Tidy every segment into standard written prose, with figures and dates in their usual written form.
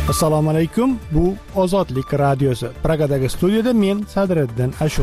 Assalomu alaykum. Bu Ozodlik radiosi. Pragadagi studiyada men Sadriddin Ashur.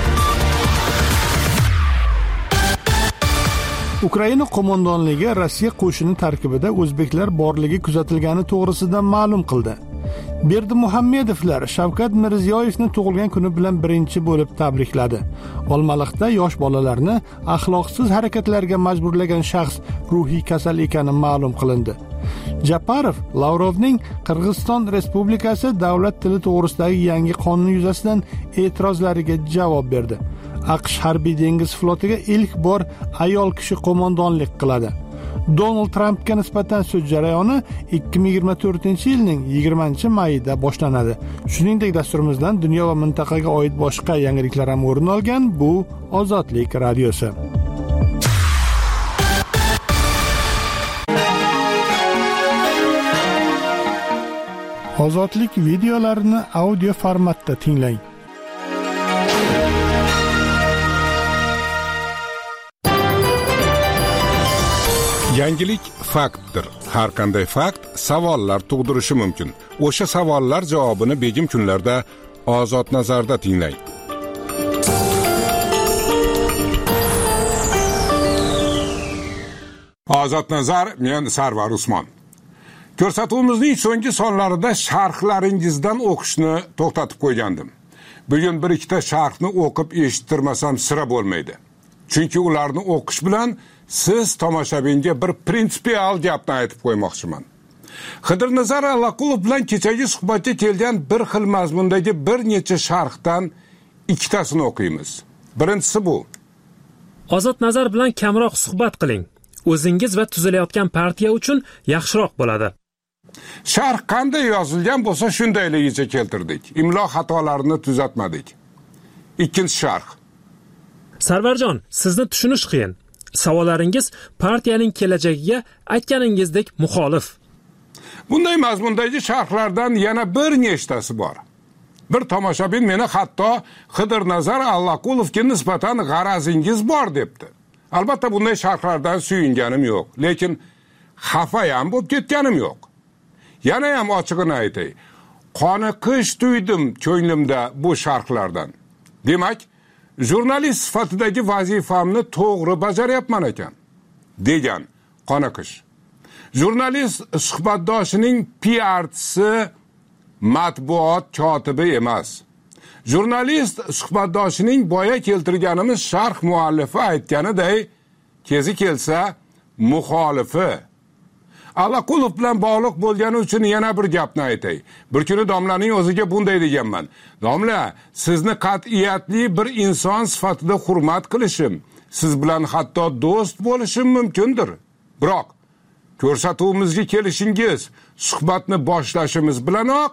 Ukraina qo'mondonligi Rossiya qo'shini tarkibida o'zbeklar borligi kuzatilgani to'g'risida ma'lum qildi. Berdimuhammedovlar Shavkat Mirziyoyevni tug'ilgan kuni bilan birinchi bo'lib tabrikladi. Olmaliqda yosh bolalarni axloqsiz harakatlarga majburlagan shaxs ruhiy kasal ekani ma'lum qilindi. Japarov Lavrovning Qirg'iziston Respublikasi davlat tili to'g'risidagi yangi qonun yuzasidan e'tirozlariga javob berdi. AQSh harbiy dengiz flotiga ilk bor ayol kishi qo'mondonlik qiladi. Donald Trampga nisbatan sud jarayoni 2024-yilning 20-mayida boshlanadi. Shuningdek, dasturimizdan dunyo va mintaqaga oid boshqa yangiliklar ham o'rin olgan. Bu Ozodlik radiosi. Ozodlik videolarini audio formatda tinglang. Yangilik faktdir. Har qanday fakt savollar tug'dirishi mumkin. O'sha savollar javobini begim kunlarda Ozod nazarda tinglang. Ozod nazar, men Sarvar Usmon. Ko'rsatuvimizning so'nggi sonlarida sharhlaringizdan o'qishni to'xtatib qo'ygandim. Bugun bir ikkita sharhni o'qib eshittirmasam sira bo'lmaydi. Chunki ularni o'qish bilan siz tomoshabinga bir prinsipial gapni aytib qo'ymoqchiman. Xidirnazar Allaqulov bilan kechagi suhbatga kelgan bir xil mazmundagi bir necha sharhdan ikkitasini o'qiymiz. Birinchisi bu. Ozod nazar bilan kamroq suhbat qiling. O'zingiz va tuzilayotgan partiya uchun yaxshiroq bo'ladi. Sharh qanday yozilgan bo'lsa shundayligicha keltirdik. Imlo xatolarini tuzatmadik. Ikkinchi sharh. Sarvarjon, sizni tushunish qiyin. Savollaringiz partiyaning kelajagiga aytganingizdek muxolif. Bunday mazmundagi sharhlardan yana bir nechtasi bor. Bir tomoshabin meni hatto Xidirnazar Allaqulovga nisbatan g'arazingiz bor debdi. Albatta bunday sharhlardan suyunganim yo'q, lekin xafa ham bo'lib ketganim yo'q. Yana ham ochig'ini aytay. Qoniqish tuydim ko'nglimda bu sharhlardan. Demak, jurnalist sifatidagi vazifamni to'g'ri bajaryapman ekan degan qoniqish. Jurnalist suhbatdoshining PR'si matbuot kotibi emas. Jurnalist suhbatdoshining boya keltirganimiz sharh muallifi aytganiday kezi kelsa muxolifi. Allaqulov bilan bog'liq bo'lgani uchun yana bir gapni aytay. Bir kuni domlaning o'ziga bunday deganman. Domla, sizni qat'iyatli bir inson sifatida hurmat qilishim, siz bilan hatto do'st bo'lishim mumkindir. Biroq ko'rsatuvimizga kelishingiz, suhbatni boshlashimiz bilanoq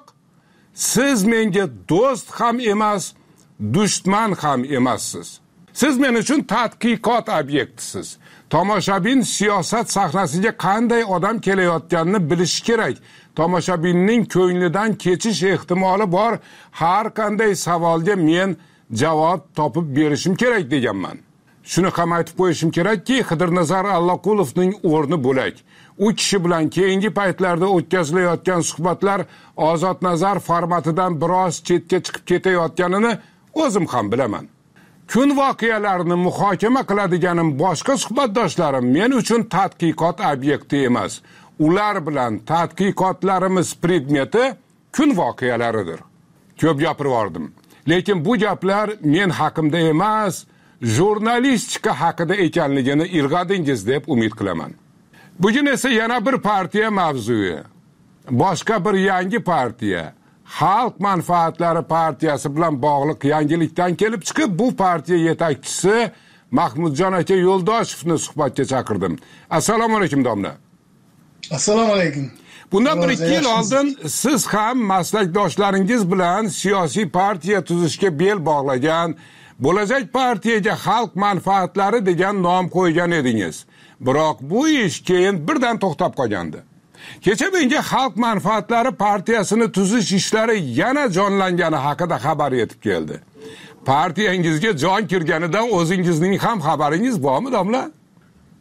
siz menga do'st ham emas, dushman ham emassiz. Siz men uchun tadqiqot obyektisiz. Tomoshabin siyosat sahnasiga qanday odam kelayotganini bilishi kerak. Tomoshabinning ko'nglidan kechish ehtimoli bor. Har qanday savolga men javob topib berishim kerak deganman. Shuni ham aytib qo'yishim kerakki, Xidirnazar Allaqulovning o'rni bo'lak. U kishi bilan keyingi paytlarda o'tkazilayotgan suhbatlar Ozod nazar formatidan biroz chetga chiqib ketayotganini o'zim ham bilaman. Kun voqealarini muhokama qiladiganim boshqa suhbatdoshlarim men uchun tadqiqot obyekti emas. Ular bilan tadqiqotlarimiz predmeti kun voqealaridir. Ko'p gapirdim. Lekin bu gaplar men haqimda emas, jurnalistika haqida ekanligini ilg'adingiz deb umid qilaman. Bugun esa yana bir partiya mavzusi. Boshqa bir yangi partiya. Xalq manfaatlari partiyasi bilan bog'liq yangilikdan kelib chiqib, bu partiya yetakchisi Mahmudjon aka Yo'ldoshevni suhbatga chaqirdim. Assalomu alaykum domla. Assalomu alaykum. Bundan bir 2 yil oldin siz ham maslakdoshlaringiz bilan siyosiy partiya tuzishga bel bog'lagan, bo'lajak partiyaga xalq manfaatlari degan nom qo'ygan edingiz. Biroq bu ish keyin birdan to'xtab qolgandi. Kecha menga xalq manfaatlari partiyasini tuzish ishlari yana jonlangani haqida xabar yetib keldi. Partiyangizga jon kirganidan o'zingizning ham xabaringiz bormi, domla?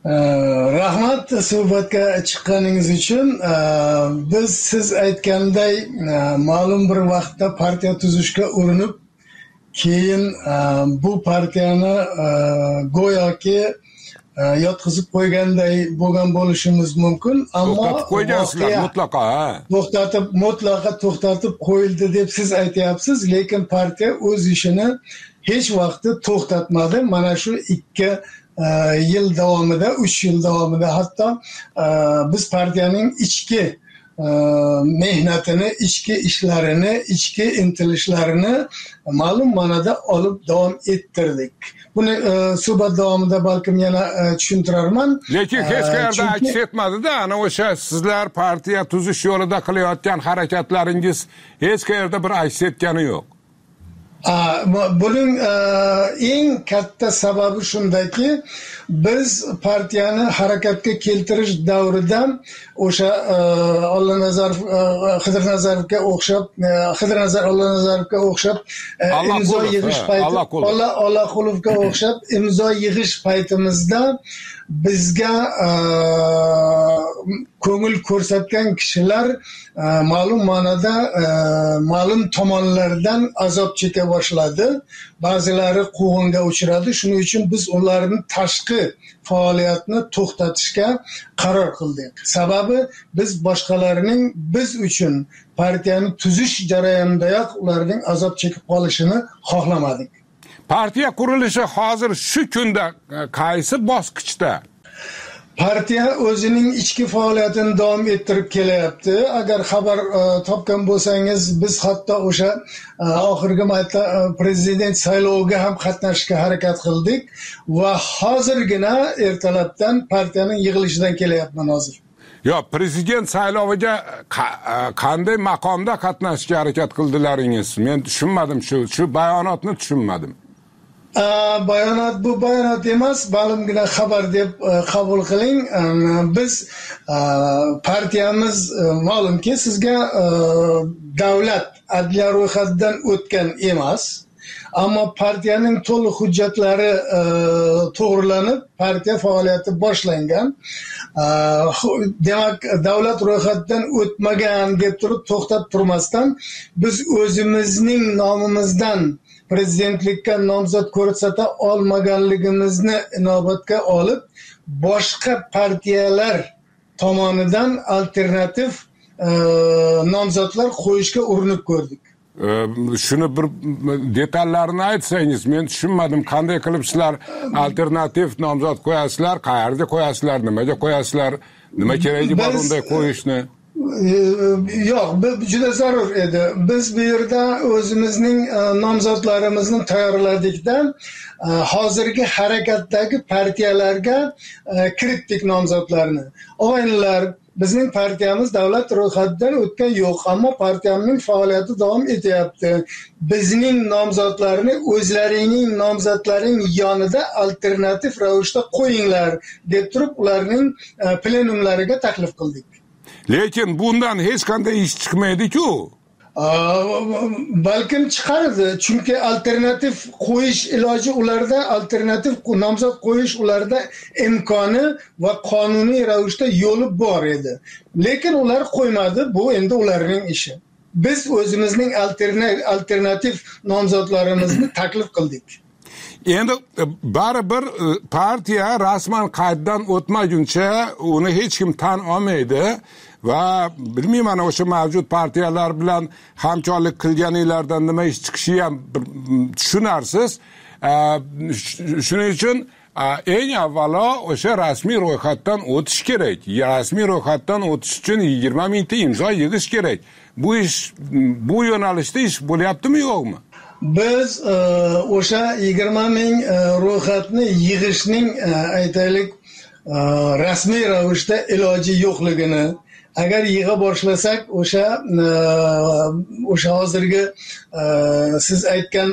Rahmat suhbatga chiqqaningiz uchun. Biz siz aytganday ma'lum bir vaqtda partiya tuzishga urinib, keyin bu partiyani go'yoki yotqizib qo'yganday bo'lgan bo'lishimiz mumkin, ammo to'xtatib qo'ygansizlar mutlaqo to'xtatib qo'yildi deb siz aytyapsiz, lekin partiya o'z ishini hech vaqtda to'xtatmadi. Mana shu 2 yil davomida, 3 yil davomida hatto biz partiyaning ichki mehnatini, ichki ishlarini, ichki intilishlarini ma'lum ma'noda olib davom ettirdik. Buni suhbat davomida balkim yana tushuntirarman. Lekin hech qayerda aks etmadi-da, ana o'sha sizlar partiya tuzish yo'lida qilayotgan harakatlaringiz hech qayerda bir aks etgani yo'q. Buning eng katta sababi shundaki, biz partiyani harakatga keltirish davrida o'sha Xidir Nazarovga o'xshab imzo yig'ish payti, Allaqulovga o'xshab imzo yig'ish paytimizda bizga ko'ngil ko'rsatgan kishilar ma'lum ma'noda ma'lum tomonlardan azob cheka boshladi. Ba'zilari quvg'inga uchradi. Shuning uchun biz ularning tashqi faoliyatini to'xtatishga qaror qildik. Sababi biz boshqalarning biz uchun partiyani tuzish jarayonidayoq ularning azob chekib qolishini xohlamadik. Partiya qurilishi hozir shu kunda qaysi bosqichda? Partiya o'zining ichki faoliyatini davom ettirib kelyapti. Agar xabar topgan bo'lsangiz, biz hatto o'sha oxirgi marta prezident sayloviga ham qatnashishga harakat qildik va hozirgina ertalabdan partiyaning yig'ilishidan kelyapman hozir. Yo, prezident sayloviga qanday maqomda qatnashishga harakat qildilaringiz? Men tushunmadim, shu bayonotni tushunmadim. Bu bayonot emas, ma'lumgina xabar deb qabul qiling. Biz partiyamiz ma'lumki sizga davlat adliya ro'yxatidan o'tgan emas, ammo partiyaning to'liq hujjatlari to'g'rilanib, partiya faoliyati boshlangan. Demak, davlat ro'yxatidan o'tmagan deb turib to'xtab turmasdan, biz o'zimizning nomimizdan prezidentlikka nomzod ko'rsata olmaganligimizni inobatga olib, boshqa partiyalar tomonidan alternativ nomzodlar qo'yishga urinib ko'rdik. Shuni bir detallarini aytsangiz, men tushunmadim. Qanday qilib sizlar alternativ nomzod qo'yasizlar, qayerga qo'yasizlar, nimaga qo'yasizlar, nima keragi bor unday qo'yishni? Yo'q, juda zarur edi. Biz bu yerda o'zimizning nomzodlarimizni tayyorladikda hozirgi harakatdagi partiyalarga kiritdik nomzodlarni. Og'aynilar, bizning partiyamiz davlat ro'yxatidan o'tgan yo'q, ammo partiyamizning faoliyati davom etyapti. Bizning nomzodlarni o'zlaringning nomzodlaring yonida alternativ ravishda qo'yinglar deb turib ularning plenumlariga taklif qildik. Lekin bundan hech qanday ish chiqmaydi-ku. Balkim chiqardi, chunki alternativ qo'yish iloji ularda, alternativ nomzod qo'yish ularda imkoni va qonuniy ravishda yo'li bor edi. Lekin ular qo'ymadi, bu endi ularning ishi. Biz o'zimizning alternativ nomzodlarimizni taklif qildik. Endi baribir partiya rasman qayddan o'tmaguncha uni hech kim tan olmaydi va bilmayman o'sha mavjud partiyalar bilan hamkorlik qilganinglardan nima ish chiqishi ham tushunarsiz. Shuning uchun eng avvalo o'sha rasmiy ro'yxatdan o'tish kerak. Rasmiy ro'yxatdan o'tish uchun 20 mingta imzo yig'ish kerak. Bu yo'nalishda ish bo'lyaptimi, yo'qmi? Biz o'sha 20 ming ro'yxatni yig'ishning aytaylik rasmiy ravishda iloji yo'qligini, agar yig'a boshlasak o'sha hozirgi siz aytgan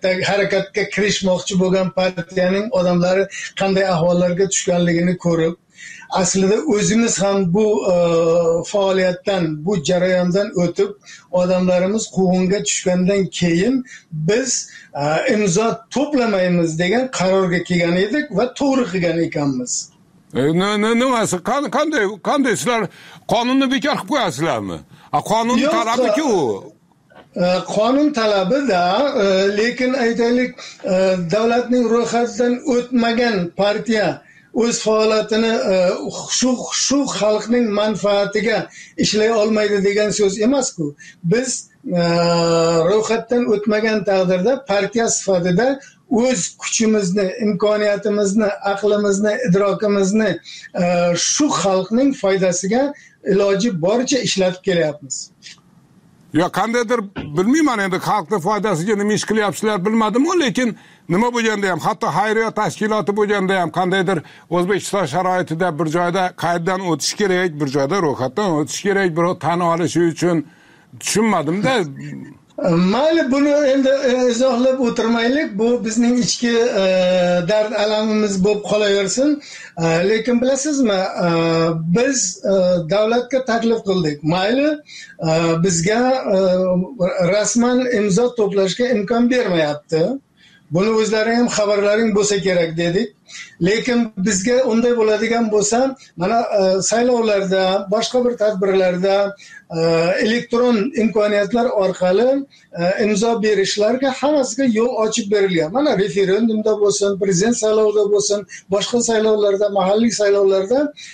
harakatga kirishmoqchi bo'lgan partiyaning odamlari qanday ahvollarga tushganligini ko'rib, aslida o'zimiz ham bu faoliyatdan, bu jarayondan o'tib, odamlarimiz quvg'inga tushgandan keyin biz imzo to'plamaymiz degan qarorga kelgan edik va to'g'ri qilgan ekanmiz. Nimasi? Qanday sizlar qonunni bekor qilib qo'yasizlarmi? Qonun talabi-ku u. Qonun talabida, lekin aytaylik, davlatning ro'yxatidan o'tmagan partiya o'z faoliyatini shu xalqning manfaatiga ishlay olmaydi degan so'z emas-ku. Biz ro'yxatdan o'tmagan taqdirda partiya sifatida o'z kuchimizni, imkoniyatimizni, aqlimizni, idrokimizni shu xalqning foydasiga iloji boricha ishlatib kelyapmiz. Yo, qandaydir bilmayman endi xalqning foydasiga nima ish qilyapsizlar bilmadim-ku, lekin nima bo'lganda ham, hatto xayriya tashkiloti bo'lganda ham qandaydir O'zbekiston sharoitida bir joyda qayddan o'tish kerak, bir joyda ro'yxatdan o'tish kerak, birov tan olishi uchun tushunmadim-da. Mayli, buni endi izohlab o'tirmaylik, bu bizning ichki dard alamimiz bo'lib qolaversin. Lekin bilasizmi, biz davlatga taklif qildik. Mayli, bizga rasman imzo to'plashga imkon bermayapti. Buni o'zlari ham xabarlaring bo'lsa kerak dedik. Lekin bizga unday bo'ladigan bo'lsa, mana saylovlarda, boshqa bir tadbirlarda elektron imkoniyatlar orqali imzo berishlarga hammasiga yo'l ochib berilgan. Mana referendumda bo'lsin, prezident saylovida bo'lsin, boshqa saylovlarda, mahalliy saylovlarda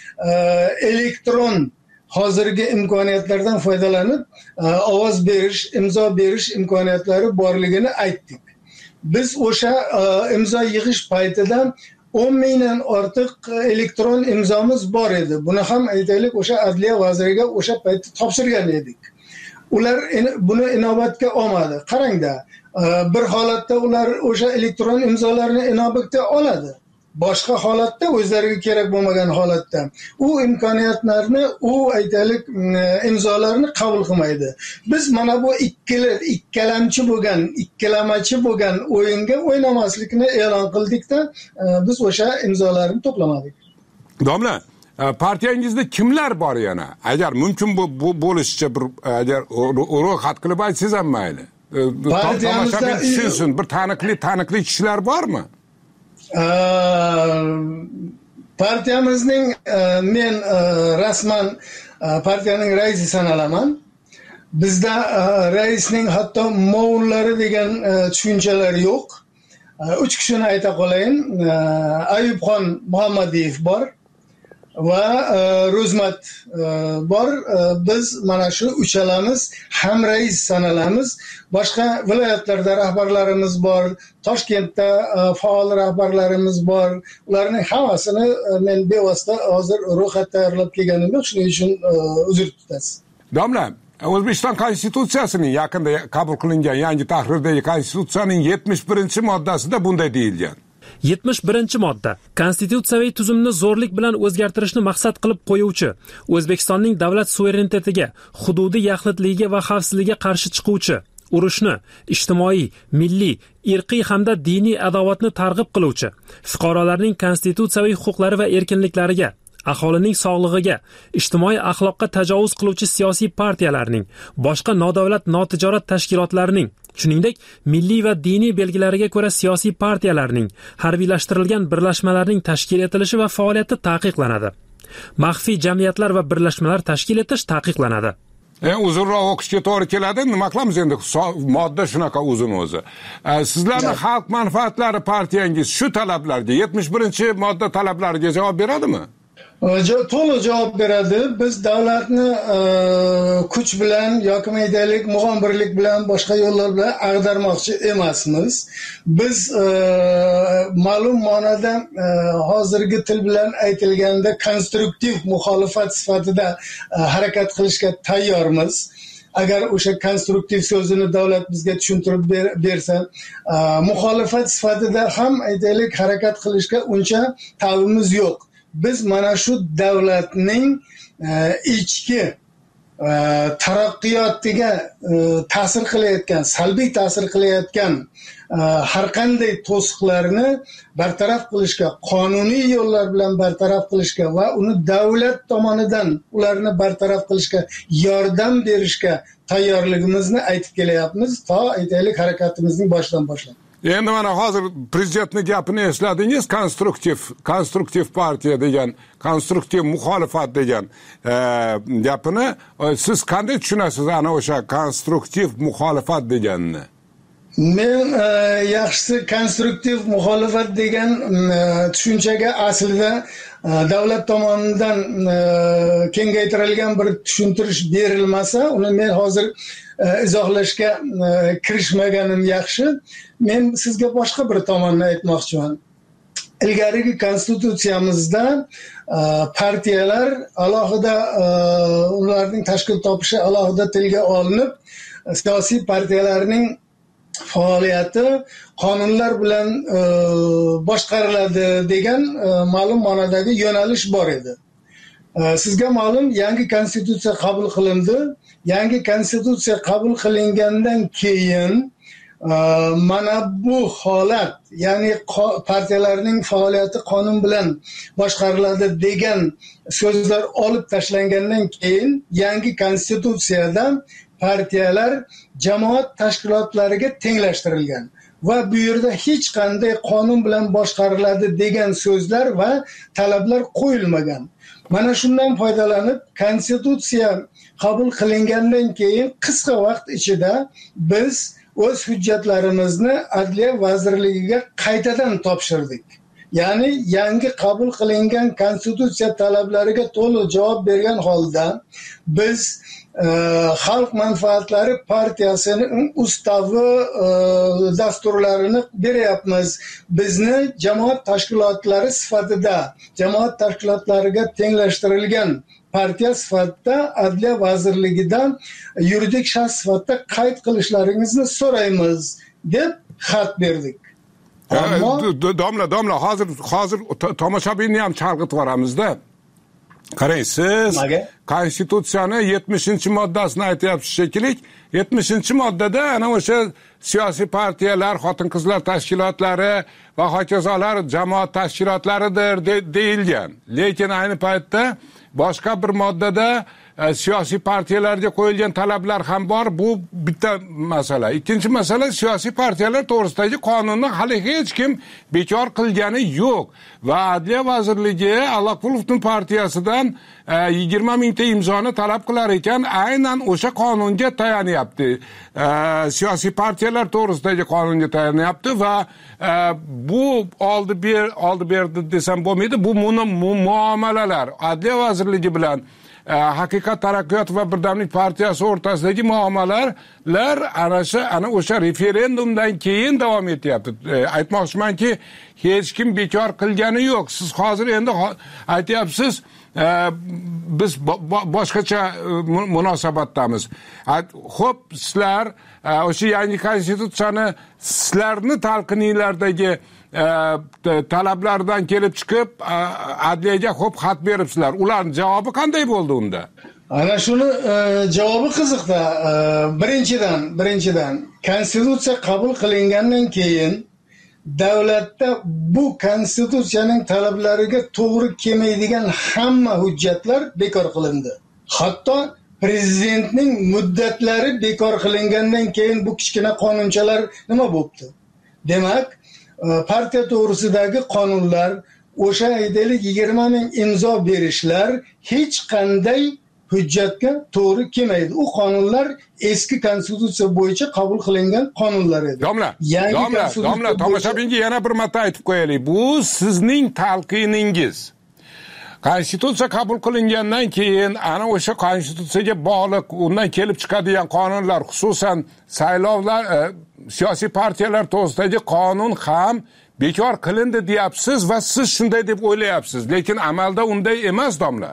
elektron hozirgi imkoniyatlardan foydalanib ovoz berish, imzo berish imkoniyatlari borligini aytdik. Biz o'sha imzo yig'ish paytida 10 mingdan ortiq elektron imzomiz bor edi. Buni ham aytaylik, o'sha Adliya vaziriga o'sha paytda topshirgan edik. Ular buni inobatga olmadi. Qarangda, bir holatda ular o'sha elektron imzolarni inobatga oladi. Boshqa holatda, o'zlariga kerak bo'lmagan holatda u imkoniyatlarni, u aytaylik imzolarni qabul qilmaydi. Biz mana bu ikkilamachi bo'lgan o'yinga o'ynamaslikni e'lon qildikda, biz o'sha imzolarni to'plamadik. Domla, partiyangizda kimlar bor yana? Agar mumkin bo'lishicha bir agar ro'yxat qilib aytsangiz ham mayli. Partiyamizda tushunsin, bir taniqli kishilar bormi? Partiyamizning men rasman partiyaning raisi sanalaman. Bizda raisning hatto mo'unlari degan tushunchalar yo'q. 3 kishini ayta qolayin. Ayubxon Muhammadiyev bor va Ro'zmat bor. Biz mana shu uchalamiz ham rais sanalamiz. Boshqa viloyatlarda rahbarlarimiz bor, Toshkentda faol rahbarlarimiz bor. Ularning hammasini men bevosita hozir ro'yxat tayyorlab kelganim yo'q, shuning uchun uzr tutasiz. Domla, O'zbekiston Konstitutsiyasining yaqinda qabul qilingan yangi tahrirdagi Konstitutsiyaning 71-moddasida bunday deyilgan. 71-modda konstitutsiyaviy tuzumni zo'rlik bilan o'zgartirishni maqsad qilib qo'yuvchi, O'zbekistonning davlat suverenitetiga, hududiy yaxlitligiga va xavfsizligiga qarshi chiquvchi, urushni, ijtimoiy, milliy, irqiy hamda diniy adovatni targ'ib qiluvchi, fuqarolarning konstitutsiyaviy huquqlari va erkinliklariga, aholining sog'lig'iga, ijtimoiy axloqqa tajovuz qiluvchi siyosiy partiyalarning, boshqa nodavlat notijorat tashkilotlarining, shuningdek milliy va diniy belgilariga ko'ra siyosiy partiyalarning, harbiylashtirilgan birlashmalarning tashkil etilishi va faoliyati taqiqlanadi. Maxfiy jamiyatlar va birlashmalar tashkil etish taqiqlanadi. Uzunroq o'qishga to'g'ri keladi. Nima qilamiz endi? Modda shunaqa uzun o'zi. Sizlarning xalq manfaatlari partiyangiz shu talablarga, 71-modda talablariga javob beradimi? To'liq javob beradi. Biz davlatni kuch bilan yoki aytaylik mug'ombirlik bilan boshqa yo'llar bilan ag'darmoqchi emasmiz. Biz ma'lum ma'noda hozirgi til bilan aytilganda konstruktiv muxolifat sifatida harakat qilishga tayyormiz. Agar o'sha konstruktiv so'zini davlat bizga tushuntirib bersa, muxolifat sifatida ham aytaylik harakat qilishga uncha ta'bimiz yo'q. Biz mana shu davlatning ichki taraqqiyotiga ta'sir qilayotgan, salbiy ta'sir qilayotgan har qanday to'siqlarni bartaraf qilishga, qonuniy yo'llar bilan bartaraf qilishga va uni davlat tomonidan ularni bartaraf qilishga yordam berishga tayyorligimizni aytib kelyapmiz, to aytaylik harakatimizning boshidan boshlab. Endi mana hozir prezidentning gapini esladingiz, konstruktiv partiya degan, konstruktiv muxolifat degan gapini siz qanday tushunasiz ana o'sha konstruktiv muxolifat deganini? Men yaxshisi konstruktiv muxolifat degan tushunchaga aslida davlat tomonidan kengaytirilgan bir tushuntirish berilmasa, uni men hozir izohlashga kirishmaganim yaxshi. Men sizga boshqa bir tomonni aytmoqchiman. Ilgarigi konstitutsiyamizda partiyalar alohida ularning tashkil topishi alohida tilga olinib, siyosiy partiyalarning faoliyati qonunlar bilan boshqariladi degan ma'lum ma'nodagi yo'nalish bor edi. Sizga ma'lum, yangi konstitutsiya qabul qilindi. Yangi konstitutsiya qabul qilingandan keyin mana bu holat, ya'ni partiyalarning faoliyati qonun bilan boshqariladi degan so'zlar olib tashlangandan keyin yangi konstitutsiyada partiyalar jamoat tashkilotlariga tenglashtirilgan va bu yerda hech qanday qonun bilan boshqariladi degan so'zlar va talablar qo'yilmagan. Mana shundan foydalanib konstitutsiya qabul qilingandan keyin qisqa vaqt ichida biz o'z hujjatlarimizni Adliya vazirligiga qaytadan topshirdik. Ya'ni yangi qabul qilingan konstitutsiya talablariga to'liq javob bergan holda biz Xalq manfaatlari partiyasining ustavi dasturlarini beryapmiz. Bizni jamoat tashkilotlari sifatida, jamoat tashkilotlariga tenglashtirilgan partiya sifatida Adliya vazirligidan yuridik shaxs sifatida qayd qilishlaringizni so'raymiz deb xat berdik. Domla, hozir tomoshabinni ham chalg'itib yuboramizda. Qarang, siz konstitutsiyani 70-moddasini aytyapsiz shekilli. 70-moddada ana o'sha siyosiy partiyalar, xotin-qizlar tashkilotlari va hokazolar jamoat tashkilotlaridir deyilgan. Lekin ayni paytda boshqa bir moddada siyosiy partiyalarga qo'yilgan talablar ham bor. Bu bitta masala. Ikkinchi masala, siyosiy partiyalar to'g'risidagi qonunni hali hech kim bekor qilgani yo'q va Adliya vazirligi Allaqulovning partiyasidan 20 mingta imzoni talab qilar ekan, aynan o'sha qonunga tayanyapti. Siyosiy partiyalar to'g'risidagi qonunga tayanyapti va bu oldi berdi desam bo'lmaydi. Bu muomalalar Adliya vazirligi bilan Haqiqat taraqqiyot va birdamlik partiyasi o'rtasidagi muomalalar ana o'sha referendumdan keyin davom etyapti. Aytmoqchimanki, hech kim bekor qilgani yo'q. Siz hozir endi aytyapsiz, biz boshqacha munosabatdamiz. Xo'p, sizlar o'sha yangi konstitutsiyani sizlarni talqininglardagi talablardan kelib chiqib adliyaga xo'p xat beribsizlar. Ularning javobi qanday bo'ldi unda? Ana shuni javobi qiziqda. Birinchidan konstitutsiya qabul qilingandan keyin davlatda bu konstitutsiyaning talablariga to'g'ri kelmaydigan hamma hujjatlar bekor qilindi. Hatto prezidentning muddatlari bekor qilingandan keyin bu kichkina qonunchalar nima bo'libdi? Demak, partiya to'g'risidagi qonunlar, o'sha aytaylik 20 ming imzo berishlar hech qanday hujjatga to'g'ri kelmaydi. U qonunlar eski konstitutsiya bo'yicha qabul qilingan qonunlar edi. Domla, tomoshabinga yana bir marta aytib qo'yaylik. Bu sizning talqiningiz. Konstitutsiya qabul qilingandan keyin ana o'sha konstitutsiyaga bog'liq undan kelib chiqadigan qonunlar, xususan saylovlar, siyosiy partiyalar to'g'risidagi qonun ham bekor qilindi deyapsiz va siz shunday deb o'ylayapsiz. Lekin amalda unday emas, domla.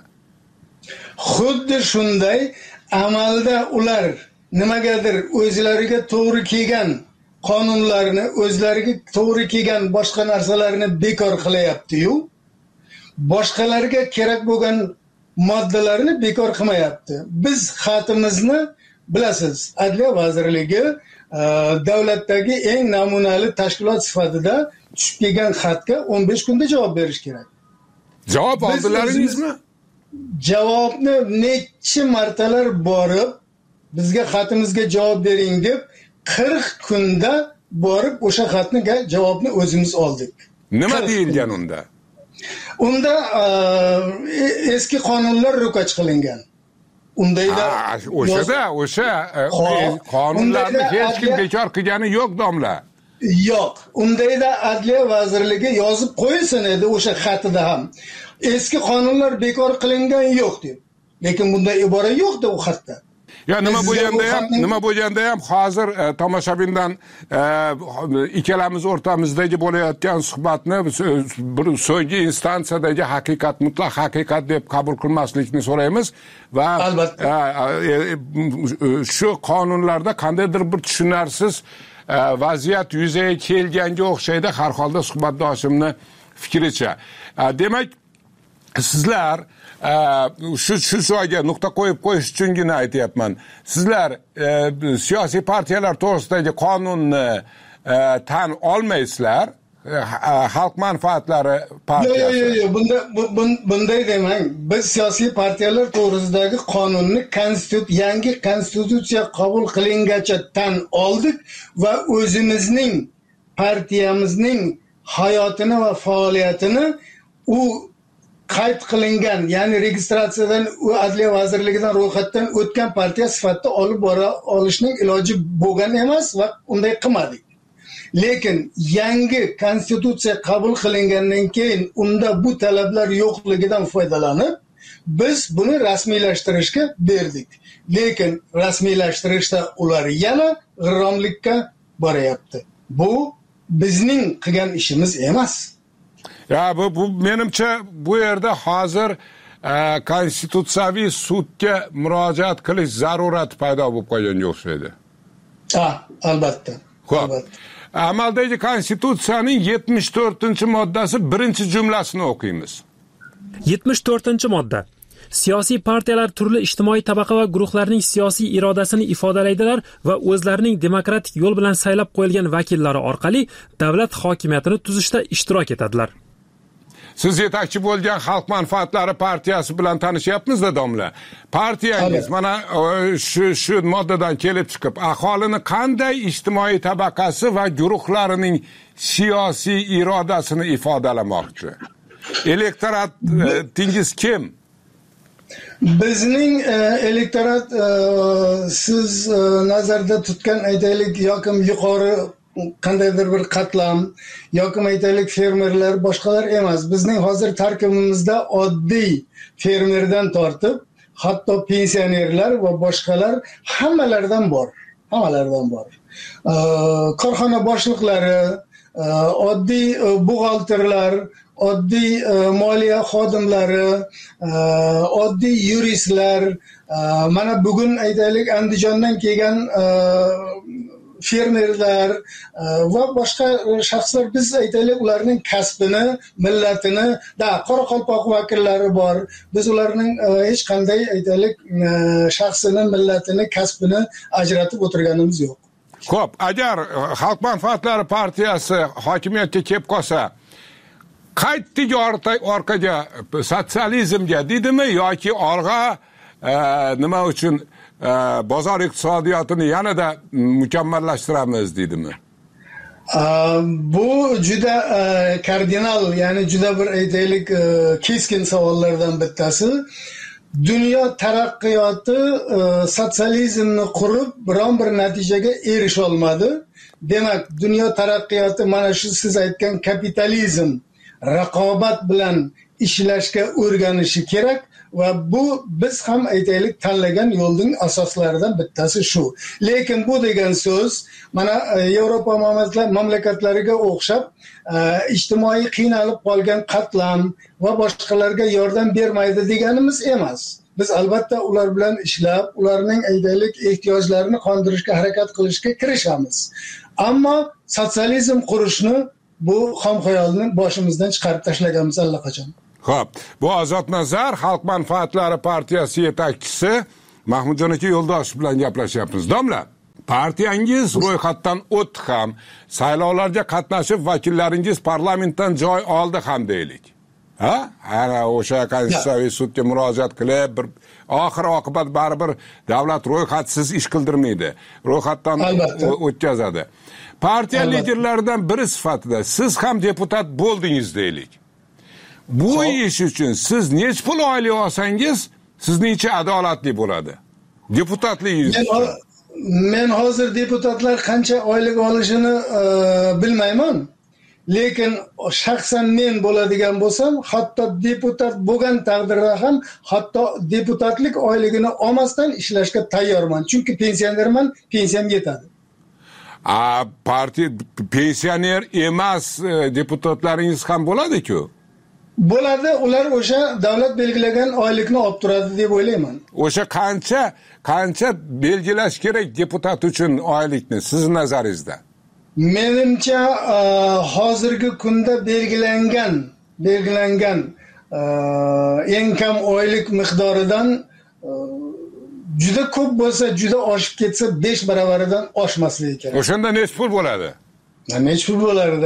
Xuddi shunday amalda ular nimagadir o'zlariga to'g'ri kelgan qonunlarni, o'zlariga to'g'ri kelgan boshqa narsalarni bekor qilyapti-yu, boshqalarga kerak bo'lgan moddalarini bekor qilmayapti. Biz xatimizni bilasiz, Adliya vazirligi davlatdagi eng namunali tashkilot sifatida tushib kelgan xatga 15 kunda javob berish kerak. Javob oldilaringizmi? Javobni necha martalar borib, bizga xatimizga javob bering deb 40 kunda borib o'sha xatniga javobni o'zimiz oldik. Nima deyilgan unda? Unda eski qonunlar ro'kach qilingan. Undayda o'sha qonunlarni hech kim bekor qilgani yo'q, domla. Yo'q. Undayda Adliya vazirligi yozib qo'yilsin edi o'sha xatida ham. Eski qonunlar bekor qilingan yo'q deb. Lekin bunday ibora yo'q-da u xatda. Ya nima bo'lganda ham hozir tomoshabindan ikkalamiz o'rtamizdagi bo'layotgan suhbatni bir so'nggi instansiyadagi haqiqat, mutlaq haqiqat deb qabul qilmaslikni so'raymiz va shu qonunlarda qandaydir bir tushunarsiz vaziyat yuzaga kelganga o'xshaydi har holda suhbatdoshimni fikricha. Demak, sizlar shu joyga nuqta qo'yib qo'yish uchungina aytyapman. Sizlar siyosiy partiyalar to'g'risidagi qonunni tan olmaysizlar. Xalq manfaatlari partiyasi. Yo'q, bunday demang. Biz siyosiy partiyalar to'g'risidagi qonunni yangi konstitutsiya qabul qilingacha tan oldik va o'zimizning partiyamizning hayotini va faoliyatini u qayd qilingan, ya'ni registratsiyadan Adliya vazirligidan ro'yxatdan o'tgan partiya sifatida olib bora olishning iloji bo'lgan emas va unday qilmadik. Lekin yangi konstitutsiya qabul qilingandan keyin unda bu talablar yo'qligidan foydalanib biz buni rasmiylashtirishga berdik. Lekin rasmiylashtirishda ular yana g'irromlikka borayapti. Bu bizning qilgan ishimiz emas. Ya bu menimcha bu yerda hozir konstitutsiyaviy sudga murojaat qilish zarurati paydo bo'lib qolganga o'xshaydi. Albatta. Xo'p. Amaldagi konstitutsiyaning 74-moddasi birinchi jumlasini o'qiymiz. 74-modda. Siyosiy partiyalar turli ijtimoiy tabaqa va guruhlarning siyosiy irodasini ifodalaydilar va o'zlarining demokratik yo'l bilan saylab qo'yilgan vakillari orqali davlat hokimiyatini tuzishda ishtirok etadilar. Siz yetakchi bo'lgan Xalq manfaatlari partiyasi bilan tanishyapmiz-da, domla. Partiyangiz mana shu moddadan kelib chiqib, aholini qanday ijtimoiy tabaqasi va guruhlarining siyosiy irodasini ifodalamoqchi? Elektoratingiz kim? Bizning elektorat siz nazarda tutgan aytaylik yokim yuqori qandaydir bir qatlam yoki aytaylik fermerlar boshqalar emas. Bizning hozir tarkibimizda oddiy fermerdan tortib hatto pensionerlar va boshqalar hammalardan bor. Korxona boshliqlari, oddiy buxgalterlar, oddiy moliya xodimlari, oddiy yuristlar, mana bugun aytaylik Andijondan kelgan fermerlar va boshqa shaxslar, biz aytaylik ularning kasbini, millatini, Qoraqalpoq vakillari bor. Biz ularning hech qanday aytaylik shaxsini, millatini, kasbini ajratib o'tirganimiz yo'q. Xo'p, agar Xalq manfaatlari partiyasi hokimiyatga kelib qolsa, qaytdik orqaga sotsializmga deydimi yoki olg'a nima uchun bozor iqtisodiyotini yanada mukammallashtiramiz deydimi? Bu juda kardinal, ya'ni juda bir aytaylik keskin savollardan bittasi. Dunyo taraqqiyoti sotsializmni qurib biron bir natijaga erisha olmadi. Demak, dunyo taraqqiyoti mana shu siz aytgan kapitalizm raqobat bilan ishlashga o'rganishi kerak va bu biz ham aytaylik tanlagan yo'lning asoslaridan bittasi shu. Lekin bu degan so'z mana Yevropa mamlakatlariga o'xshab ijtimoiy qiynalib qolgan qatlam va boshqalarga yordam bermaydi deganimiz emas. Biz albatta ular bilan ishlab, ularning aytaylik ehtiyojlarini qondirishga harakat qilishga kirishamiz. Ammo sotsializm qurishni bu xom xayolni boshimizdan chiqarib tashlaganmiz allaqachon. Xo'p, bu Ozodnazar Xalq manfaatlari partiyasi yetakchisi Mahmudjon aka Yo'ldoshev bilan gaplashyapmiz. Domla, partiyangiz ro'yxatdan o'tdi ham, saylovlarga qatnashib vakillaringiz parlamentdan joy oldi ham deylik. Ha? Ana o'sha Konstitutsiyaviy sudga murojaat qilib, bir oxir oqibat baribir davlat ro'yxatsiz ish qildirmaydi. Ro'yxatdan o'tkazadi. Partiya liderlaridan biri sifatida siz ham deputat bo'ldingiz deylik. Bu ish uchun siz nech pul oylik olsangiz, sizning adolatli bo'ladi? Deputatligingiz uchun. Men hozir deputatlar qancha oylik olishini bilmayman. Lekin shaxsan men bo'ladigan bo'lsam, hatto deputat bo'lgan taqdirda ham hatto deputatlik oyligini olmasdan ishlashga tayyorman. Chunki pensionerman, pensiyam yetadi. Partiya pensioner emas deputatlaringiz ham bo'ladi-ku. Bo'ladi, ular o'sha davlat belgilagan oylikni olib turadi deb o'ylayman. O'sha qancha belgilash kerak deputat uchun oylikni siz nazaringizda? Menimcha hozirgi kunda belgilangan eng kam oylik miqdoridan juda ko'p bo'lsa, juda oshib ketsa 5 baravaridan oshmasligi kerak. O'shanda nech pul bo'ladi? Nech pul bo'lardi?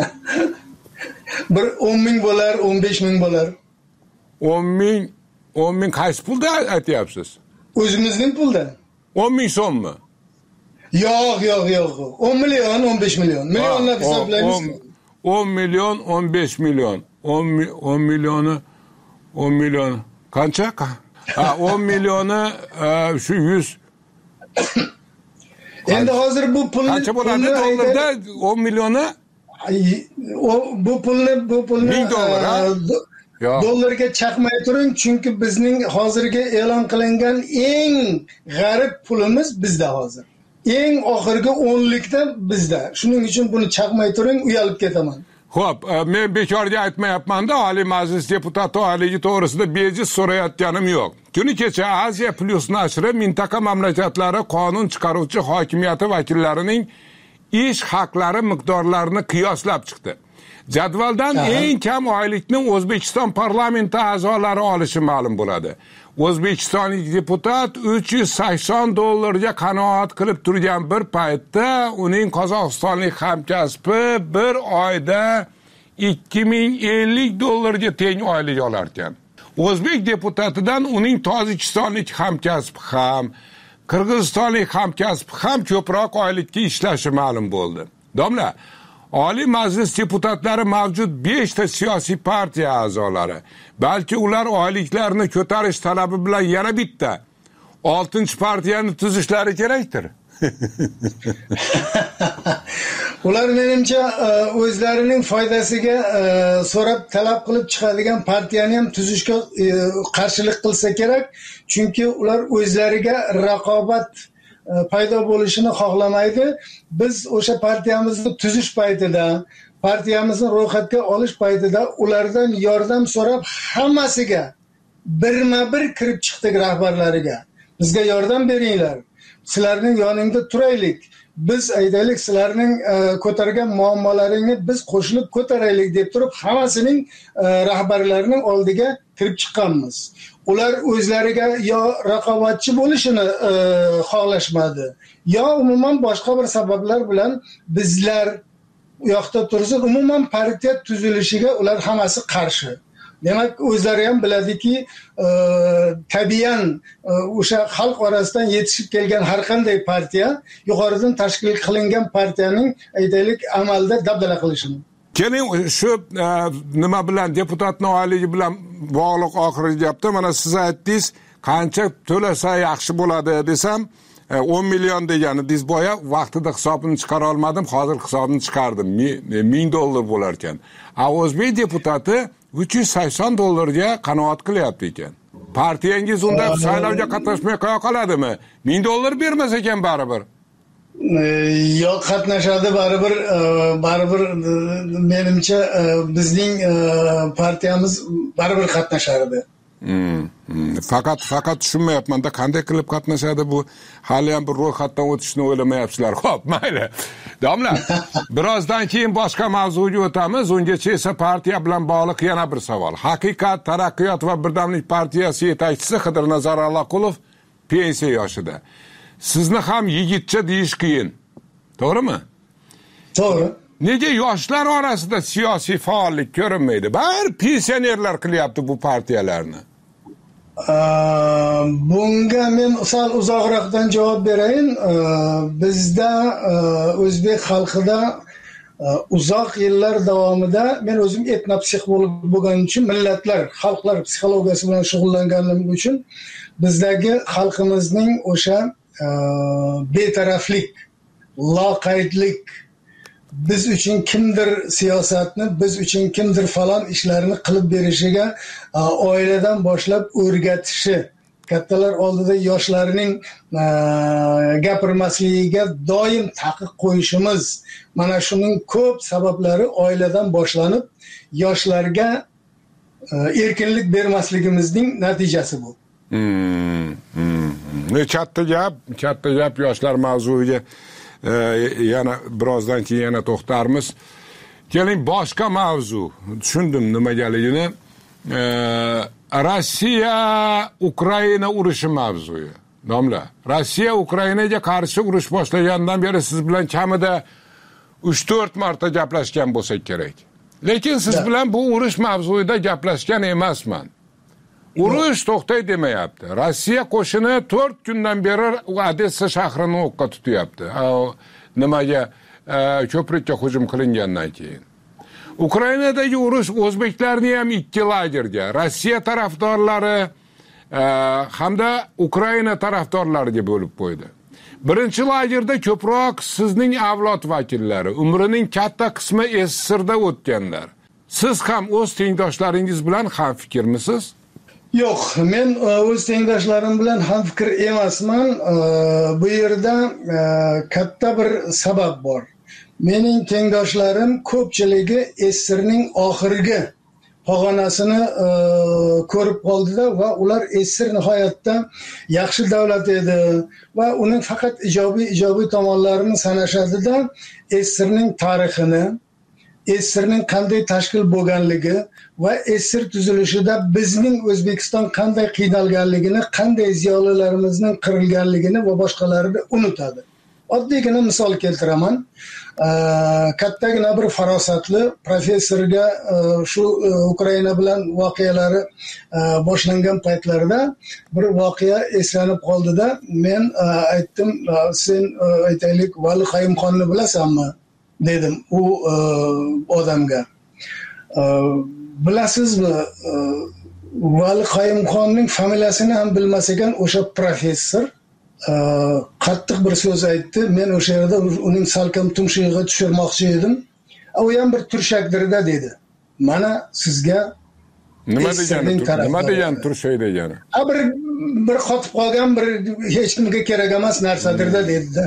Bir 10 ming bo'lar, 15 ming bo'lar. 10 ming qaysi pulda aytyapsiz? O'zimizning pulda. 10 ming so'mmi? Yo'q. 10 million, 15 million. Millionlab hisoblaymiz. 10 million, 15 million. 10 million. Qancha? 10 milyoni shu 100. Endi hozir bu pulni qancha bo'ladi dollarda 10 milyoni? Bu pulni $1000, dollarga chaqmay turing, chunki bizning hozirgi e'lon qilingan eng g'arib pulimiz bizda hozir. Eng oxirgi 10likda bizda. Shuning uchun buni chaqmay turing, uyalib ketaman. Xo'p, men bekorga aytmayapman-da, Oliy Majlis deputati oyligi to'g'risida bejiz so'rayotganim yo'q. Kuni kecha Aziya Plus nashri mintaqa mamlakatlari qonun chiqaruvchi hokimiyati vakillarining ish haqlari miqdorlarini qiyoslab chiqdi. Jadvaldan eng kam oylikni O'zbekiston parlamenti a'zolari olishi ma'lum bo'ladi. O'zbekistonlik deputat $380 qanoat qilib turgan bir paytda uning qozog'istonlik hamkasbi bir oyda $2050 teng oylik olar ekan. O'zbek deputatidan uning tojikistonlik hamkasbi ham, qirg'izistonlik hamkasbi ham ko'proq oylikka ishlashi ma'lum bo'ldi. Domla, Oliy Majlis deputatlari mavjud 5 ta siyosiy partiya a'zolari. Balki ular oyliklarini ko'tarish talabi bilan yana bitta 6-partiyani tuzishlari kerakdir. Ular menimcha o'zlarining foydasiga so'rab talab qilib chiqadigan partiyani ham tuzishga qarshilik qilsa kerak. Chunki ular o'zlariga raqobat paydo bo'lishini xohlamaydi. Biz o'sha partiyamizni tuzish paytida, partiyamizni ro'yxatga olish paytida ulardan yordam so'rab hammasiga birma-bir kirib chiqdik rahbarlariga. Bizga yordam beringlar. Sizlarning yoningda turaylik. Biz aytaylik, sizlarning ko'targan muammolaringni biz qo'shilib ko'taraylik deb turib hammasining rahbarlarining oldiga kirib chiqqanmiz. Ular o'zlariga yo raqobatchi bo'lishini xohlashmadi, yo umuman boshqa bir sabablar bilan bizlar u yoqda tursin, umuman partiya tuzilishiga ular hammasi qarshi. Demak, o'zlari ham biladiki, tabiiyan o'sha xalq orasidan yetishib kelgan har qanday partiya yuqoridan tashkil qilingan partiyaning aytaylik amalda dabdala qilishini. Keling, shu nima bilan deputatning oyligi bilan bog'liq oxirgi gapda mana siz aytdingiz, qancha to'lasa yaxshi bo'ladi desam, 10 million deganingiz boya vaqtida hisobini chiqara olmadim, hozir hisobini chiqardim. $1000 bo'lar ekan. O'zbek deputati $380 qanoat qilyapti ekan. Partiyangiz unda saylovga qatnashmay qo'ya qoladimi? $1000 bermas ekan baribir. Yo'q, qatnashadi baribir menimcha bizning partiyamiz baribir qatnashardi. Faqat tushunmayapman-da, qanday qilib qatnashadi bu? Hali ham bir ro'yxatdan o'tishni o'ylamayapsizlar. Xo'p, mayli. Domla, birozdan keyin boshqa mavzuga o'tamiz. Ungacha esa partiya bilan bog'liq yana bir savol. Haqiqat, Taraqqiyot va Birdamlik partiyasi yetakchisi Qidirnazar Allaqulov pensiya yoshida. Sizni ham yigitcha deyish qiyin. To'g'rimi? To'g'ri. Nega yoshlar orasida siyosiy faollik ko'rinmaydi? Bari pensionerlar qilyapti bu partiyalarni. Bunga men sal uzoqroqdan javob berayin. Bizda o'zbek xalqida uzoq yillar davomida men o'zim etnopsixolog bo'lganim uchun millatlar, xalqlar psixologiyasi bilan shug'ullanganim uchun bizdagi xalqimizning o'sha betaraflik, loqaydlik, biz uchun kimdir siyosatni, biz uchun kimdir falon ishlarni qilib berishiga oiladan boshlab o'rgatishi, kattalar oldida yoshlarning gapirmasligiga doim taqiq qo'yishimiz, mana shuning ko'p sabablari oiladan boshlanib, yoshlarga erkinlik bermasligimizning natijasi bu. Katta gap yoshlar mavzuiga yana birozdan keyin yana to'xtarmiz. Keling, boshqa mavzu. Tushundim nimaligini. Rossiya Ukraina urushi mavzusi. Domla, Rossiya Ukrainaga qarshi urush boshlagandan beri siz bilan kamida 3-4 marta gaplashgan bo'lsak kerak. Lekin siz bilan bu urush mavzuida gaplashgan emasman. Urush to'xtay demayapti. Rossiya qo'shini 4 kundan beri Odessa shahrini o'qqa tutyapti. Nimaga ko'prikka hujum qilingandan keyin. Ukrainadagi urush o'zbeklarni ham ikki lagerga, Rossiya tarafdorlari hamda Ukraina tarafdorlariga bo'lib qo'ydi. Birinchi lagerda ko'proq sizning avlod vakillari, umrining katta qismi SSRda o'tganlar. Siz ham o'z tengdoshlaringiz bilan hamfikrmisiz? Yo'q, men o'z tengdoshlarim bilan hamfikr emasman. Bu yerda katta bir sabab bor. Mening tengdoshlarim ko'pchiligi SSRning oxirgi pog'onasini ko'rib qoldida va ular SSR nihoyatda yaxshi davlat edi va uning faqat ijobiy tomonlarini sanashadida SSRning tarixini, SSRning qanday tashkil bo'lganligi va SSR tuzilishida bizning O'zbekiston qanday qiynalganligini, qanday ziyolilarimizning qirilganligini va boshqalarini unutadi. Oddiygina misol keltiraman. Kattagina bir farosatli professorga shu Ukraina bilan voqealari boshlangan paytlarda bir voqea eslanib qoldida, men aytdim, sen aytaylik Vali Qayumxonni bilasanmi dedim u odamga. Bilasizmi, Vali Qayumxonning familiyasini ham bilmas ekan o'sha professor qattiq bir so'z aytdi. Men o'sha yerda uning salkam tumshug'iga tushirmoqchi edim. U ham bir turshakdirda dedi. Mana sizga nima degan turshak degani? Bir qotib qolgan, bir hech kimga kerak emas narsadirda dedi-da.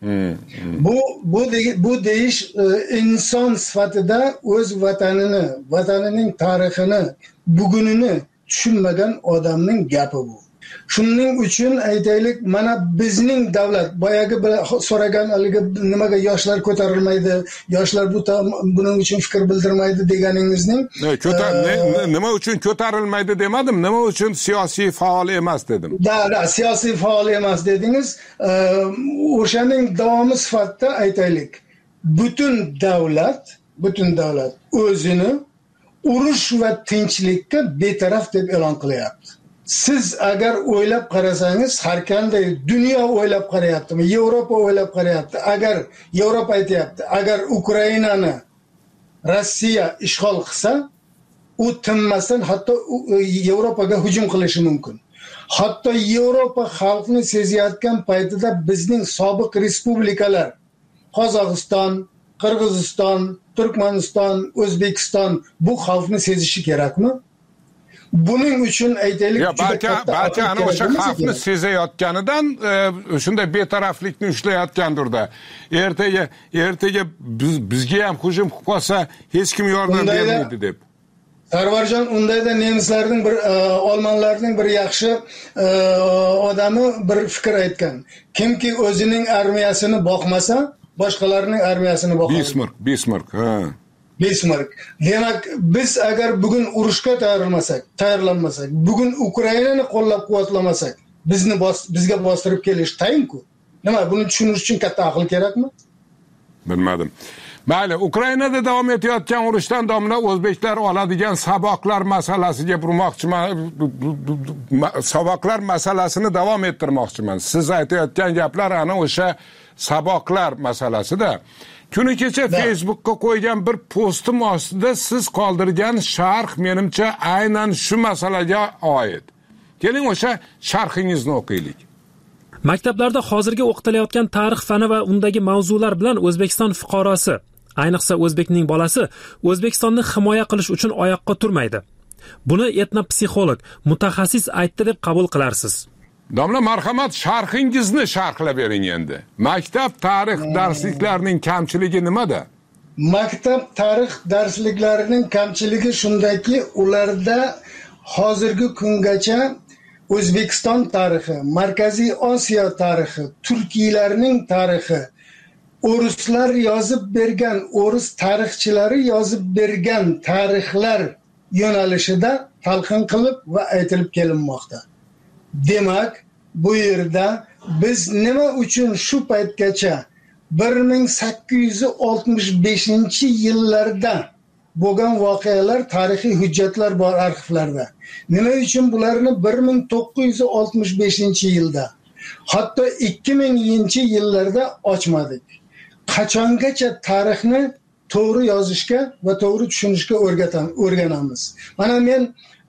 Bu deyish inson sifatida o'z vatanining tarixini, bugunini tushunmagan odamning gapi bu. Shuning uchun aytaylik, mana bizning davlat boyagi so'ragan nimaga yoshlar ko'tarilmaydi, yoshlar buning uchun fikr bildirmaydi deganingizning nima uchun ko'tarilmaydi demadim, nima uchun siyosiy faol emas dedim. Da, siyosiy faol emas dedingiz. O'shaning davomi sifatida aytaylik, butun davlat o'zini urush va tinchlikka betaraf deb e'lon qilyapti. Siz agar o'ylab qarasangiz, har qanday dunyo o'ylab qarayaptimi, Yevropa o'ylab qarayapti. Agar Yevropa aytayapti, agar Ukrainani Rossiya ishg'ol qilsa, u tinmasdan hatto Yevropaga hujum qilishi mumkin. Hatto Yevropa xalqni sezayotgan paytida bizning sobiq respublikalar, Qozog'iston, Qirg'iziston, Turkmaniston, O'zbekiston bu xalqni sezishi kerakmi? Buning uchun aytaylik, balki ana o'sha xalqni sezayotganidan shunday betaraflikni ushlayotgandirda. Ertaga bizga ham hujum qilib qolsa hech kim yordam bermaydi deb. Sarvarjon, undayda nemislarning bir olmanlarning bir yaxshi odami bir fikr aytgan. Kimki o'zining armiyasini boqmasa, boshqalarning armiyasini boqadi. Bismarck, ha. Bismarck. Demak, biz agar bugun urushga tayyorlanmasak, bugun Ukrainani qo'llab-quvvatlamasak, bizga bostirib kelish tayin-ku. Nima, buni tushunish uchun katta aql kerakmi? Bilmadim. Mayli, Ukrainada davom etayotgan urushdan domla o'zbeklar oladigan saboqlar masalasiga burmoqchiman. Saboqlar masalasini davom ettirmoqchiman. Siz aytayotgan gaplar ana o'sha saboqlar masalasida. Kuni kecha Facebook'ga qo'ygan bir postim ostida siz qoldirgan sharh menimcha aynan shu masalaga oid. Keling o'sha sharhingizni o'qiylik. Maktablarda hozirgi o'qitilayotgan tarix fani va undagi mavzular bilan O'zbekiston fuqarosi, ayniqsa o'zbekning bolasi, O'zbekistonni himoya qilish uchun oyoqqa turmaydi. Buni etnopsixolog, mutaxassis aytdi deb qabul qilarsiz. Domla, marhamat, sharhingizni sharhlab bering endi. Maktab tarix darsliklarining kamchiligi nimada? Maktab tarix darsliklarining kamchiligi shundaki, ularda hozirgi kungacha O'zbekiston tarixi, Markaziy Osiyo tarixi, Turkiylarning tarixi, o'rislar yozib bergan, o'ris tarixchilari yozib bergan tarixlar yo'nalishida talqin qilib va aytilib kelinmoqda. Demak, bu yerda biz nima uchun shu paytgacha 1865-yillarda bo'lgan voqealar, tarixiy hujjatlar bor arxivlarda. Nima uchun bularni 1965-yilda, hatto 2000-yillarda ochmadik? Qachongacha tarixni to'g'ri yozishga va to'g'ri tushunishga o'rganamiz? Mana men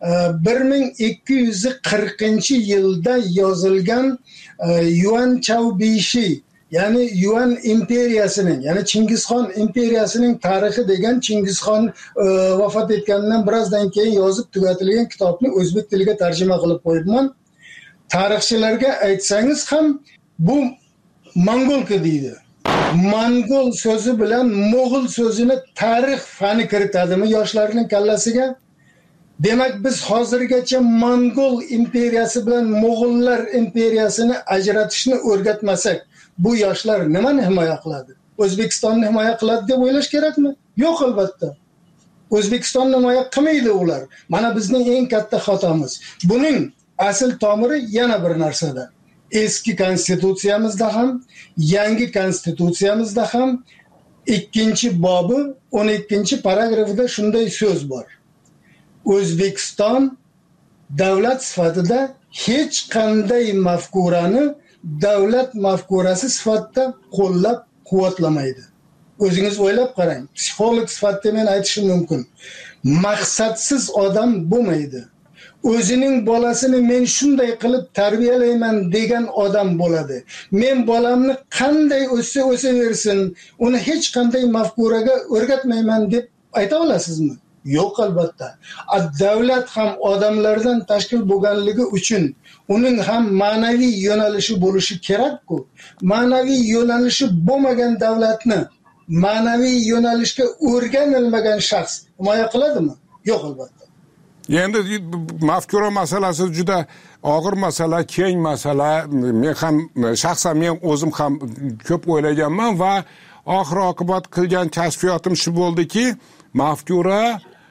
1240-yilda yozilgan Yuan Chaubishi, ya'ni Yuan imperiyasining, ya'ni Chingizxon imperiyasining tarixi degan, Chingizxon vafot etganidan birozdan keyin yozib tugatilgan kitobni o'zbek tiliga tarjima qilib qo'yibman. Tarixchilarga aytsangiz ham bu Mongolka deydi. Mongol so'zi bilan Mo'g'ul so'zini tarix fani kiritadimi yoshlarning kallasiga? Demak, biz hozirgacha Mongol imperiyasi bilan Mo'g'ullar imperiyasini ajratishni o'rgatmasak, bu yoshlar nimani himoya qiladi? O'zbekistonni himoya qiladi deb o'ylash kerakmi? Yo'q, albatta. O'zbekistonni himoya qilmaydi ular. Mana bizning eng katta xatomiz. Buning asl tomiri yana bir narsada. Eski konstitutsiyamizda ham, yangi konstitutsiyamizda ham 2-bobi 12-paragrafida shunday so'z bor. O'zbekiston davlat sifatida hech qanday mafkurani davlat mafkurasi sifatida qo'llab-quvvatlamaydi. O'zingiz o'ylab qarang. Psixolog sifatida men aytishim mumkin. Maqsadsiz odam bo'lmaydi. O'zining bolasini men shunday qilib tarbiyalayman degan odam bo'ladi. Men bolamni qanday o'saversin, uni hech qanday mafkuraga o'rgatmayman deb ayta olasizmi? Yo'q, albatta. Davlat ham odamlardan tashkil bo'lganligi uchun uning ham ma'naviy yo'nalishi bo'lishi kerak-ku. Ma'naviy yo'nalishi bo'lmagan davlatni ma'naviy yo'nalishga o'rganilmagan shaxs himoya qiladimi? Yo'q, albatta. Endi mafkura masalasi juda og'ir masala, keng masala. Men ham shaxsan men o'zim ham ko'p o'ylaganman va oxir oqibat qilgan kashfiyotim shu bo'ldiki, mafkura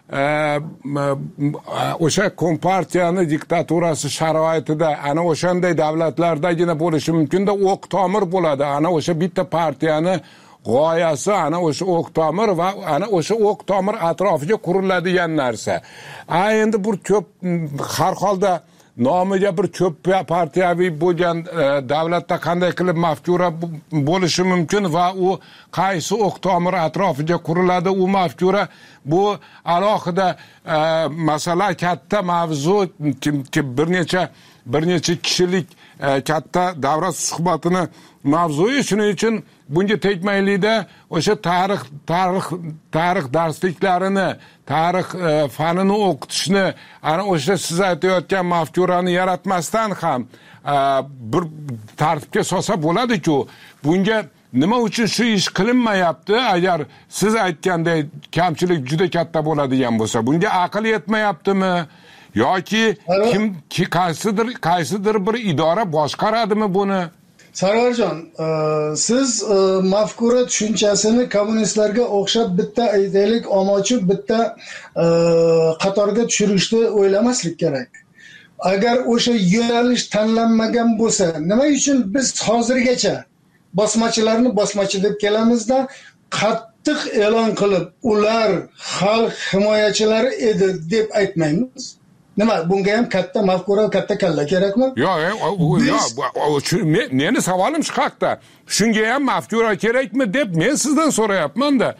o'sha kompartiyani diktaturasi sharoitida ana o'shanday davlatlardagina bo'lishi mumkin-da, o'q tomir bo'ladi. Ana o'sha bitta partiyani g'oyasi ana o'sha o'q tomir va ana o'sha o'q tomir atrofiga quriladigan narsa. Endi bu ko'p, har holda nomiga bir ko'p partiyaviy bo'lgan davlatda qanday qilib mafkura bo'lishi mumkin va u qaysi o'q tomir atrofiga quriladi? U mafkura bu alohida masala, katta mavzu, bir necha kishilik katta davra suhbatini mavzui. Shuning uchun bunga tegmaylikda o'sha tarix darsliklarini, tarix fanini o'qitishni ana o'sha siz aytayotgan mafkurani yaratmasdan ham bir tartibga solsa bo'ladi-ku. Bunga nima uchun shu ish qilinmayapti? Agar siz aytgandek kamchilik juda katta bo'ladigan bo'lsa, bunga aql yetmayaptimi? Yoki qaysidir bir idora boshqaradimi buni? Sarvarjon, siz mafkura tushunchasini kommunistlarga o'xshab bitta aytaylik omochib bitta qatorga tushirishni o'ylamaslik kerak. Agar o'sha yo'nalish tanlanmagan bo'lsa, nima uchun biz hozirgacha bosmachilarni bosmachi deb kelamizda qattiq e'lon qilib, ular xalq himoyachilari edi deb aytmaymiz? Nima, bunga ham katta mafkura, katta kalla kerakmi? Meni savolim shu haqda. Shunga ham mafkura kerakmi deb men sizdan so'rayapman-da.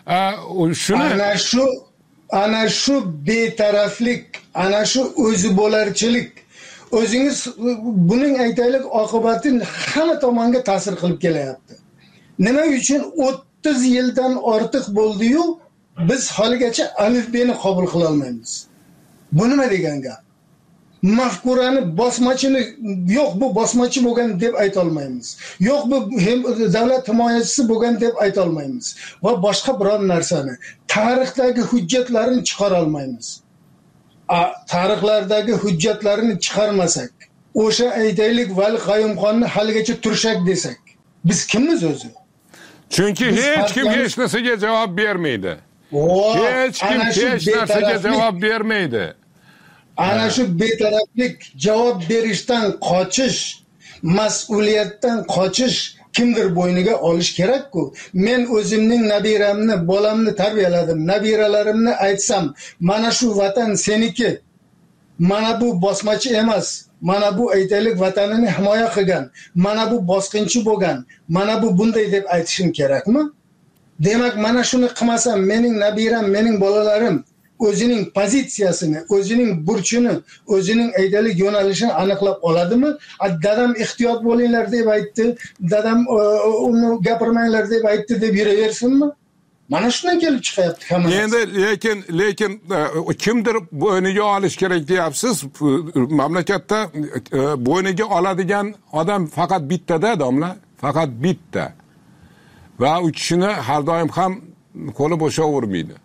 Ana shu betaraflik, ana shu o'zi bo'larchilik, o'zingiz buning aytaylik oqibati hamma tomonga ta'sir qilib kelyapti. Nima uchun 30 yildan ortiq bo'ldi-yu, biz haligacha alifbeni qabul qila olmaymiz. Bu nima degan gap? Mafkurani bosmachini yo'q bu bosmachi bo'lgan deb ayta olmaymiz. Yo'q bu davlat himoyachisi bo'lgan deb ayta olmaymiz. Va boshqa biror narsani tarixdagi hujjatlarini chiqara olmaymiz. Tarixlardagi hujjatlarini chiqarmasak, o'sha aytaylik Vali Qayumxonni haligacha turshak desak, biz kimmiz o'zi? Chunki hech kim hech narsaga javob bermaydi. Hech kim hech narsaga javob bermaydi. Ana shu betaraflik, javob berishdan qochish, mas'uliyatdan qochish kimdir bo'yniga olish kerak-ku. Men o'zimning nabiramni, bolamni tarbiyaladim. Nabiralarimni aytsam, mana shu vatan seniki. Mana bu bosmachi emas. Mana bu aytaylik vatanini himoya qilgan. Mana bu bosqinchi bo'lgan. Mana bu bunday deb aytishim kerakmi? Demak, mana shuni qilmasam, mening nabiram, mening bolalarim o'zining pozitsiyasini, o'zining burchini, o'zining aytaylik yo'nalishini aniqlab oladimi? Dadam ehtiyot bo'linglar deb aytdi, dadam uni gapirmanglar deb aytdi deb yuraversinmi? Mana shundan kelib chiqyapti hammasi. Endi lekin kimdir bo'yniga olish kerak deyapsiz. Mamlakatda bo'yniga oladigan odam faqat bitta-da, domla, faqat bitta. Va u kishini har doim ham qo'li bo'shavermaydi.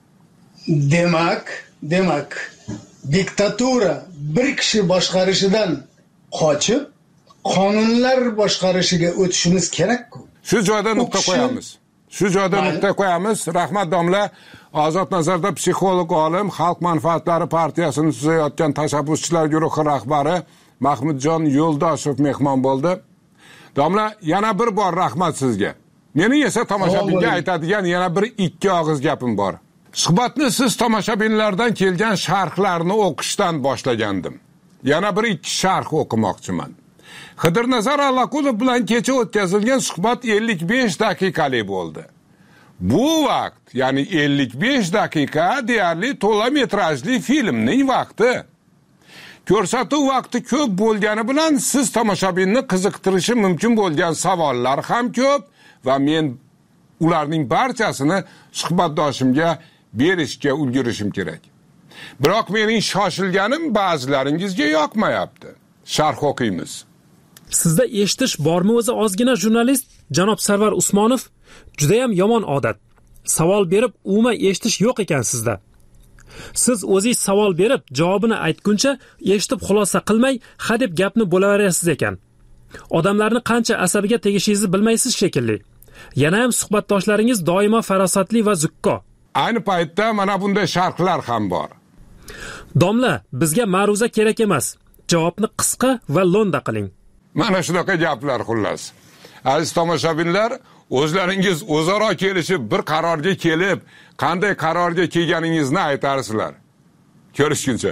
Demak, diktatura bir kishi boshqarishidan qochib, qonunlar boshqarishiga o'tishimiz kerak-ku. Shu joyda nuqta qo'yamiz. Rahmat domla. Ozod nazarda psixolog olim, Xalq manfaatlari partiyasini tuzayotgan tashabbuschilar guruhi rahbari Mahmudjon Yo'ldoshev mehmon bo'ldi. Domla, yana bir bor rahmat sizga. Mening esa tomoshabinga aytadigan yana bir ikki og'iz gapim bor. Suhbatni siz tomoshabinlardan kelgan sharhlarni o'qishdan boshlagandim. Yana bir ikki sharh o'qimoqchiman. Xidirnazar Allaqulov bilan kecha o'tkazilgan suhbat 55 daqiqalik bo'ldi. Bu vaqt, ya'ni 55 daqiqa deyarli to'la metrajli filmning vaqti. Ko'rsatuv vaqti ko'p bo'lgani bilan siz tomoshabinni qiziqtirishi mumkin bo'lgan savollar ham ko'p va men ularning barchasini suhbatdoshimga berishga ulgurishim kerak. Biroq mening shoshilganim ba'zilaringizga yoqmayapti. Sharh o'qiymiz. Sizda eshitish bormi o'zi ozgina jurnalist janob Sarvar Usmonov? Juda ham yomon odat. Savol berib, umuman eshitish yo'q ekan sizda. Siz o'zingiz savol berib, javobini aytguncha eshitib xulosa qilmay, hadeb gapni bo'laverasiz ekan. Odamlarni qancha asabiga tegishingizni bilmaysiz shekilli. Yana ham suhbatdoshlaringiz doimo farosatli va zukko. Ayni paytda mana bunday sharhlar ham bor. Domla, bizga ma'ruza kerak emas. Javobni qisqa va lo'nda qiling. Mana shunaqa gaplar xullas. Aziz tomoshabinlar, o'zlaringiz o'zaro kelishib bir qarorga kelib, qanday qarorga kelganingizni aytarsizlar. Ko'rishguncha.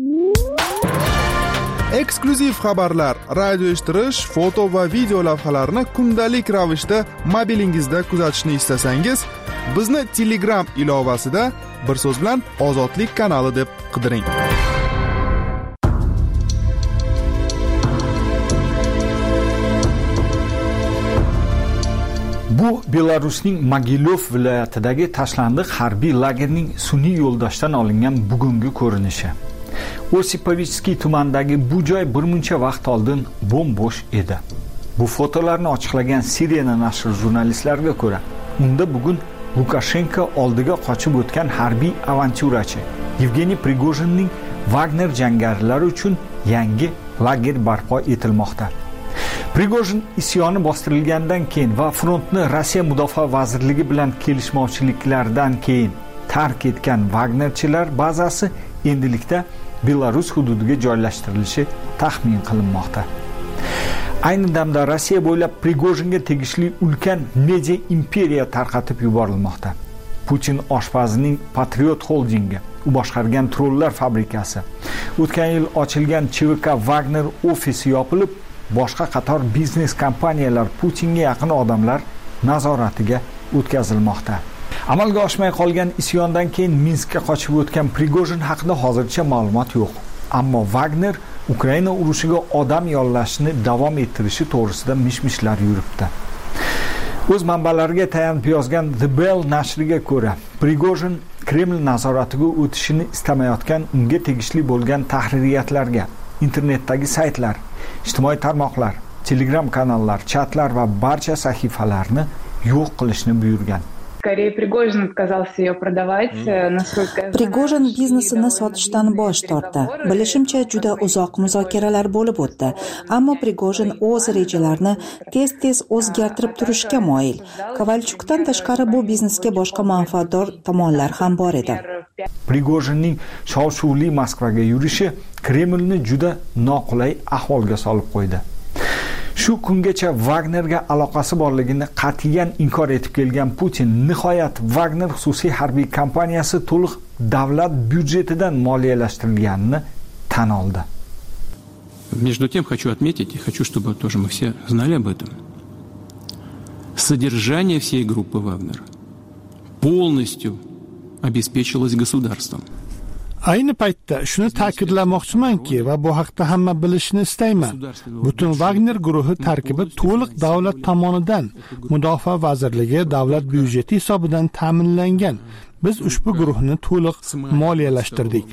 Eksklyuziv xabarlar, radio eshittirish, foto va video lavhalarni kundalik ravishda mobilingizda kuzatishni istasangiz, bizni Telegram ilovasida bir so'z bilan Ozodlik kanali deb qidiring. Bu Belarusning Mogilov viloyatidagi tashlandiq harbiy lagerning sun'iy yo'ldoshdan olingan bugungi ko'rinishi. Osipovskiy tumanidagi bu joy bir muncha vaqt oldin bo'm-bo'sh edi. Bu fotolarni ochiqlagan Sirena nashri jurnalistlariga ko'ra, unda bugun Lukashenko oldiga qochib o'tgan harbiy avantyurachi Yevgeniy Prigojinning Wagner jangarilari uchun yangi lager barpo etilmoqda. Prigojin isyoni bostirilgandan keyin va frontni Rossiya mudofaa vazirligi bilan kelishmovchiliklardan keyin tark etgan Wagnerchilar bazasi endilikda Belarus hududiga joylashtirilishi taxmin qilinmoqda. Ayni damda Rossiya bo'ylab Prigojinga tegishli ulkan media imperiya tarqatib yuborilmoqda. Putin oshpazining Patriot Holdingi, u boshqargan trollar fabrikasi, o'tgan yil ochilgan ChVK Wagner ofisi yopilib, boshqa qator biznes kompaniyalar Putinga yaqin odamlar nazoratiga o'tkazilmoqda. Amalga oshmay qolgan isyondan keyin Minskka qochib o'tgan Prigojin haqida hozircha ma'lumot yo'q. Ammo Wagner Ukraina urushiga odam yollashni davom ettirishi to'g'risida mish-mishlar yuribdi. O'z manbalariga tayanib yozgan The Bell nashriga ko'ra, Prigojin Kreml nazoratiga o'tishini istamayotgan unga tegishli bo'lgan tahririyatlarga, internetdagi saytlar, ijtimoiy tarmoqlar, Telegram kanallar, chatlar va barcha sahifalarni yo'q qilishni buyurgan. Prigojin biznesini sotishdan bosh tortdi. Bilishimcha juda uzoq muzokaralar bo'lib o'tdi, ammo Prigojin o'z rejalarini tez-tez o'zgartirib turishga moyil. Kovalchukdan tashqari bu biznesga boshqa manfaatdor tomonlar ham bor edi. Prigojinning shov-shuvli Moskvaga yurishi Kremlni juda noqulay ahvolga solib qo'ydi. Shu kungacha Wagnerga aloqasi borligini qat'iyan inkor etib kelgan Putin nihoyat Wagner xususiy harbiy kompaniyasi to'liq davlat byudjetidan moliyalashtirilganini tan oldi. Между тем хочу отметить и хочу, чтобы тоже мы все знали об этом. Содержание всей группы Wagner полностью обеспечилось государством. Ayni paytda shuni ta'kidlamoqchimanki va bu haqda hamma bilishni istayman. Butun Wagner guruhi tarkibi to'liq davlat tomonidan, Mudofaa vazirligi davlat byudjeti hisobidan ta'minlangan. Biz ushbu guruhni to'liq moliyalashtirdik.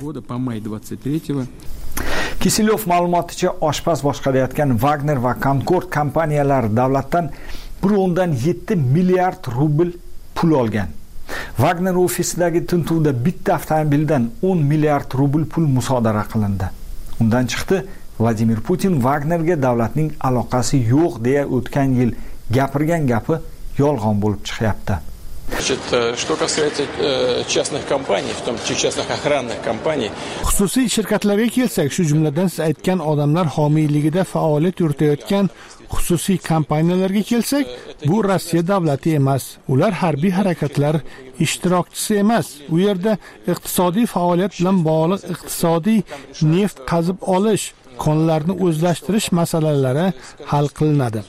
Kisilov ma'lumoticha, oshpaz boshqarayotgan Wagner va Concord kompaniyalari davlatdan 1.7 milliard rubl pul olgan. Wagner ofisidagi tintuvda bitta avtomobildan 10 milliard rubl pul musodara qilindi. Undan chiqdi, Vladimir Putin Wagnerga davlatning aloqasi yo'q deya o'tgan yil gapirgan gapi yolg'on bo'lib chiqyapti. Что касается частных компаний, в том числе частных охранных компаний. Xususiy shirkatlarga kelsak, shu jumladan siz aytgan odamlar homiyligida faoliyat yuritayotgan xususiy kompaniyalarga kelsak, bu Rossiya davlati emas. Ular harbiy harakatlar ishtirokchisi emas. U yerda iqtisodiy faoliyat bilan bog'liq iqtisodiy neft qazib olish, konlarni o'zlashtirish masalalari hal qilinadi.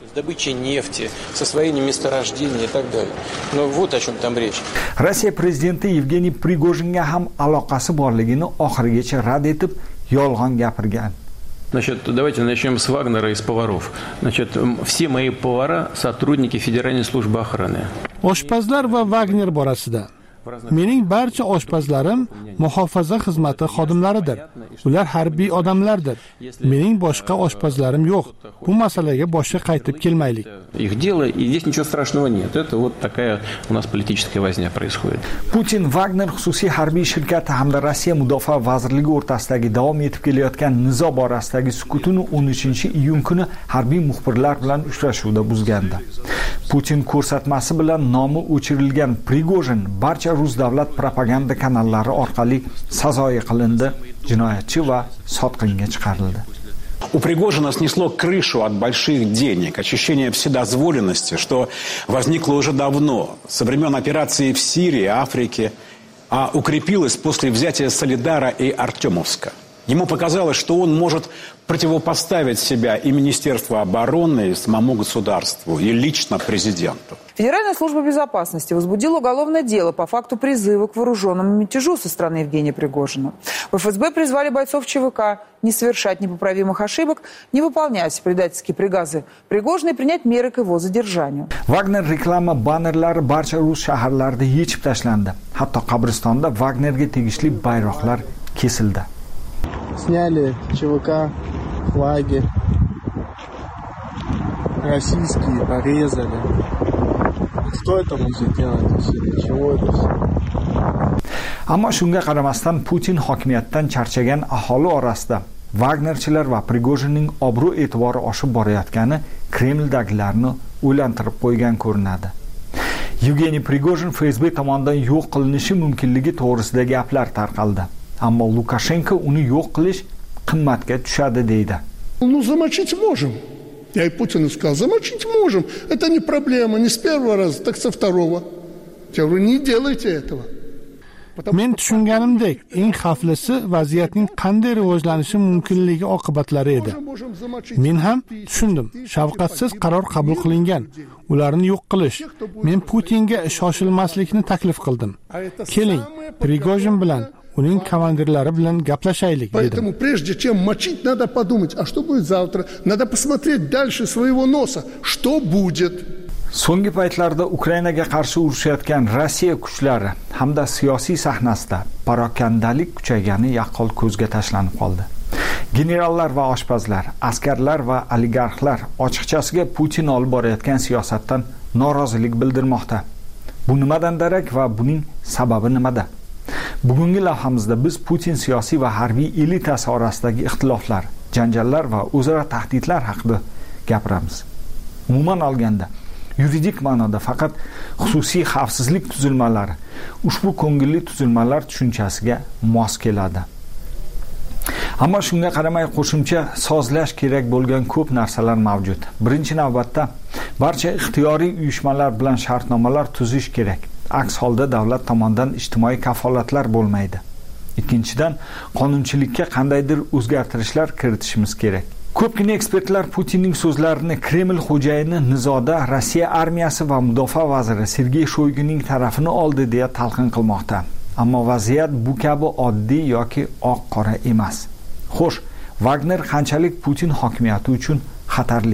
Rossiya prezidenti Yevgeniy Prigojinga ham aloqasi borligini oxirigacha rad etib, yolg'on gapirgan. Значит, давайте начнем с Вагнера и с поваров. Значит, все мои повара сотрудники Федеральной службы охраны. Oshpazlar va Wagner borasida mening barcha oshpazlarim muhofaza xizmati xodimlaridir. Ular harbiy odamlardir. Mening boshqa oshpazlarim yo'q. Bu masalaga boshqa qaytib kelmaylik. Их дело, и здесь ничего страшного нет. Это вот такая у нас политическая возня происходит. Putin Wagner xususiy harbiy shirkati hamda Rossiya mudofaa vazirligi o'rtasidagi davom etib kelayotgan nizo borasidagi sukutini 13-iyun kuni harbiy muxbirlar bilan uchrashuvda buzgandi. Putin ko'rsatmasi bilan nomi o'chirilgan Prigojin barcha rus davlat propaganda kanallari orqali sazoyi qilindi, jinoyatchi va sotqinga chiqarildi. У Пригожина снесло крышу от больших денег, ощущение вседозволенности, что возникло уже давно, со времен операции в Сирии, Африке, а укрепилось после взятия Солидара и Артемовска. Ему показалось, что он может противопоставить себя и Министерству обороны, и самому государству, и лично президенту. Федеральная служба безопасности возбудила уголовное дело по факту призыва к вооруженному мятежу со стороны Евгения Пригожина. В ФСБ призвали бойцов ЧВК не совершать непоправимых ошибок, не выполнять предательские приказы Пригожина и принять меры к его задержанию. Wagner reklama bannerlari barcha rus shaharlarida yechib tashlandi. Hatto qabristonda Wagnerga tegishli bayroqlar kesildi. Сняли ЧВК, флаги. российские порезали. Кто это будет делать? Для чего это все? Ammo shunga qaramasdan Putin hokimiyatdan charchagan aholi orasida Wagnerchilar va Prigojinning obro' e'tibori oshib borayotgani Kremldagilarni o'ylantirib qo'ygan ko'rinadi. Yevgeniy Prigojin FSB tomonidan yo'q qilinishi mumkinligi to'g'risida gaplar tarqaldi. Ammo Lukashenko uni yo'q qilish qimmatga tushadi deydi. Ну, замочить можем. Я и Путину сказал, замочить можем. Это не проблема, не с первого раза, так со второго. Я говорю, не делайте этого. Men tushunganimdek, eng xavflisi vaziyatning qanday rivojlanishi mumkinligi oqibatlari edi. Men ham tushundim. Shafqatsiz qaror qabul qilingan. Ularni yo'q qilish. Men Putinga shoshilmaslikni taklif qildim. Keling, Prigojin bilan uning komandirlari bilan gaplashaylik dedim. Поэтому прежде чем мочить, надо подумать, а что будет завтра? Надо посмотреть дальше своего носа, что будет. So'nggi paytlarda Ukrainaga qarshi urushayotgan Rossiya kuchlari hamda siyosiy sahnasida parokandalik kuchaygani yaqqol ko'zga tashlanib qoldi. Generallar va oshpazlar, askarlar va oligarxlar ochiqchasiga Putin olib borayotgan siyosatdan norozilik bildirmoqda. Bu nimadan darak va buning sababi nimada? Bugungi lavhamizda biz Putin siyosiy va harbiy elitasi orasidagi ixtiloflar, janjallar va o'zaro tahdidlar haqida gapiramiz. Umuman olganda yuridik ma'noda faqat xususiy xavfsizlik tuzilmalari ushbu ko'ngilli tuzilmalar tushunchasiga mos keladi. Ammo shunga qaramay qo'shimcha sozlash kerak bo'lgan ko'p narsalar mavjud. Birinchi navbatda barcha ixtiyoriy uyushmalar bilan shartnomalar tuzish kerak. Aks holda davlat tomonidan ijtimoiy kafolatlar bo'lmaydi. Ikkinchidan, qonunchilikka qandaydir o'zgartirishlar kiritishimiz kerak. Ko'pgina ekspertlar Putinning so'zlarini Kreml xo'jayini nizoda Rossiya armiyasi va mudofaa vaziri Sergey Shoyguning tarafini oldi deya talqin qilmoqda. Ammo vaziyat bu kabi oddiy yoki oq-qora emas. Xo'sh, Wagner qanchalik Putin hokimiyati uchun xatarli?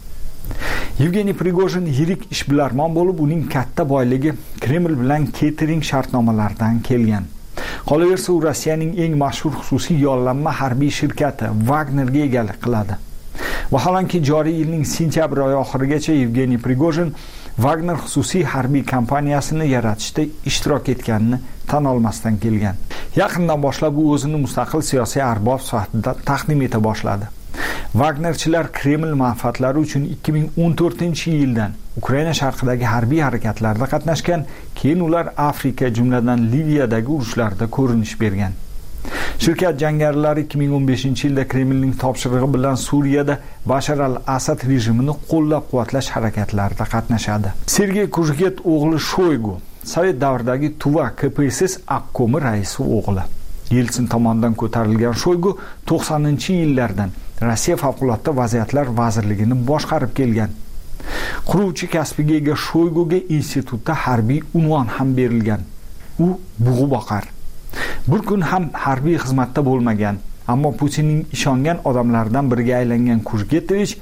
Yevgeniy Prigojin yirik ishbilarmon bo'lib, uning katta boyligi Kreml bilan catering shartnomalaridan kelgan. Qolaversa, u Rossiyaning eng mashhur xususiy yollanma harbiy shirkati Wagnerga egalik qiladi. Vaholanki joriy yilning sentyabr oyi oxirigacha Yevgeniy Prigojin Wagner xususiy harbiy kompaniyasini yaratishda ishtirok etganini tan olmasdan kelgan. Yaqindan boshlab u o'zini mustaqil siyosiy arbob sifatida taqdim eta boshladi. Wagnerchilar Kreml manfaatlari uchun 2014-yildan Ukraina sharqidagi harbiy harakatlarda qatnashgan, keyin ular Afrika, jumladan Liviyadagi urushlarda ko'rinish bergan. Shirkat jangarilari 2015-yilda Kremlning topshirig'i bilan Suriyada Bashar al-Asad rejimini qo'llab-quvvatlash harakatlarida qatnashadi. Sergey Kuzget o'g'li Shoygu, Sovet davridagi Tuva KPSS obkomi raisi o'g'li. Yeltsin tomonidan ko'tarilgan Shoygu 90-yillardan Rossiya favqulodda vaziyatlar vazirligini boshqarib kelgan. Quruvchi kasbiga ega Shoyguga institutda harbiy unvon ham berilgan. U bug'u-boqar. Bir kun ham harbiy xizmatda bo'lmagan, ammo Putinning ishongan odamlaridan biriga aylangan Kuzgetovich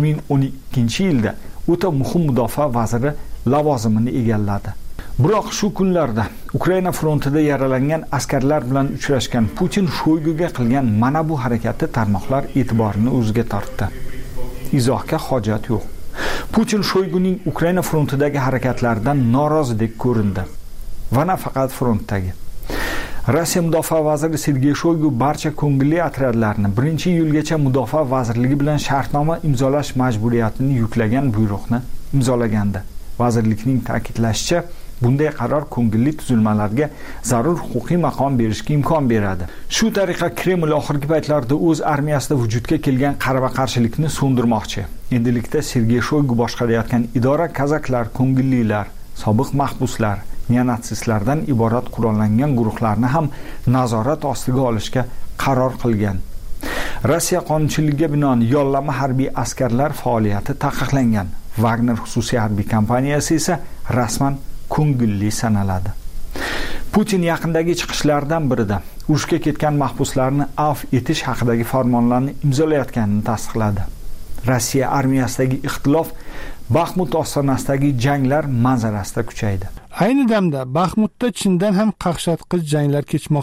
2012-yilda o'ta muhim mudofaa vaziri lavozimini egalladi. Biroq shu kunlarda Ukraina frontida yaralangan askarlar bilan uchrashgan Putin Shoyguga qilgan mana bu harakati tarmoqlar e'tiborini o'ziga tortdi. Izohga hojat yo'q. Putin Shoyguning Ukraina frontidagi harakatlaridan norozidek ko'rindi. Va nafaqat frontdagi. Rossiya mudofaa vaziri Sergey Shoygu barcha ko'ngilli otryadlarni 1-iyulgacha mudofaa vazirligi bilan shartnoma imzolash majburiyatini yuklagan buyruqni imzolagandi. Vazirlikning ta'kidlashicha, bunday qaror ko'ngilli tuzilmalarga zarur huquqiy maqom berishga imkon beradi. Shu tariqa Kreml oxirgi paytlarda o'z armiyasida vujudga kelgan qarama-qarshilikni so'ndirmoqchi. Endilikda Sergey Shoygu boshqarayotgan idora kazaklar, ko'ngillilar, sobiq mahbuslar, neonatsistlardan iborat qurollangan guruhlarni ham nazorat ostiga olishga qaror qilgan. Rossiya qonunchiligiga binoan yollama harbiy askarlar faoliyati taqiqlangan. Wagner xususiy harbiy kompaniyasi esa rasman ko'ngilli sanaladi. Putin yaqindagi chiqishlardan birida urushga ketgan mahbuslarni afv etish haqidagi farmonlarni imzolayotganini tasdiqladi. Rossiya armiyasidagi ixtilof Baxmut ostonasidagi janglar manzarasida kuchaydi. Ayni damda Baxmutda chindan ham qaqshatqich janglar kechmoqda.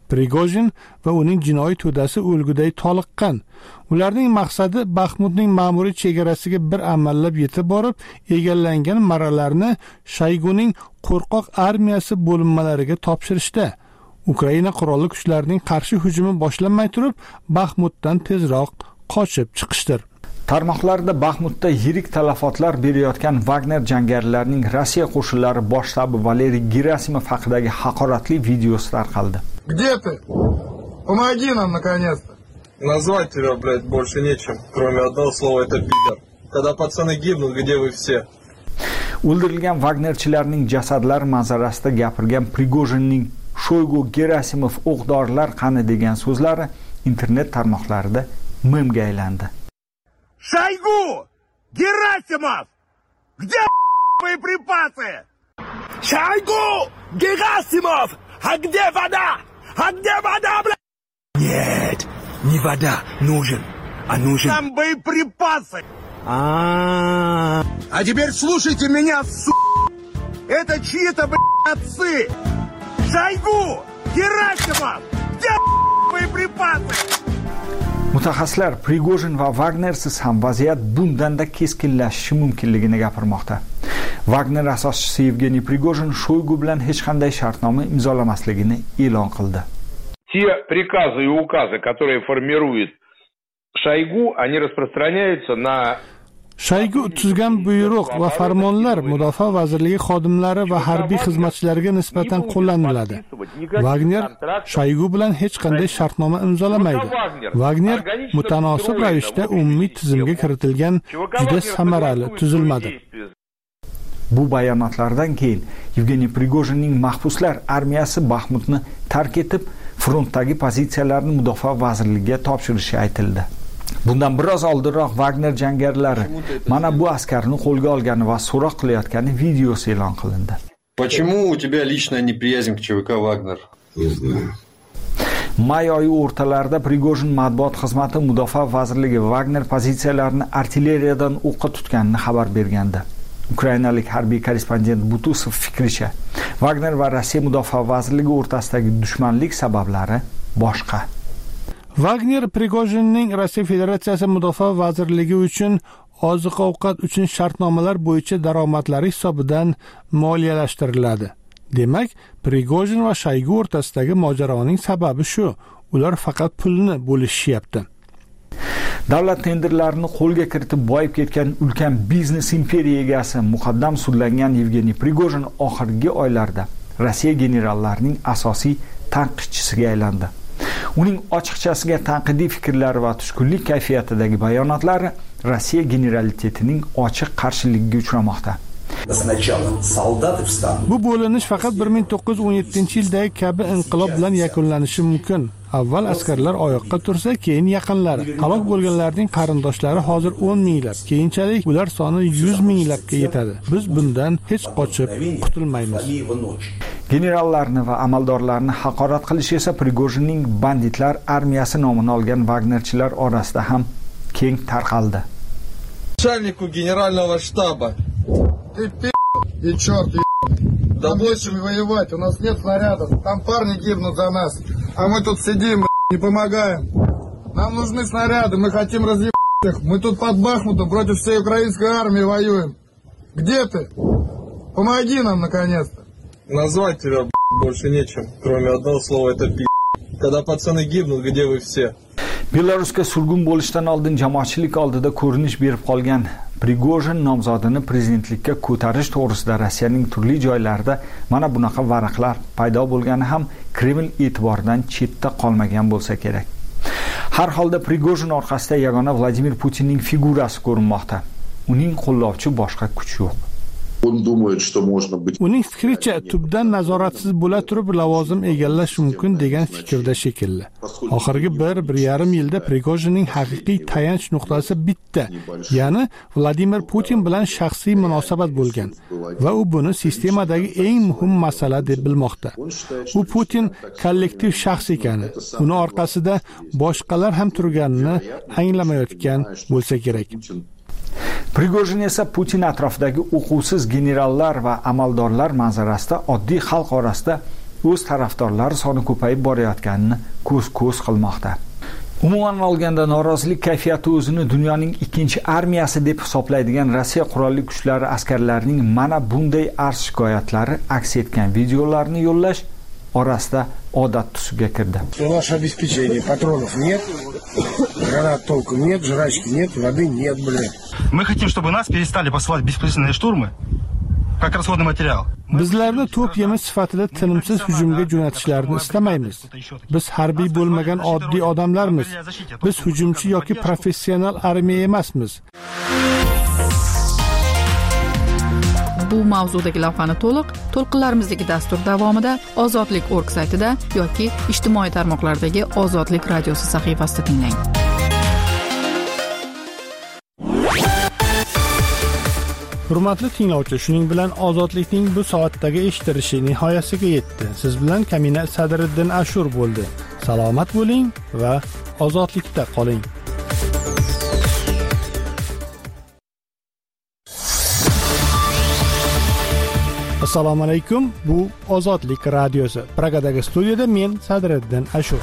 Prigojin va uning jinoiy to'dasi o'lguday toliqqan. Ularning maqsadi Baxmutning ma'muriy chegarasiga bir amallab yetib borib, egallangan marralarni Shoyguning qo'rqoq armiyasi bo'linmalariga topshirishda. Ukraina qurolli kuchlarining qarshi hujumi boshlanmay turib, Baxmutdan tezroq qochib chiqishdir. Tarmoqlarda Baxmutda yirik talafotlar berayotgan Wagner jangarilarining Rossiya qo'shinlari bosh shtabi Valeriy Gerasimov haqidagi haqoratli videosi tarqaldi. Где ты? Помоги нам наконец-то. Назвать тебя, блядь, больше нечем, кроме одного слова — это пидор. Когда пацаны гибнут, где вы все? O'ldirilgan Wagnerchilarning jasadlari manzarasida gapirgan Prigojinning Shoygu, Gerasimov o'qdorlar qani degan so'zlari internet tarmoqlarida memga aylandi. Шойгу! Герасимов! Где боеприпасы? Шойгу! Герасимов! А где вода? А где вода, блядь? Нет, не вода нужен, а нужен... Там боеприпасы! А теперь слушайте меня, это чьи-то, блядь, отцы! Шойгу! Герасимов! Где боеприпасы? Mutaxassislar Prigojin va Wagnersiz ham vaziyat bundanda keskinlashishi mumkinligini gapirmoqda. Wagner asoschisi Yevgeniy Prigojin Shoygu bilan hech qanday shartnoma imzolamasligini e'lon qildi. Те приказы и указы, которые формирует Шойгу, они распространяются на Shoygu tuzgan buyruq va farmonlar Mudofaa vazirligi xodimlari va harbiy xizmatchilariga nisbatan qo'llaniladi. Wagner Shoygu bilan hech qanday shartnoma imzolamaydi. Wagner mutanosib ravishda umumiy tizimga kiritilgan juda samarali tuzilmadir. Bu bayonotlardan keyin Yevgeniy Prigojinning mahbuslar armiyasi Baxmutni tark etib, frontdagi pozitsiyalarni Mudofaa vazirligiga topshirishi aytildi. Bundan biroz oldinroq Wagner jangarilari mana bu askarni qo'lga olgani va so'roq qilayotgani videosi e'lon qilindi. Почему у тебя личная неприязнь к ЧВК Wagner? Не знаю. May oyi o'rtalarida Prigojin matbuot xizmati Mudofaa vazirligi Wagner pozitsiyalarini artilleriyadan o'qqa tutganini xabar bergandi. Ukrainalik harbiy korrespondent Butusov fikricha, Wagner va Rossiya Mudofaa vazirligi o'rtasidagi dushmanlik sabablari boshqa. Wagner Prigojinning Rossiya Federatsiyasi Mudofaa vazirligi uchun oziq-ovqat uchun shartnomalar bo'yicha daromadlari hisobidan moliyalashtiriladi. Demak, Prigojin va Shoygu o'rtasidagi mojaroning sababi shu. Ular faqat pulni bo'lishyapti. Davlat tenderlarini qo'lga kiritib boyib ketgan ulkan biznes imperiya egasi muqaddam sudlangan Yevgeniy Prigojin oxirgi oylarda Rossiya generallarining asosiy tanqidchisiga aylandi. Uning ochiqchasiga tanqidiy fikrlari va tushkunlik kayfiyatidagi bayonotlari Rossiya generalitetining ochiq qarshiligiga uchramoqda. Bu bo'linish faqat 1917-yildagi kabi inqilob bilan yakunlanishi mumkin. Avval askarlar oyoqqa tursa, keyin yaqinlari. Halok bo'lganlarning qarindoshlari hozir 10 minglab, keyinchalik ular soni 100 minglabga yetadi. Biz bundan hech qochib qutulmaymiz. Generallarni va amaldorlarni haqorat qilish esa Prigojinning banditlar armiyasi nomini olgan Wagnerchilar orasida ham keng tarqaldi. Начальнику генерального штаба. Ты и черт, да больше воевать, у нас нет снарядов, там парни гибнут за нас, а мы тут сидим, не помогаем. Нам нужны снаряды, мы хотим разъебать их, мы тут под Бахмутом против всей украинской армии воюем. Где ты? Помоги нам, наконец-то. Назвать тебя, больше нечем, кроме одного слова — это пи***. Когда пацаны гибнут, где вы все? Belarusga surgun bo'lishdan oldin jamoatchilik oldida ko'rinish berib qolgan Prigojin nomzodini prezidentlikka ko'tarish to'g'risida Rossiyaning turli joylarida mana bunaqa varaqlar paydo bo'lgani ham Kreml e'tiboridan chetda qolmagan bo'lsa kerak. Har holda Prigojin orqasida yagona Vladimir Putinning figurasi ko'rinmoqda. Uning qo'llovchi boshqa kuch yo'q. Uning fikricha, tubdan nazoratsiz bo'la turib lavozim egallash mumkin degan fikrda shekilli. Oxirgi 1-1.5 yilda Prigojinning haqiqiy tayanch nuqtasi bitta, ya'ni Vladimir Putin bilan shaxsiy munosabat bo'lgan va u buni sistemadagi eng muhim masala deb bilmoqda. U Putin kollektiv shaxs ekani, uni orqasida boshqalar ham turganini anglamayotgan bo'lsa kerak. Prigojin esa Putin atrofidagi o'quvsiz generallar va amaldorlar manzarasida oddiy xalq orasida o'z tarafdorlari soni ko'payib borayotganini ko'z qilmoqda. Umuman olganda norozilik kayfiyati o'zini dunyoning ikkinchi armiyasi deb hisoblaydigan Rossiya qurolli kuchlari askarlarining mana bunday arz shikoyatlari aks etgan videolarni yo'llash orasida odat tusiga kirdi. У нас обеспечения патронов нет, гранат толком нет, жрачки нет, воды нет, блин. Мы хотим, чтобы нас перестали посылать беспричинные штурмы, как расходный материал. Bizlarni to'p yemish sifatida tinimsiz hujumga jo'natishlarini istamaymiz. Biz harbiy bo'lmagan oddiy odamlarmiz. Biz hujumchi yoki professional armiya emasmiz. Bu mavzudagi lavhani to'lqinlarimizdagi dastur davomida Ozodlik.org saytida yoki ijtimoiy tarmoqlardagi Ozodlik radiosi sahifasida tinglang. Hurmatli tinglovchi, shuning bilan Ozodlikning bu soatdagi eshitilishi nihoyasiga yetdi. Siz bilan Kamina Sadriddin Ashur bo'ldi. Salomat bo'ling va ozodlikda qoling. Assalomu alaykum. Bu Ozodlik radiosi. Pragadagi studiyada men Sadriddin Ashur.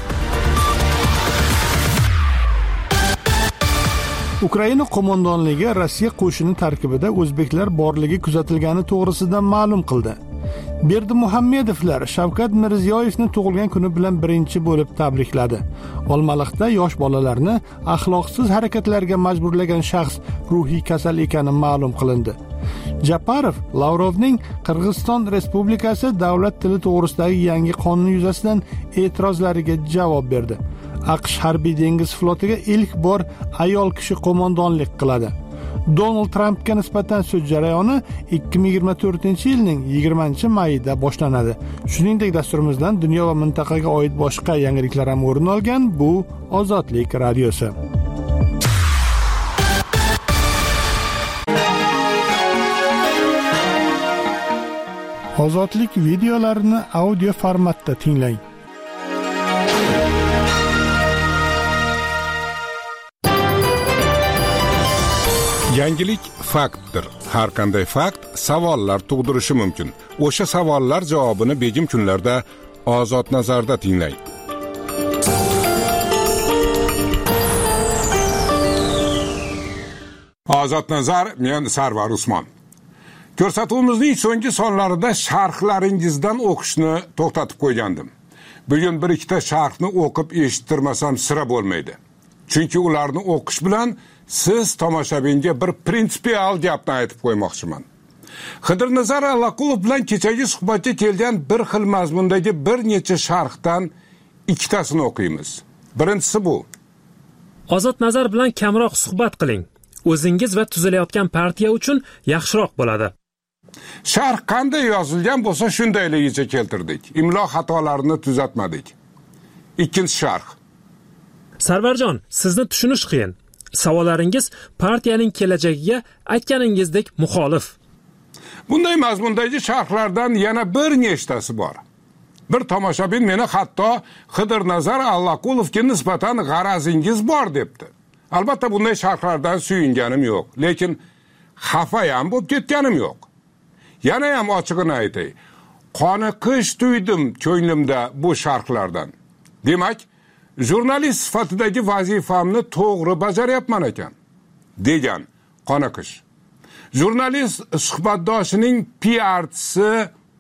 Ukraina qo'mondonligi Rossiya qo'shini tarkibida o'zbeklar borligi kuzatilgani to'g'risida ma'lum qildi. Berdimuhammedovlar Shavkat Mirziyoyevni tug'ilgan kuni bilan birinchi bo'lib tabrikladi. Olmaliqda yosh bolalarni axloqsiz harakatlarga majburlagan shaxs ruhiy kasal ekani ma'lum qilindi. Japarov Lavrovning Qirg'iziston Respublikasi davlat tili to'g'risidagi yangi qonun yuzasidan e'tirozlariga javob berdi. AQSh harbiy dengiz flotiga ilk bor ayol kishi qo'mondonlik qiladi. Donald Trampga nisbatan sud jarayoni 2024-yilning 20-mayida boshlanadi. Shuningdek, dasturimizdan dunyo va mintaqaga oid boshqa yangiliklar ham o'rin olgan. Bu Ozodlik radiosi. Ozodlik videolarini audio formatda tinglang. Yangilik faktdir. Har qanday fakt savollar tug'dirishi mumkin. O'sha savollar javobini begim kunlarda Ozod nazarda tinglang. Ozod nazar, men Sarvar Usmon. Ko'rsatuvimizning so'nggi sonlarida sharhlaringizdan o'qishni to'xtatib qo'ygandim. Bugun bir ikkita sharhni o'qib eshittirmasam sira bo'lmaydi. Chunki ularni o'qish bilan siz tomoshabinga bir prinsipial gapni aytib qo'ymoqchiman. Xidirnazar Allaqulov bilan kechagi suhbatga kelgan bir xil mazmundagi bir necha sharhdan ikkitasini o'qiymiz. Birinchisi bu. Ozod nazar bilan kamroq suhbat qiling. O'zingiz va tuzilayotgan partiya uchun yaxshiroq bo'ladi. Sharh qanday yozilgan bo'lsa shundayligicha keltirdik. Imlo xatolarini tuzatmadik. Ikkinchi sharh. Sarvarjon, sizni tushunish qiyin. Savollaringiz partiyaning kelajagiga aytganingizdek muxolif. Bunday mazmundagi sharhlardan yana bir nechtasi bor. Bir tomoshabin meni hatto Xidirnazar Allaqulovga nisbatan g'arazingiz bor debdi. Albatta bunday sharhlardan suyunganim yo'q, lekin xafa ham bo'lib ketganim yo'q. Yana ham ochig'ini aytay, qoniqish tuydim ko'nglimda bu sharhlardan. Demak, jurnalist sifatidagi vazifamni to'g'ri bajaryapman ekan, degan qoniqish. Jurnalist suhbatdoshining PR'chisi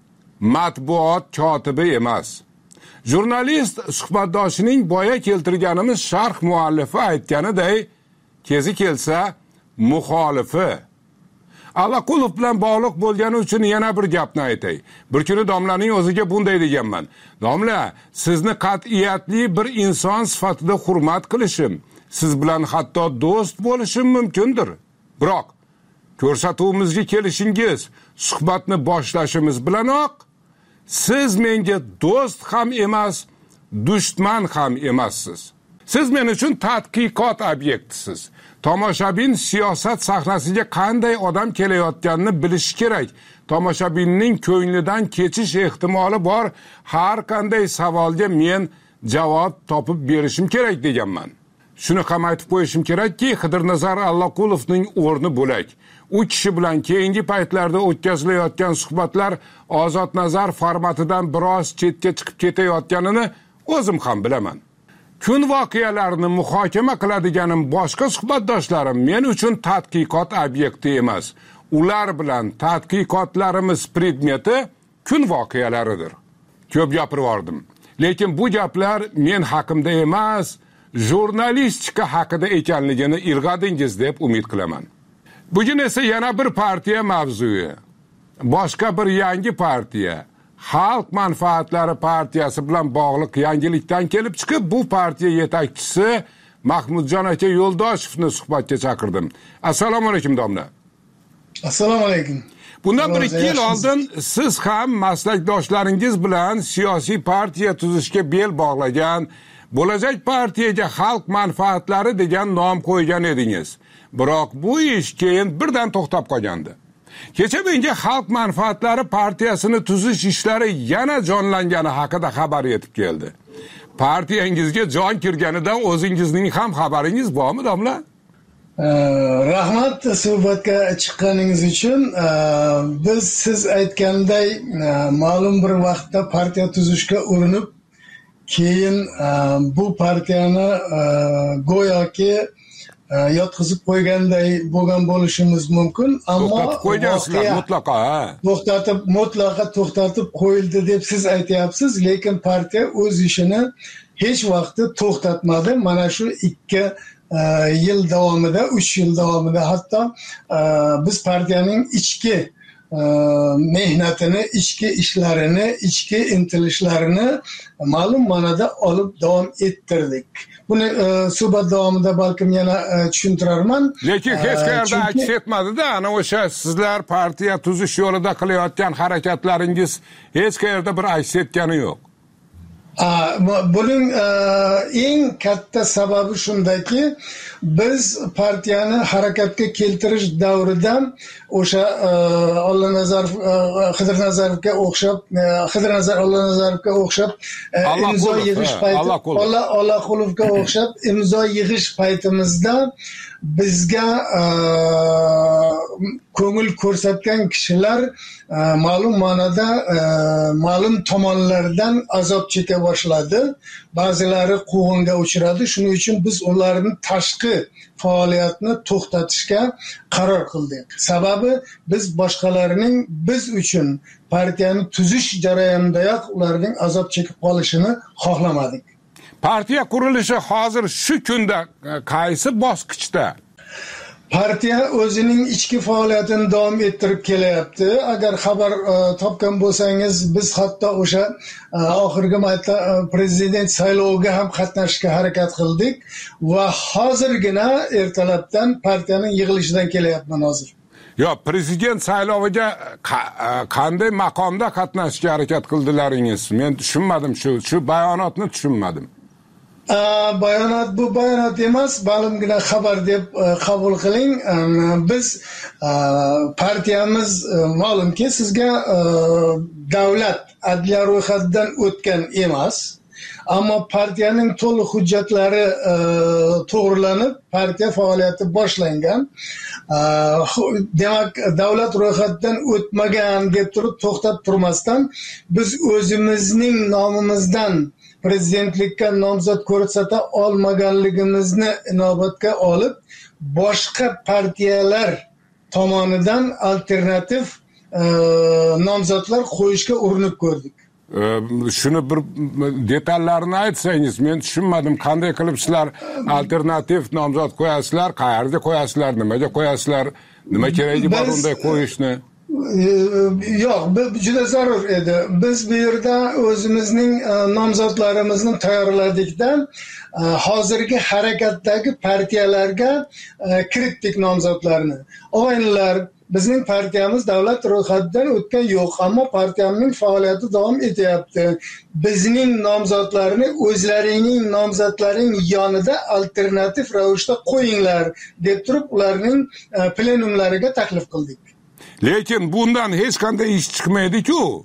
matbuot kotibi emas. Jurnalist suhbatdoshining boya keltirganimiz sharh muallifi aytganiday, kezi kelsa muxolifi. Allaqulov bilan bog'liq bo'lgani uchun yana bir gapni aytay. Bir kuni domlaning o'ziga bunday deganman. Domla, sizni qat'iyatli bir inson sifatida hurmat qilishim, siz bilan hatto do'st bo'lishim mumkindir. Biroq ko'rsatuvimizga kelishingiz, suhbatni boshlashimiz bilanoq siz menga do'st ham emas, dushman ham emassiz. Siz men uchun tadqiqot obyektisiz. Tomoshabin siyosat sahnasiga qanday odam kelayotganini bilishi kerak. Tomoshabinning ko'nglidan kechish ehtimoli bor har qanday savolga men javob topib berishim kerak deganman. shuni ham aytib qo'yishim kerakki, Xidirnazar Allaqulovning o'rni bo'lak. U kishi bilan keyingi paytlarda o'tkazilayotgan suhbatlar Ozodnazar formatidan biroz chetga chiqib ketayotganini o'zim ham bilaman. Kun voqealarini muhokama qiladiganim boshqa suhbatdoshlarim men uchun tadqiqot obyekti emas. Ular bilan tadqiqotlarimiz predmeti kun voqealaridir. Ko'p gapirib yordim. Lekin bu gaplar men haqimda emas, jurnalistika haqida ekanligini ilg'adingiz deb umid qilaman. Bugun esa yana bir partiya mavzui. Boshqa bir yangi partiya, Xalq manfaatlari partiyasi bilan bog'liq yangilikdan kelib chiqib, bu partiya yetakchisi Mahmudjon aka Yo'ldoshevni suhbatga chaqirdim. Assalomu alaykum domla. Assalomu alaykum. Bundan 1-2 yil oldin siz ham maslakdoshlaringiz bilan siyosiy partiya tuzishga bel bog'lagan, bo'lajak partiyaga Xalq manfaatlari degan nom qo'ygan edingiz. Biroq bu ish keyin birdan to'xtab qolgandi. Kecha menga Xalq manfaatlari partiyasini tuzish ishlari yana jonlangani haqida xabar yetib keldi. Partiyangizga jon kirganidan o'zingizning ham xabaringiz bormi, domla? Rahmat suhbatga chiqqaningiz uchun. Biz siz aytganday ma'lum bir vaqtda partiya tuzishga urinib, keyin bu partiyani go'yoki yotqizib qo'yganday bo'lgan bo'lishimiz mumkin, ammo mutlaqo to'xtatib qo'yildi deb siz aytyapsiz, lekin partiya o'z ishini hech vaqtda to'xtatmadi. Mana shu 2 yil davomida, 3 yil davomida hatto biz partiyaning ichki mehnatini, ichki ishlarini, ichki intilishlarini ma'lum ma'noda olib davom ettirdik. Buni suhbat davomida balkim yana tushuntirarman. Lekin hech qayerda aks etmadi-da, ana o'sha sizlar partiya tuzish yo'lida qilayotgan harakatlaringiz hech qayerda bir aks etgani yo'q. Buning eng katta sababi shundaki, biz partiyani harakatga keltirish davrida o'sha Xidirnazarovga o'xshab imzo yig'ish payti, Allaqulovga o'xshab imzo yig'ish paytimizda bizga ko'ngil ko'rsatgan kishilar ma'lum ma'noda ma'lum tomonlardan azob cheka boshladi. Ba'zilari quvg'inga uchradi. Shuning uchun biz ularning tashqi faoliyatini to'xtatishga qaror qildik. Sababi biz boshqalarning biz uchun partiyani tuzish jarayonidayoq ularning azob chekib qolishini xohlamadik. Partiya qurilishi hozir shu kunda qaysi bosqichda? Partiya o'zining ichki faoliyatini davom ettirib kelyapti. Agar xabar topgan bo'lsangiz, biz hatto o'sha oxirgi marta prezident sayloviga ham qatnashishga harakat qildik va hozirgina ertalabdan partiyaning yig'ilishidan kelyapman hozir. Yo, prezident sayloviga qanday maqomda qatnashishga harakat qildilaringiz? Men tushunmadim, shu bayonotni tushunmadim. Bu bayonot emas, ma'lumgina xabar deb qabul qiling. Biz partiyamiz ma'lumki sizga davlat adliya ro'yxatidan o'tgan emas, ammo partiyaning to'liq hujjatlari to'g'rilanib, partiya faoliyati boshlangan. Demak, davlat ro'yxatidan o'tmagan deb turib to'xtab turmasdan, biz o'zimizning nomimizdan prezidentlikka nomzod ko'rsata olmaganligimizni inobatga olib, boshqa partiyalar tomonidan alternativ nomzodlar qo'yishga urinib ko'rdik. Shuni bir detallarini aytsangiz, men tushunmadim. Qanday qilib sizlar alternativ nomzod qo'yasizlar, qayerga qo'yasizlar, nimaga qo'yasizlar, nima keragi bor unday qo'yishni? Yo'q, juda zarur edi. Biz bu yerda o'zimizning nomzodlarimizni tayyorladikda hozirgi harakatdagi partiyalarga kiritdik nomzodlarni. Og'aynilar, bizning partiyamiz davlat ro'yxatidan o'tgan yo'q, ammo partiyamizning faoliyati davom etyapti. Bizning nomzodlarni o'zlaringning nomzodlaring yonida alternativ ravishda qo'yinglar deb turib ularning plenumlariga taklif qildik. Lekin bundan hech qanday ish chiqmaydi-ku.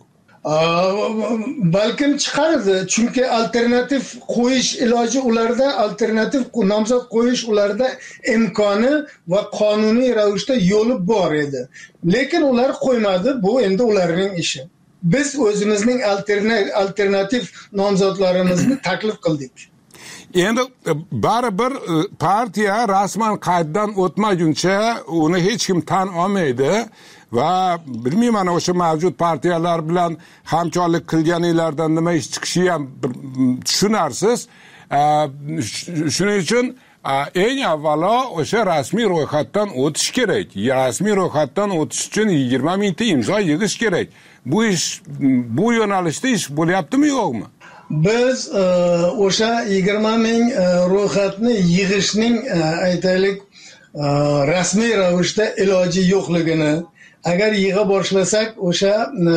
balkim chiqardi, chunki alternativ qo'yish iloji ularda, alternativ nomzod qo'yish ularda imkoni va qonuniy ravishda yo'li bor edi. Lekin ular qo'ymadi, bu endi ularning ishi. Biz o'zimizning alternativ nomzodlarimizni taklif qildik. Endi baribir partiya rasman qayddan o'tmaguncha uni hech kim tan olmaydi va bilmayman o'sha mavjud partiyalar bilan hamkorlik qilganinglardan nima ish chiqishi ham tushunarsiz. Shuning uchun eng avvalo o'sha rasmiy ro'yxatdan o'tish kerak. Rasmiy ro'yxatdan o'tish uchun 20 mingta imzo yig'ish kerak. Bu yo'nalishda ish bo'lyaptimi yo'qmi? Biz o'sha 20 ming ro'yxatni yig'ishning aytaylik rasmiy ravishda iloji yo'qligini, agar yig'a boshlasak o'sha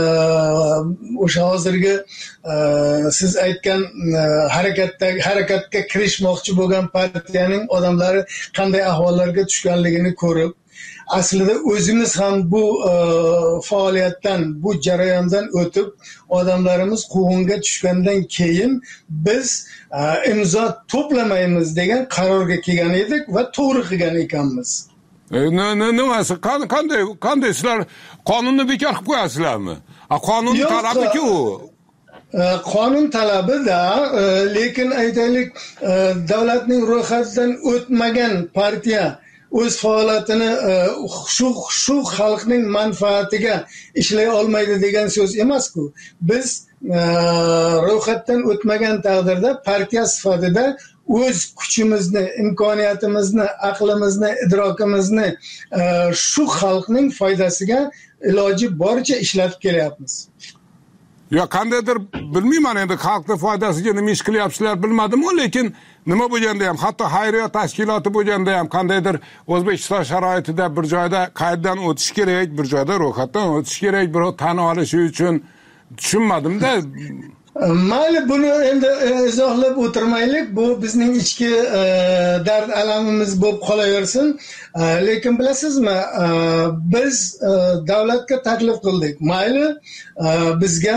hozirgi siz aytgan harakatga kirishmoqchi bo'lgan partiyaning odamlari qanday ahvollarga tushganligini ko'rib, aslida o'zimiz ham bu faoliyatdan, bu jarayondan o'tib, odamlarimiz quvg'inga tushgandan keyin biz imzo to'plamaymiz degan qarorga kelgan edik va to'g'ri qilgan ekanmiz. Nimasi? Qanday sizlar qonunni bekor qilib qo'yasizlarmi? Qonun talabi-ku u. Qonun talabida, lekin aytaylik davlatning ro'yxatidan o'tmagan partiya o'z faoliyatini shu xalqning manfaatiga ishlay olmaydi degan so'z emas-ku. Biz ro'yxatdan o'tmagan taqdirda partiya sifatida o'z kuchimizni, imkoniyatimizni, aqlimizni, idrokimizni shu xalqning foydasiga iloji boricha ishlatib kelyapmiz. Yo, qandaydir bilmayman endi xalqning foydasiga nima ish qilyapsizlar bilmadim-ku, lekin nima bo'lganda ham, hatto xayriya tashkiloti bo'lganda ham qandaydir O'zbekiston sharoitida bir joyda qayddan o'tish kerak, bir joyda ro'yxatdan o'tish kerak, birov tan olishi uchun tushunmadim-da. Mayli, buni endi izohlab o'tirmaylik, bu bizning ichki dard alamimiz bo'lib qolaversin. Lekin bilasizmi, biz davlatga taklif qildik. Mayli, bizga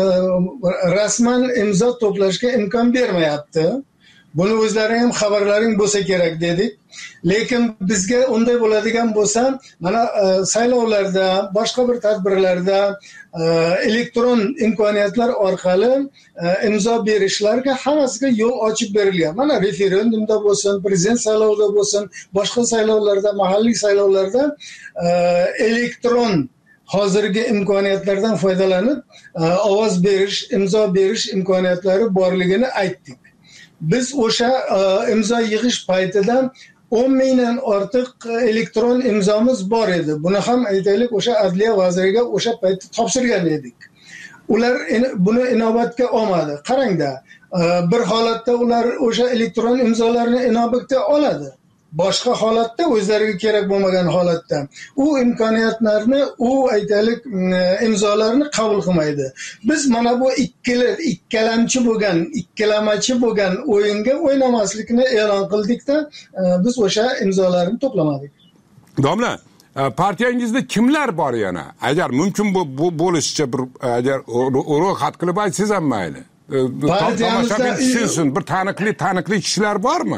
rasman imzo to'plashga imkon bermayapti. Buni o'zlari ham xabarlaring bo'lsa kerak dedik. Lekin bizga unday bo'ladigan bo'lsa, mana saylovlarda, boshqa bir tadbirlarda elektron imkoniyatlar orqali imzo berishlarga hammasiga yo'l ochib berilgan. Mana referendumda bo'lsin, prezident saylovida bo'lsin, boshqa saylovlarda, mahalliy saylovlarda elektron hozirgi imkoniyatlardan foydalanib ovoz berish, imzo berish imkoniyatlari borligini aytdik. Biz o'sha imzo yig'ish paytida 10 mingdan ortiq elektron imzomiz bor edi. Buni ham aytaylik o'sha Adliya vaziriga o'sha paytda topshirgan edik. Ular buni inobatga olmadi. Qarangda, bir holatda ular o'sha elektron imzolarni inobatga oladi. Boshqa holatda, o'zlariga kerak bo'lmagan holatda u imkoniyatlarni, u aytaylik imzolarni qabul qilmaydi. Biz mana bu ikkilamachi bo'lgan o'yinga o'ynamaslikni e'lon qildikda, biz o'sha imzolarni to'plamadik. Domla, partiyangizda kimlar bor yana? Agar mumkin bo'lishicha bir agar ro'yxat qilib aytsangiz ham mayli. Tomoshabin tushunsin, bir taniqli kishilar bormi?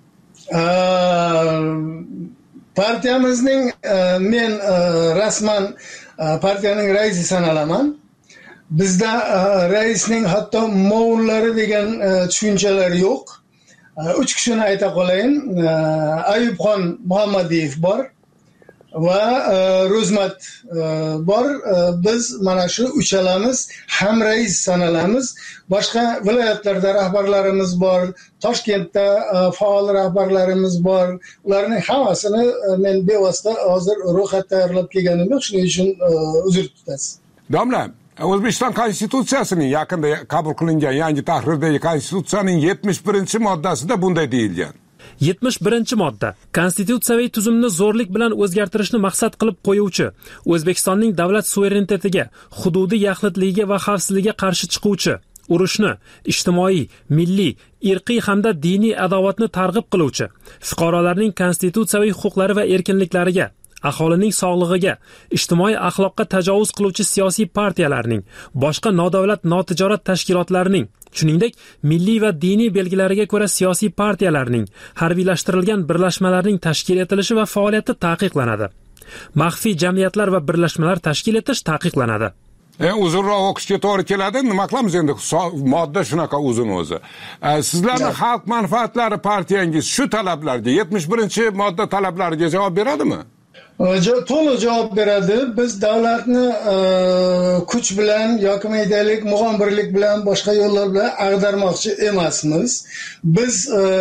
Partiyamizning men rasman partiyaning raisi sanalaman. Bizda raisning hatto mo'unlari degan tushunchalar yo'q. 3 kishini ayta qolayin. Ayubxon Muhammadiyev bor va Ro'zmat bor. Biz mana shu uchalamiz ham rais sanalamiz. Boshqa viloyatlarda rahbarlarimiz bor, Toshkentda faol rahbarlarimiz bor. Ularning hammasini men bevosita hozir ro'yxat tayyorlab kelganim yo'q, shuning uchun uzr tutasiz. Domla, O'zbekiston Konstitutsiyasining yaqinda qabul qilingan yangi tahrirdagi Konstitutsiyaning 71-moddasida bunday deyilgan. 71-modda konstitutsiyaviy tuzumni zo'rlik bilan o'zgartirishni maqsad qilib qo'yuvchi, O'zbekistonning davlat suverenitetiga, hududiy yaxlitligiga va xavfsizligiga qarshi chiquvchi, urushni, ijtimoiy, milliy, irqiy hamda diniy adovatni targ'ib qiluvchi, fuqarolarning konstitutsiyaviy huquqlari va erkinliklariga, aholining sog'lig'iga, ijtimoiy axloqqa tajovuz qiluvchi siyosiy partiyalarning, boshqa nodavlat notijorat tashkilotlarining, shuningdek milliy va diniy belgilariga ko'ra siyosiy partiyalarning, harbiylashtirilgan birlashmalarning tashkil etilishi va faoliyati taqiqlanadi. Maxfiy jamiyatlar va birlashmalar tashkil etish taqiqlanadi. Uzunroq o'qishga to'g'ri keladi. Nima qilamiz endi? Modda shunaqa uzun o'zi. Sizlarning xalq manfaatlari partiyangiz shu talablarga, 71-modda talablariga javob beradimi? To'liq javob beradi. Biz davlatni kuch bilan yoki aytaylik mug'ombirlik bilan boshqa yo'llar bilan ag'darmoqchi emasmiz. Biz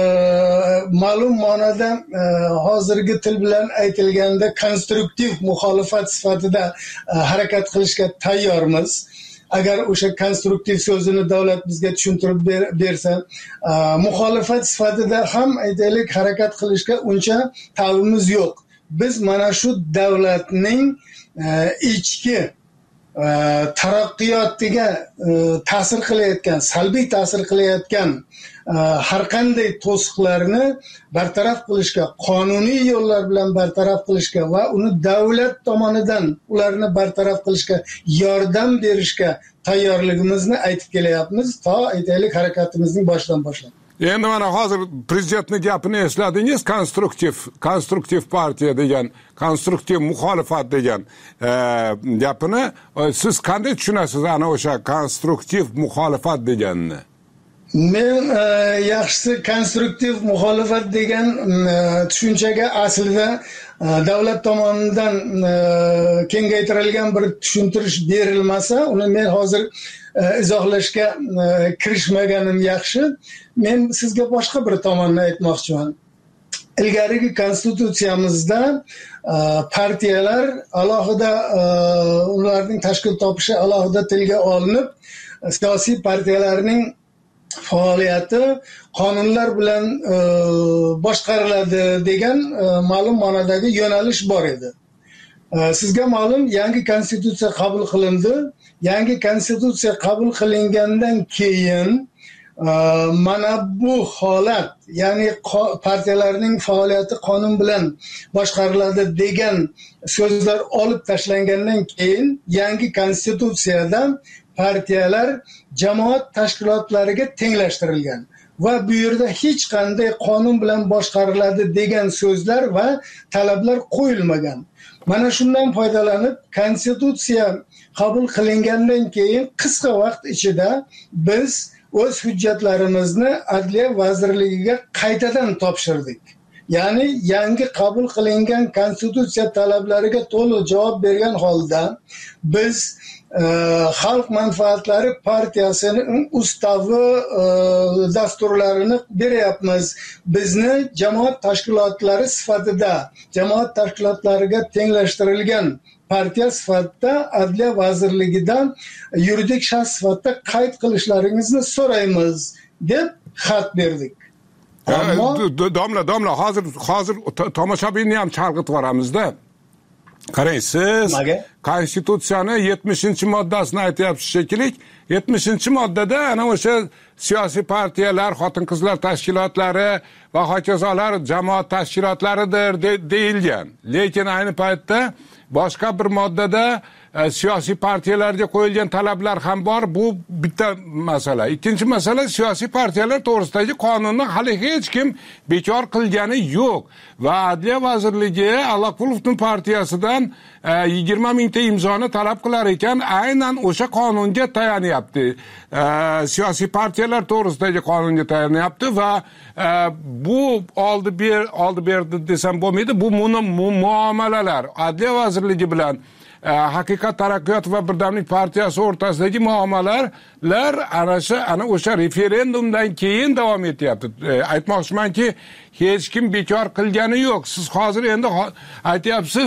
ma'lum ma'noda hozirgi til bilan aytilganda konstruktiv muxolifat sifatida harakat qilishga tayyormiz. Agar o'sha konstruktiv so'zini davlat bizga tushuntirib bersa, muxolifat sifatida ham aytaylik harakat qilishga uncha ta'bimiz yo'q. Biz mana shu davlatning ichki taraqqiyotiga ta'sir qilayotgan, salbiy ta'sir qilayotgan har qanday to'siqlarni bartaraf qilishga, qonuniy yo'llar bilan bartaraf qilishga va uni davlat tomonidan ularni bartaraf qilishga yordam berishga tayyorligimizni aytib kelyapmiz, to aytaylik harakatimizning boshidan boshlab. Endi mana hozir prezidentning gapini esladingiz, konstruktiv partiya degan, konstruktiv muxolifat degan gapini siz qanday tushunasiz ana o'sha konstruktiv muxolifat deganini? Men yaxshisi konstruktiv muxolifat degan tushunchaga aslida davlat tomonidan kengaytirilgan bir tushuntirish berilmasa, uni men hozir izohlashga kirishmaganim yaxshi. Men sizga boshqa bir tomonni aytmoqchiman. Ilgarigi konstitutsiyamizda partiyalar alohida ularning tashkil topishi alohida tilga olinib, siyosiy partiyalarning faoliyati qonunlar bilan boshqariladi degan ma'lum ma'nodagi yo'nalish bor edi. Sizga ma'lum, yangi konstitutsiya qabul qilindi. Yangi konstitutsiya qabul qilingandan keyin mana bu holat, ya'ni partiyalarning faoliyati qonun bilan boshqariladi degan so'zlar olib tashlangandan keyin yangi konstitutsiyada partiyalar jamoat tashkilotlariga tenglashtirilgan va bu yerda hech qanday qonun bilan boshqariladi degan so'zlar va talablar qo'yilmagan. Mana shundan foydalanib konstitutsiya qabul qilingandan keyin qisqa vaqt ichida biz o'z hujjatlarimizni Adliya vazirligiga qaytadan topshirdik. Ya'ni yangi qabul qilingan konstitutsiya talablariga to'liq javob bergan holda biz Xalq manfaatlari partiyasining ustavi dasturlarini beryapmiz. Bizni jamoat tashkilotlari sifatida, jamoat tashkilotlariga tenglashtirilgan partiya sifatida Adliya vazirligidan yuridik shaxs sifatida qayd qilishlaringizni so'raymiz deb xat berdik. Domla, hozir tomoshabinni ham chalg'itib yuboramizda. Qarang, siz konstitutsiyani 70-moddasini aytyapsiz shekilli. 70-moddada ana o'sha siyosiy partiyalar, xotin-qizlar tashkilotlari va hokazolar jamoat tashkilotlaridir deyilgan. Lekin ayni paytda boshqa bir moddada siyosiy partiyalarga qo'yilgan talablar ham bor. Bu bitta masala. Ikkinchi masala, siyosiy partiyalar to'g'risidagi qonunni hali hech kim bekor qilgani yo'q va Adliya vazirligi Allaqulovning partiyasidan 20 mingta imzoni talab qilar ekan, aynan o'sha qonunga tayanyapti. Siyosiy partiyalar to'g'risidagi qonunga tayanyapti va bu oldi berdi desam bo'lmaydi. Bu muomalalar Adliya vazirligi bilan Haqiqat taraqqiyot va birdamlik partiyasi o'rtasidagi muomalalar ana o'sha referendumdan keyin davom etyapti. Aytmoqchimanki, hech kim bekor qilgani yo'q. Siz hozir endi aytyapsiz,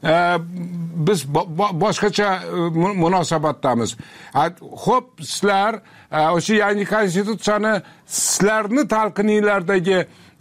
biz boshqacha munosabatdamiz. Xo'p, sizlar o'sha yangi konstitutsiyani sizlarni talqininglardagi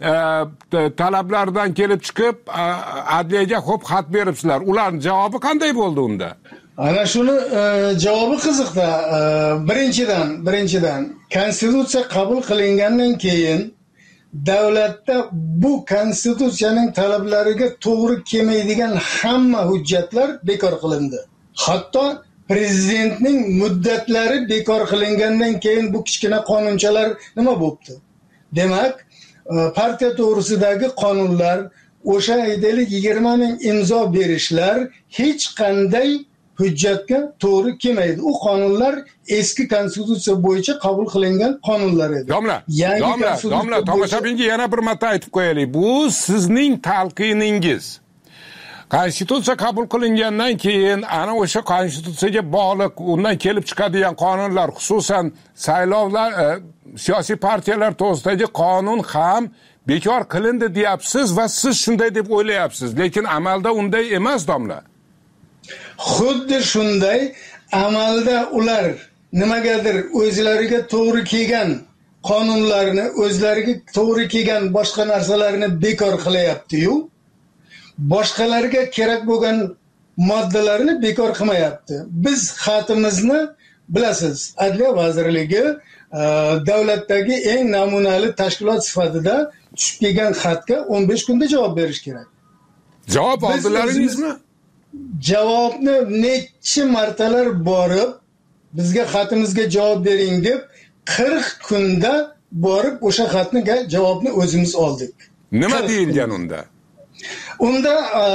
talablardan kelib chiqib adliyaga xo'p xat beribsizlar. Ularning javobi qanday bo'ldi unda? Ana shuni javobi qiziqda. Birinchidan konstitutsiya qabul qilingandan keyin davlatda bu konstitutsiyaning talablariga to'g'ri kelmaydigan hamma hujjatlar bekor qilindi. Hatto prezidentning muddatlari bekor qilingandan keyin bu kichkina qonunchalar nima bo'libdi? Demak, partiya to'g'risidagi qonunlar, o'sha aytaylik 20 ming imzo berishlar hech qanday hujjatga to'g'ri kelmaydi. U qonunlar eski konstitutsiya bo'yicha qabul qilingan qonunlar edi. Domla, tomoshabinga yana bir marta aytib qo'yaylik. Bu sizning talqiningiz. Konstitutsiya qabul qilingandan keyin ana o'sha konstitutsiyaga bog'liq undan kelib chiqadigan qonunlar, xususan saylovlar, siyosiy partiyalar to'g'risidagi qonun ham bekor qilindi deyapsiz va siz shunday deb o'ylayapsiz, lekin amalda unday emas, domla. Xuddi shunday amalda ular nimagadir o'zlariga to'g'ri kelgan qonunlarni, o'zlariga to'g'ri kelgan boshqa narsalarni bekor qilyapti-yu, boshqalarga kerak bo'lgan moddalarni bekor qilmayapti. Biz xatimizni bilasiz, Adliya vazirligi davlatdagi eng namunali tashkilot sifatida tushib kelgan xatga 15 kunda javob berish kerak. Javob oldilaringizmi? Javobni necha martalar borib, bizga xatimizga javob bering deb 40 kunda borib o'sha xatniga javobni o'zimiz oldik. Nima deyilgan unda? Unda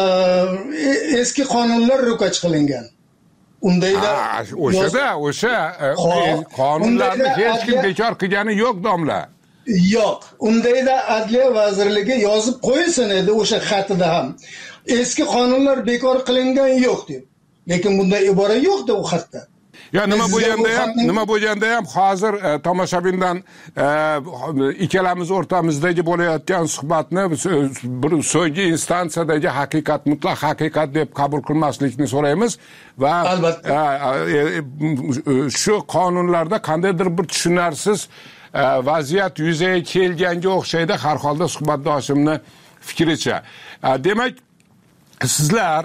eski qonunlar ro'kach qilingan. Undayda o'sha qonunlarni hech kim bekor qilgani yo'q, domla. Yo'q. Undayda Adliya vazirligi yozib qo'ysin edi o'sha xatida ham. Eski qonunlar bekor qilingan yo'q deb. Lekin bunday ibora yo'q-da u xatda. Ya nima bo'lganda ham hozir tomoshabindan ikkalamiz o'rtamizdagi bo'layotgan suhbatni bir so'nggi instansiyadagi haqiqat, mutlaq haqiqat deb qabul qilmaslikni so'raymiz va shu qonunlarda qandaydir bir tushunarsiz vaziyat yuzaga kelganga o'xshaydi har holda suhbatdoshimni fikricha. Demak, sizlar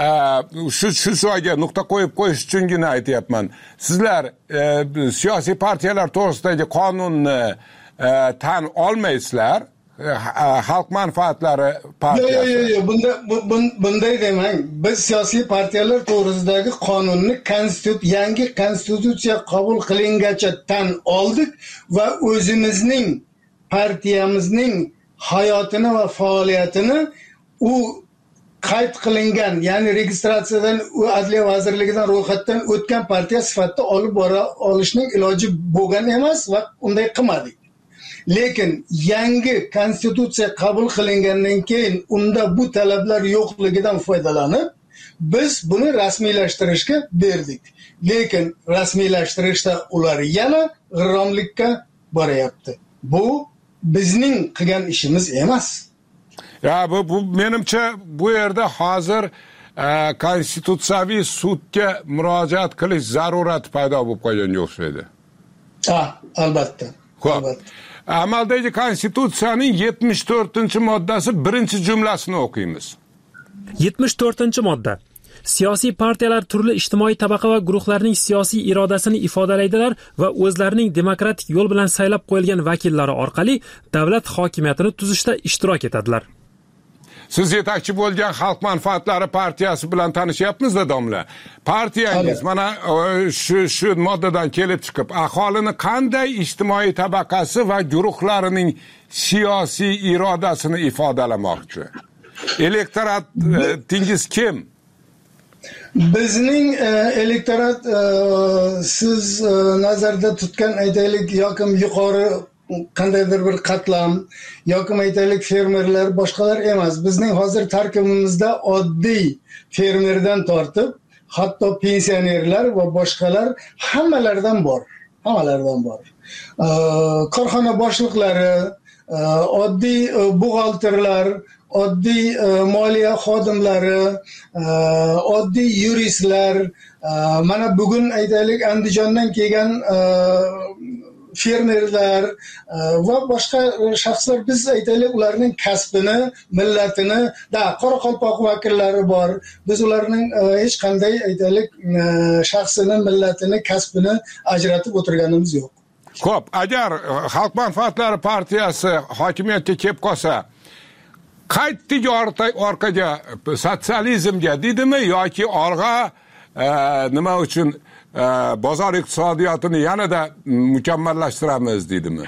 shu joyga nuqta qo'yib qo'yish uchungina aytyapman. Sizlar siyosiy partiyalar to'g'risidagi qonunni tan olmaysizlar. Xalq manfaatlari partiyasi. Yo'q, bunday demang. Biz siyosiy partiyalar to'g'risidagi qonunni yangi konstitutsiya qabul qilingacha tan oldik va o'zimizning partiyamizning hayotini va faoliyatini u qayd qilingan, ya'ni registratsiyadan Adliya vazirligidan ro'yxatdan o'tgan partiya sifatida olib bora olishning iloji bo'lgan emas va unday qilmadik. Lekin yangi konstitutsiya qabul qilingandan keyin unda bu talablar yo'qligidan foydalanib biz buni rasmiylashtirishga berdik. Lekin rasmiylashtirishda ular yana g'irromlikka borayapti. Bu bizning qilgan ishimiz emas. Ya bu menimcha bu yerda hozir konstitutsiyaviy sudga murojaat qilish zarurati paydo bo'lib qolganga o'xshaydi. Albatta. Amaldagi konstitutsiyaning 74-moddasi 1-jumlasini o'qiymiz. 74-modda. Siyosiy partiyalar turli ijtimoiy tabaqa va guruhlarning siyosiy irodasini ifodalaydilar va o'zlarining demokratik yo'l bilan saylab qo'yilgan vakillari orqali davlat hokimiyatini tuzishda ishtirok etadilar. Siz yetakchi bo'lgan Xalq manfaatlari partiyasi bilan tanishyapmiz-da, domla. Partiyangiz mana shu moddadan kelib chiqib, aholini qanday ijtimoiy tabaqasi va guruhlarining siyosiy irodasini ifodalamoqchi? Elektoratingiz kim? Bizning elektorat siz nazarda tutgan aytaylik yokim yuqori qandaydir bir qatlam yoki aytaylik fermerlar boshqalar emas. Bizning hozir tarkibimizda oddiy fermerdan tortib hatto pensionerlar va boshqalar hammalardan bor. Korxona boshliqlari, oddiy buxgalterlar, oddiy moliya xodimlari, oddiy yuristlar, mana bugun aytaylik Andijondan kelgan fermerlar va boshqa shaxslar, biz aytaylik ularning kasbini, millatini, Qoraqalpoq vakillari bor. Biz ularning hech qanday aytaylik shaxsini, millatini, kasbini ajratib o'tirganimiz yo'q. Xo'p, agar Xalq manfaatlari partiyasi hokimiyatga kelib qolsa, qaytdik orqaga sotsializmga deydimi yoki orqa nima uchun bozor iqtisodiyotini yanada mukammallashtiramiz deydimi?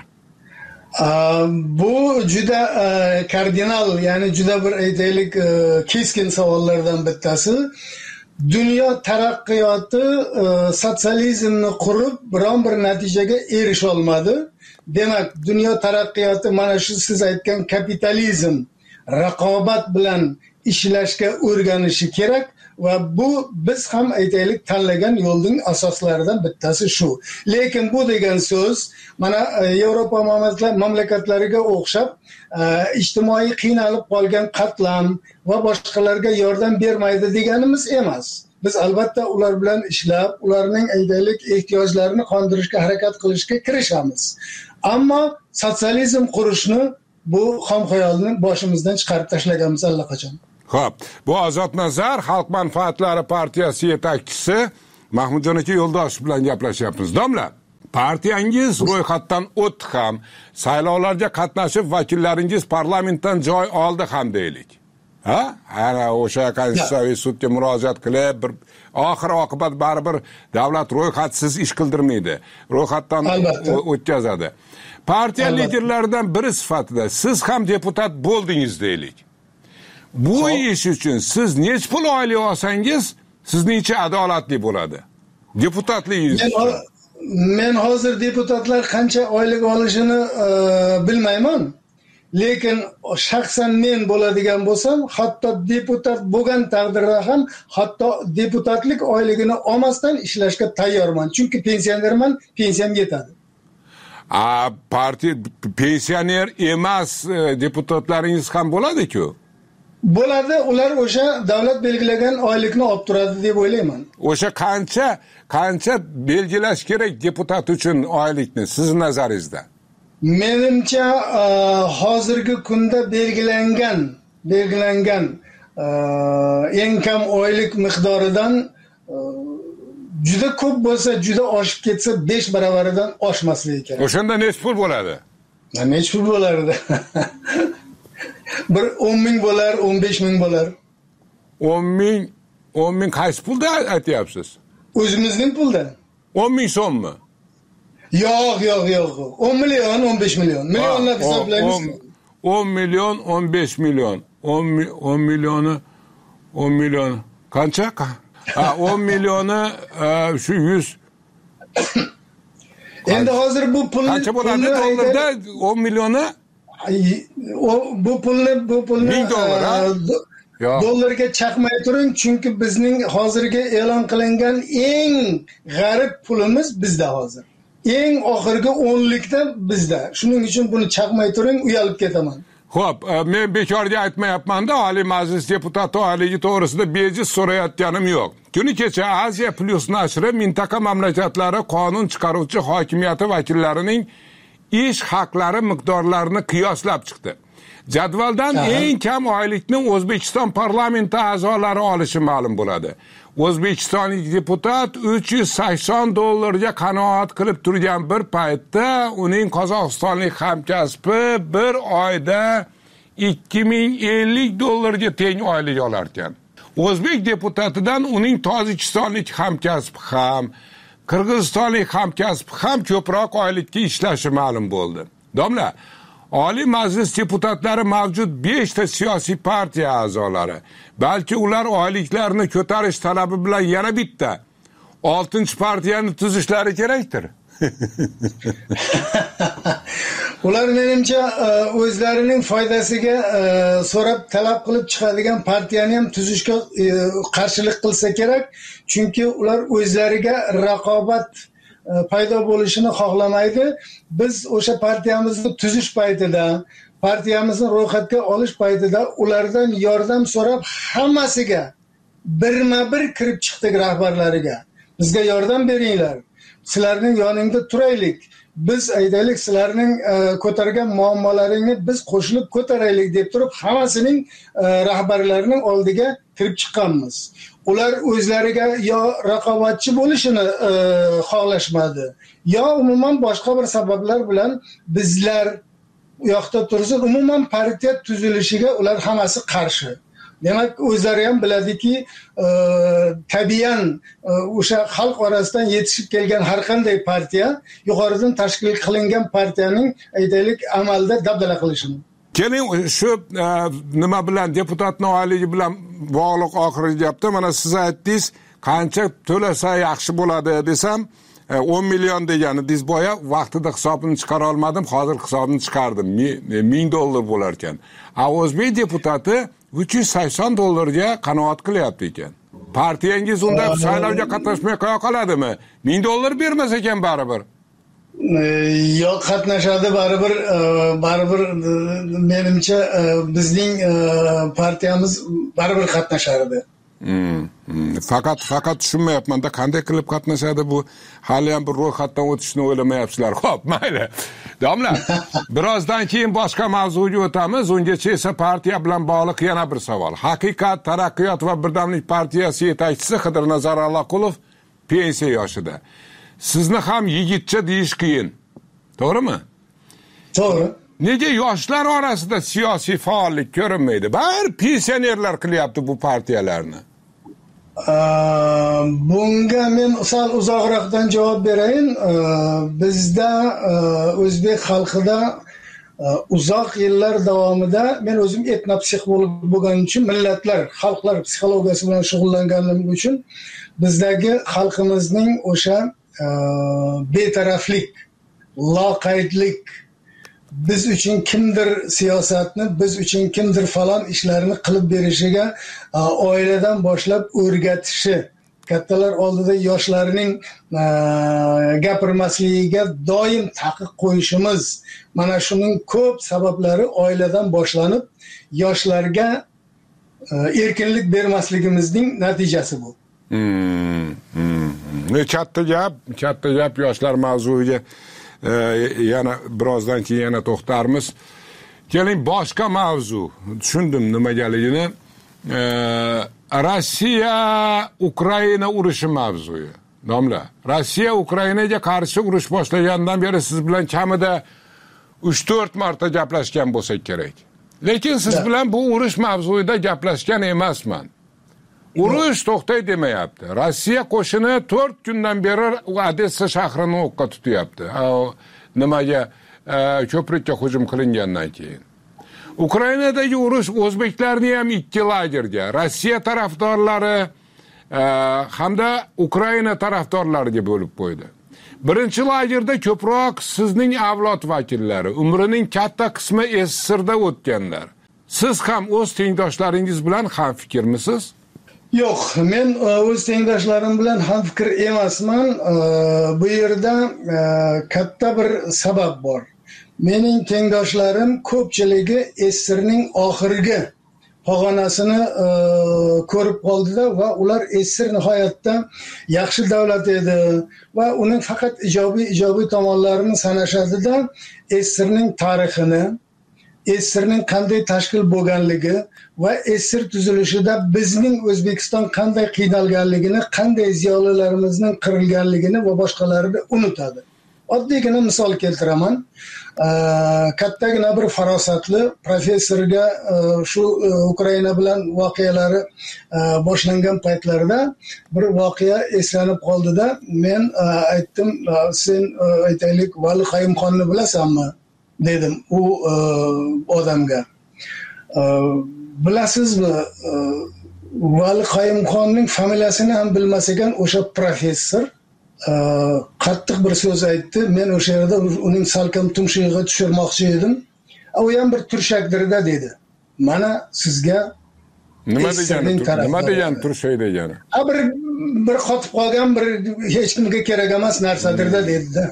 Bu juda kardinal, ya'ni juda bir aytaylik keskin savollardan bittasi. Dunyo taraqqiyoti sotsializmni qurib biron bir natijaga erisha olmadi. Demak, dunyo taraqqiyoti mana shu siz aytgan kapitalizm raqobat bilan ishlashga o'rganishi kerak va bu biz ham aytaylik tanlagan yo'lning asoslaridan bittasi shu. Lekin bu degan so'z mana Yevropa mamlakatlariga o'xshab ijtimoiy qiynalib qolgan qatlam va boshqalarga yordam bermaydi deganimiz emas. Biz albatta ular bilan ishlab, ularning aytaylik ehtiyojlarini qondirishga harakat qilishga kirishamiz. Ammo sotsializm qurishni bu xom xayolni boshimizdan chiqarib tashlaganmiz allaqachon. Xo'p, bu Ozod Nazar Xalq manfaatlari partiyasi yetakchisi Mahmudjon aka Yo'ldoshev bilan gaplashyapmiz. Domla, partiyangiz ro'yxatdan o'tdi ham, saylovlarga qatnashib vakillaringiz parlamentdan joy oldi ham deylik. Ha? Ana o'sha Konstitutsiyaviy sudga murojaat qilib, bir oxir oqibat baribir davlat ro'yxatsiz ish qildirmaydi. Ro'yxatdan o'tkazadi. Partiya liderlaridan biri sifatida siz ham deputat bo'ldingiz deylik. Bu ish uchun siz nech pul oylik olsangiz, sizningcha adolatli bo'ladi? Deputatligingiz. Men hozir deputatlar qancha oylik olishini bilmayman. Lekin shaxsan men bo'ladigan bo'lsam, hatto deputat bo'lgan taqdirda ham hatto deputatlik oyligini olmasdan ishlashga tayyorman. Chunki pensionerman, pensiyam yetadi. Partiya pensioner emas deputatlaringiz ham bo'ladi-ku. Bo'ladi, ular o'sha davlat belgilagan oylikni olib turadi deb o'ylayman. O'sha qancha belgilash kerak deputat uchun oylikni siz nazaringizda? Menimcha hozirgi kunda belgilangan eng kam oylik miqdoridan juda ko'p bo'lsa, juda oshib ketsa 5 baravaridan oshmasligi kerak. O'shanda nech pul bo'ladi? Nech pul bo'lardi? Bir 10 ming bo'lar, 15 ming bo'lar. 10 ming qaysi pulda aytyapsiz? O'zimizning pulda. 10 ming so'mmi? Yo'q. 10 million, 15 million. Millionlab hisoblaymiz. 10 million, 15 million. 10 million. Qancha? 10 milyoni shu 100. Endi hozir bu pulni qancha bo'ladi dollarda? 10 millioni? Bu pulni $1000, dollarga chaqmay turing, chunki bizning hozirgi e'lon qilingan eng g'arib pulimiz bizda hozir. Eng oxirgi 10likda bizda. Shuning uchun buni chaqmay turing, uyalib ketaman. Xo'p, men bekorga aytmayapman-da, Oliy Majlis deputati oyligi to'g'risida bejiz so'rayotganim yo'q. Kuni kecha Asia Plus nashri mintaqa mamlakatlari qonun chiqaruvchi hokimiyati vakillarining ish haqlari miqdorlarini qiyoslab chiqdi. Jadvaldan eng kam oylikni O'zbekiston parlamenti a'zolari olishi ma'lum bo'ladi. O'zbekistonlik deputat $380 qanoat qilib turgan bir paytda uning qozog'istonlik hamkasbi bir oyda $2050 teng oylik olar ekan. O'zbek deputatidan uning tojikistonlik hamkasbi ham, qirg'izistonlik hamkasbi ham ko'proq oylikka ishlashi ma'lum bo'ldi. Domla, Oliy Majlis deputatlari mavjud 5 ta siyosiy partiya a'zolari. Balki ular oyliklarini ko'tarish talabi bilan yana bitta 6-partiyani tuzishlari kerakdir. Ular menimcha o'zlarining foydasiga so'rab talab qilib chiqadigan partiyani ham tuzishga qarshilik qilsa kerak. Chunki ular o'zlariga raqobat paydo bo'lishini xohlamaydi. Biz o'sha partiyamizni tuzish paytida, partiyamizni ro'yxatga olish paytida ulardan yordam so'rab hammasiga birma-bir kirib chiqdik rahbarlariga. Bizga yordam beringlar. sizlarning yoningda turaylik. Biz aytaylik sizlarning ko'targan muammolaringni biz qo'shilib ko'taraylik deb turib hammasining rahbarlarining oldiga kirib chiqqanmiz. Ular o'zlariga yo raqobatchi bo'lishini xohlashmadi, yo umuman boshqa bir sabablar bilan bizlar u yoqda tursa umuman partiya tuzilishiga ular hammasi qarshi. Demak, o'zlari ham biladiki, tabiiyan o'sha xalq orasidan yetishib kelgan har qanday partiya yuqoridan tashkil qilingan partiyaning aytaylik amalda dabdala qilishini. Keling, shu nima bilan deputat noiligi bilan bog'liq oxirgi gapda mana siz aytdingiz, qancha to'lasa yaxshi bo'ladi desam, 10 million deganingiz boya vaqtida hisobini chiqara olmadim, hozir hisobini chiqardim. $1000 bo'lar ekan. O'zbek deputati $380 qanoat qilyapti ekan. Partiyangiz unda saylovga qatnashmay qo'ya qoladimi? $1000 bermas ekan baribir. Yo'q, qatnashadi baribir menimcha bizning partiyamiz baribir qatnashardi. Faqat tushunmayapman-da, qanday qilib qatnashadi bu? Hali ham bir ro'yxatdan o'tishni o'ylamayapsizlar. Xo'p, mayli. Domla, birozdan keyin boshqa mavzuga o'tamiz. Ungacha esa partiya bilan bog'liq yana bir savol. Haqiqat, Taraqqiyot va Birdamlik partiyasi yetakchisi Qidirnazar Allaqulov pensiya yoshida. Sizni ham yigitcha deyish qiyin. To'g'rimi? To'g'ri. Nega yoshlar orasida siyosiy faollik ko'rinmaydi? Bari pensionerlar qilyapti bu partiyalarni. Bunga men sal uzoqroqdan javob berayin. Bizda o'zbek xalqida uzoq yillar davomida men o'zim etnopsixolog bo'lganim uchun millatlar, xalqlar psixologiyasi bilan shug'ullanganim uchun bizdagi xalqimizning o'sha betaraflik, loqaydlik, biz uchun kimdir siyosatni, biz uchun kimdir falon ishlarni qilib berishiga oiladan boshlab o'rgatishi, kattalar oldida yoshlarning gapirmasligiga doim taqiq qo'yishimiz, mana shuning ko'p sabablari oiladan boshlanib yoshlarga erkinlik bermasligimizning natijasi bu. Katta gap yoshlar mavzuiga yana birozdan keyin yana to'xtarmiz. Keling, boshqa mavzu. Tushundim nimagaligini. Rossiya Ukraina urushi mavzusi. Domla, Rossiya Ukrainaga qarshi urush boshlagandan beri siz bilan kamida 3-4 marta gaplashgan bo'lsak kerak. Lekin siz bilan bu urush mavzuida gaplashgan emasman. Urush to'xtay demayapti. Rossiya qo'shini 4 kundan beri Odessa shahrini o'qqa tutyapti. Nimaga ko'prikka hujum qilingandan keyin. Ukrainadagi urush o'zbeklarni ham ikki lagerga, Rossiya tarafdorlari hamda Ukraina tarafdorlariga bo'lib qo'ydi. Birinchi lagerda ko'proq sizning avlod vakillari, umrining katta qismi SSRda o'tganlar. Siz ham o'z tengdoshlaringiz bilan hamfikrmisiz? Yo'q, men o'z tengdoshlarim bilan hamfikr emasman. Bu yerda katta bir sabab bor. Mening tengdoshlarim ko'pchiligi SSRning oxirgi pog'onasini ko'rib qoldida va ular SSR nihoyatda yaxshi davlat edi va uning faqat ijobiy tomonlarini sanashadida SSRning tarixini, SSRning qanday tashkil bo'lganligi va SSR tuzilishida bizning O'zbekiston qanday qiynalganligini, qanday ziyolilarimizning qirilganligini va boshqalarini unutadi. Oddiygina misol keltiraman. Kattagina bir farosatli professorga shu Ukraina bilan voqealari boshlangan paytlarda bir voqea eslanib qoldida, men aytdim, sen aytaylik Vali Qayumxonni bilasanmi dedim u odamga. Bilasizmi, Vali Qayumxonning familiyasini ham bilmas ekan o'sha professor qattiq bir so'z aytdi. Men o'sha yerda uning salkam tumshug'iga tushirmoqchi edim. U ham bir turshakdirda dedi. Mana sizga nima degan turshak degani? Bir qotib qolgan, bir hech kimga kerak emas narsadirda dedi-da.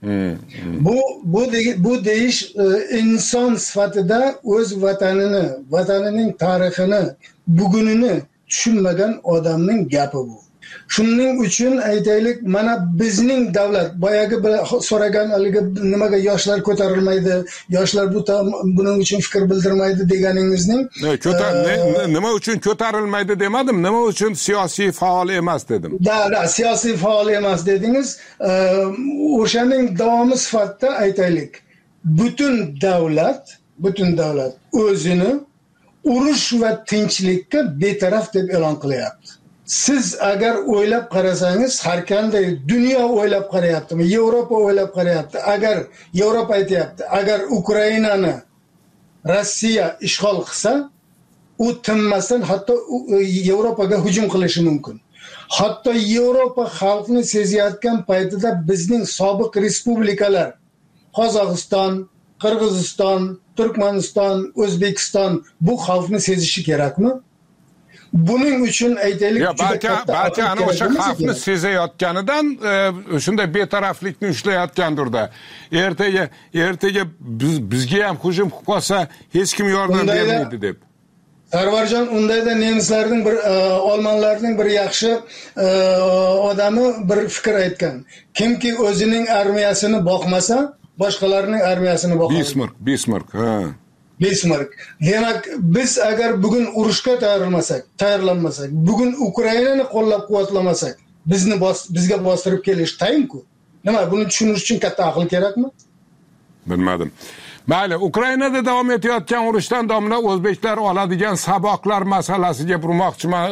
Bu deyish inson sifatida o'z vatanining tarixini, bugunini tushunmagan odamning gapi bu. Shuning uchun aytaylik, mana bizning davlat boyagi so'ragan haligi nimaga yoshlar ko'tarilmaydi, yoshlar buning uchun fikr bildirmaydi deganingizning nima uchun ko'tarilmaydi demadim, nima uchun siyosiy faol emas dedim. Da, siyosiy faol emas dedingiz. O'shaning davomi sifatida aytaylik, butun davlat o'zini urush va tinchlikka betaraf deb e'lon qilyapti. Siz agar o'ylab qarasangiz, har qanday dunyo o'ylab qarayaptimi, Yevropa o'ylab qarayapti. Agar Yevropa aytayapti, agar Ukrainani Rossiya ishg'ol qilsa, u tinmasdan hatto Yevropaga hujum qilishi mumkin. Hatto Yevropa xalqini sezayotgan paytida bizning sobiq respublikalar Qozog'iston, Qirg'iziston, Turkmaniston, O'zbekiston bu xalqni sezishi kerakmi? Buning uchun aytaylik, balki ana o'sha xalqni sezayotganidan shunday betaraflikni ushlayotgandir-da. Ertaga bizga ham hujum qilib qolsa, hech kim yordam bermaydi deb. Sarvarjon, undayda nemislarning olmanlarning bir yaxshi odami bir fikr aytgan. Kimki o'zining armiyasini boqmasa, boshqalarning armiyasini boqadi. Bismarck. Bismarck. Demak, biz agar bugun urushga tayyorlanmasak, bugun Ukrainani qo'llab-quvvatlamasak, bizga bostirib kelish tayin-ku. Nima, buni tushunish uchun katta aql kerakmi? Bilmadim. Mayli, Ukrainada davom etayotgan urushdan domla o'zbeklar oladigan saboqlar masalasiga burmoqchiman.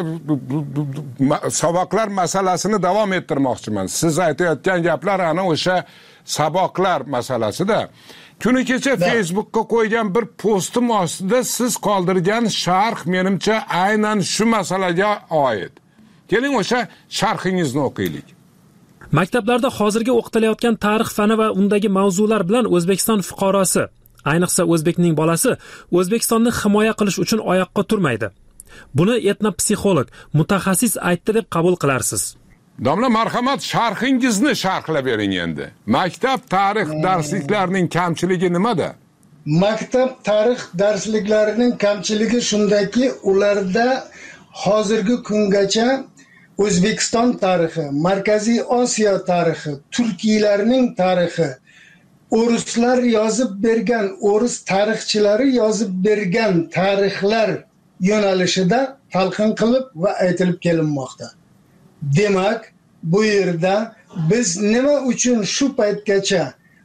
Saboqlar masalasini davom ettirmoqchiman. Siz aytayotgan gaplar ana o'sha saboqlar masalasida. Kuni kecha Facebook'ga qo'ygan bir postim ostida siz qoldirgan sharh menimcha aynan shu masalaga oid. Keling o'sha sharhingizni o'qiylik. Maktablarda hozirgi o'qitilayotgan tarix fani va undagi mavzular bilan O'zbekiston fuqarosi, ayniqsa o'zbekning bolasi, O'zbekistonni himoya qilish uchun oyoqqa turmaydi. Buni etnopsixolog, mutaxassis aytdi deb qabul qilarsiz. Domla, marhamat, sharhingizni sharhlab bering endi. Maktab tarix darsliklarining kamchiligi nimada? Maktab tarix darsliklarining kamchiligi shundaki, ularda hozirgi kungacha O'zbekiston tarixi, Markaziy Osiyo tarixi, Turkiylarning tarixi, o'rislar yozib bergan, o'ris tarixchilari yozib bergan tarixlar yo'nalishida talqin qilib va aytilib kelinmoqda. Demak, bu yerda biz nima uchun shu paytgacha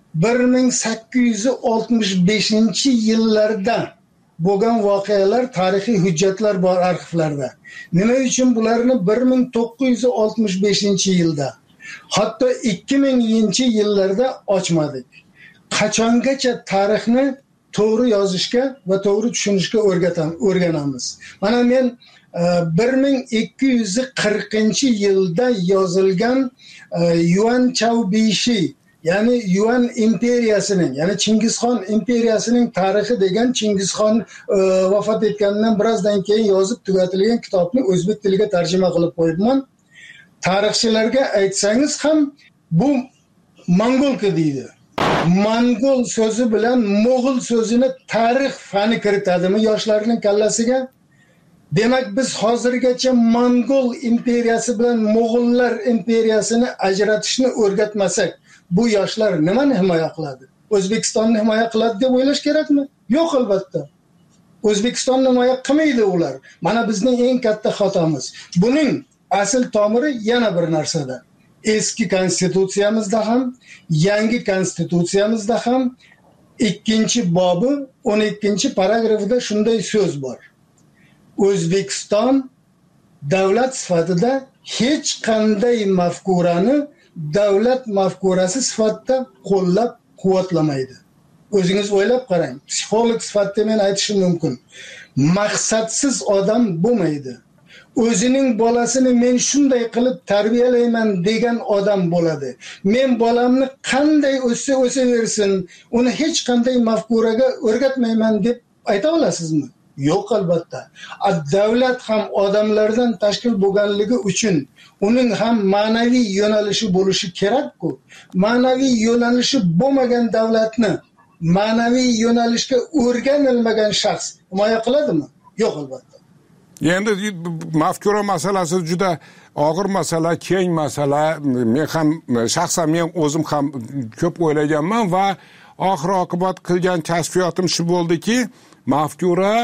1865-yillarda bo'lgan voqealar, tarixiy hujjatlar bor arxivlarda. Nima uchun bularni 1965-yilda, hatto 2000-yillarda ochmadik? Qachongacha tarixni to'g'ri yozishga va to'g'ri tushunishga o'rganamiz? Mana men 1240-yilda yozilgan Yuan Chaubishi, ya'ni Yuan imperiyasining, ya'ni Chingizxon imperiyasining tarixi degan, Chingizxon vafot etgandan birozdan keyin yozib tugatilgan kitobni o'zbek tiliga tarjima qilib qo'yibman. Tarixchilarga aytsangiz ham bu Mongolka deydi. Mongol so'zi bilan Mo'g'ul so'zini tarix fani kiritadimi yoshlarning kallasiga? Demak, biz hozirgacha Mongol imperiyasi bilan Mo'g'ullar imperiyasini ajratishni o'rgatmasak, bu yoshlar nimani himoya qiladi? O'zbekistonni himoya qiladi deb o'ylash kerakmi? Yo'q, albatta. O'zbekistonni himoya qilmaydi ular. Mana bizning eng katta xatomiz. Buning asl tomiri yana bir narsada. Eski konstitutsiyamizda ham, yangi konstitutsiyamizda ham 2-bobi 12-paragrafida shunday so'z bor. O'zbekiston davlat sifatida hech qanday mafkurani davlat mafkurasi sifatida qo'llab-quvvatlamaydi. O'zingiz o'ylab qarang. Psixolog sifatida men aytishim mumkin. Maqsadsiz odam bo'lmaydi. O'zining bolasini men shunday qilib tarbiyalayman degan odam bo'ladi. Men bolamni qanday o'saversin, uni hech qanday mafkuraga o'rgatmayman deb ayta olasizmi? Yo'q, albatta. Davlat ham odamlardan tashkil bo'lganligi uchun uning ham ma'naviy yo'nalishi bo'lishi kerak-ku. Ma'naviy yo'nalishi bo'lmagan davlatni ma'naviy yo'nalishga o'rganilmagan shaxs himoya qiladimi? Yo'q, albatta. Endi mafkura masalasi juda og'ir masala, keng masala. Men ham shaxsan men o'zim ham ko'p o'ylaganman va oxir oqibat qilgan kashfiyotim shu bo'ldiki, mafkura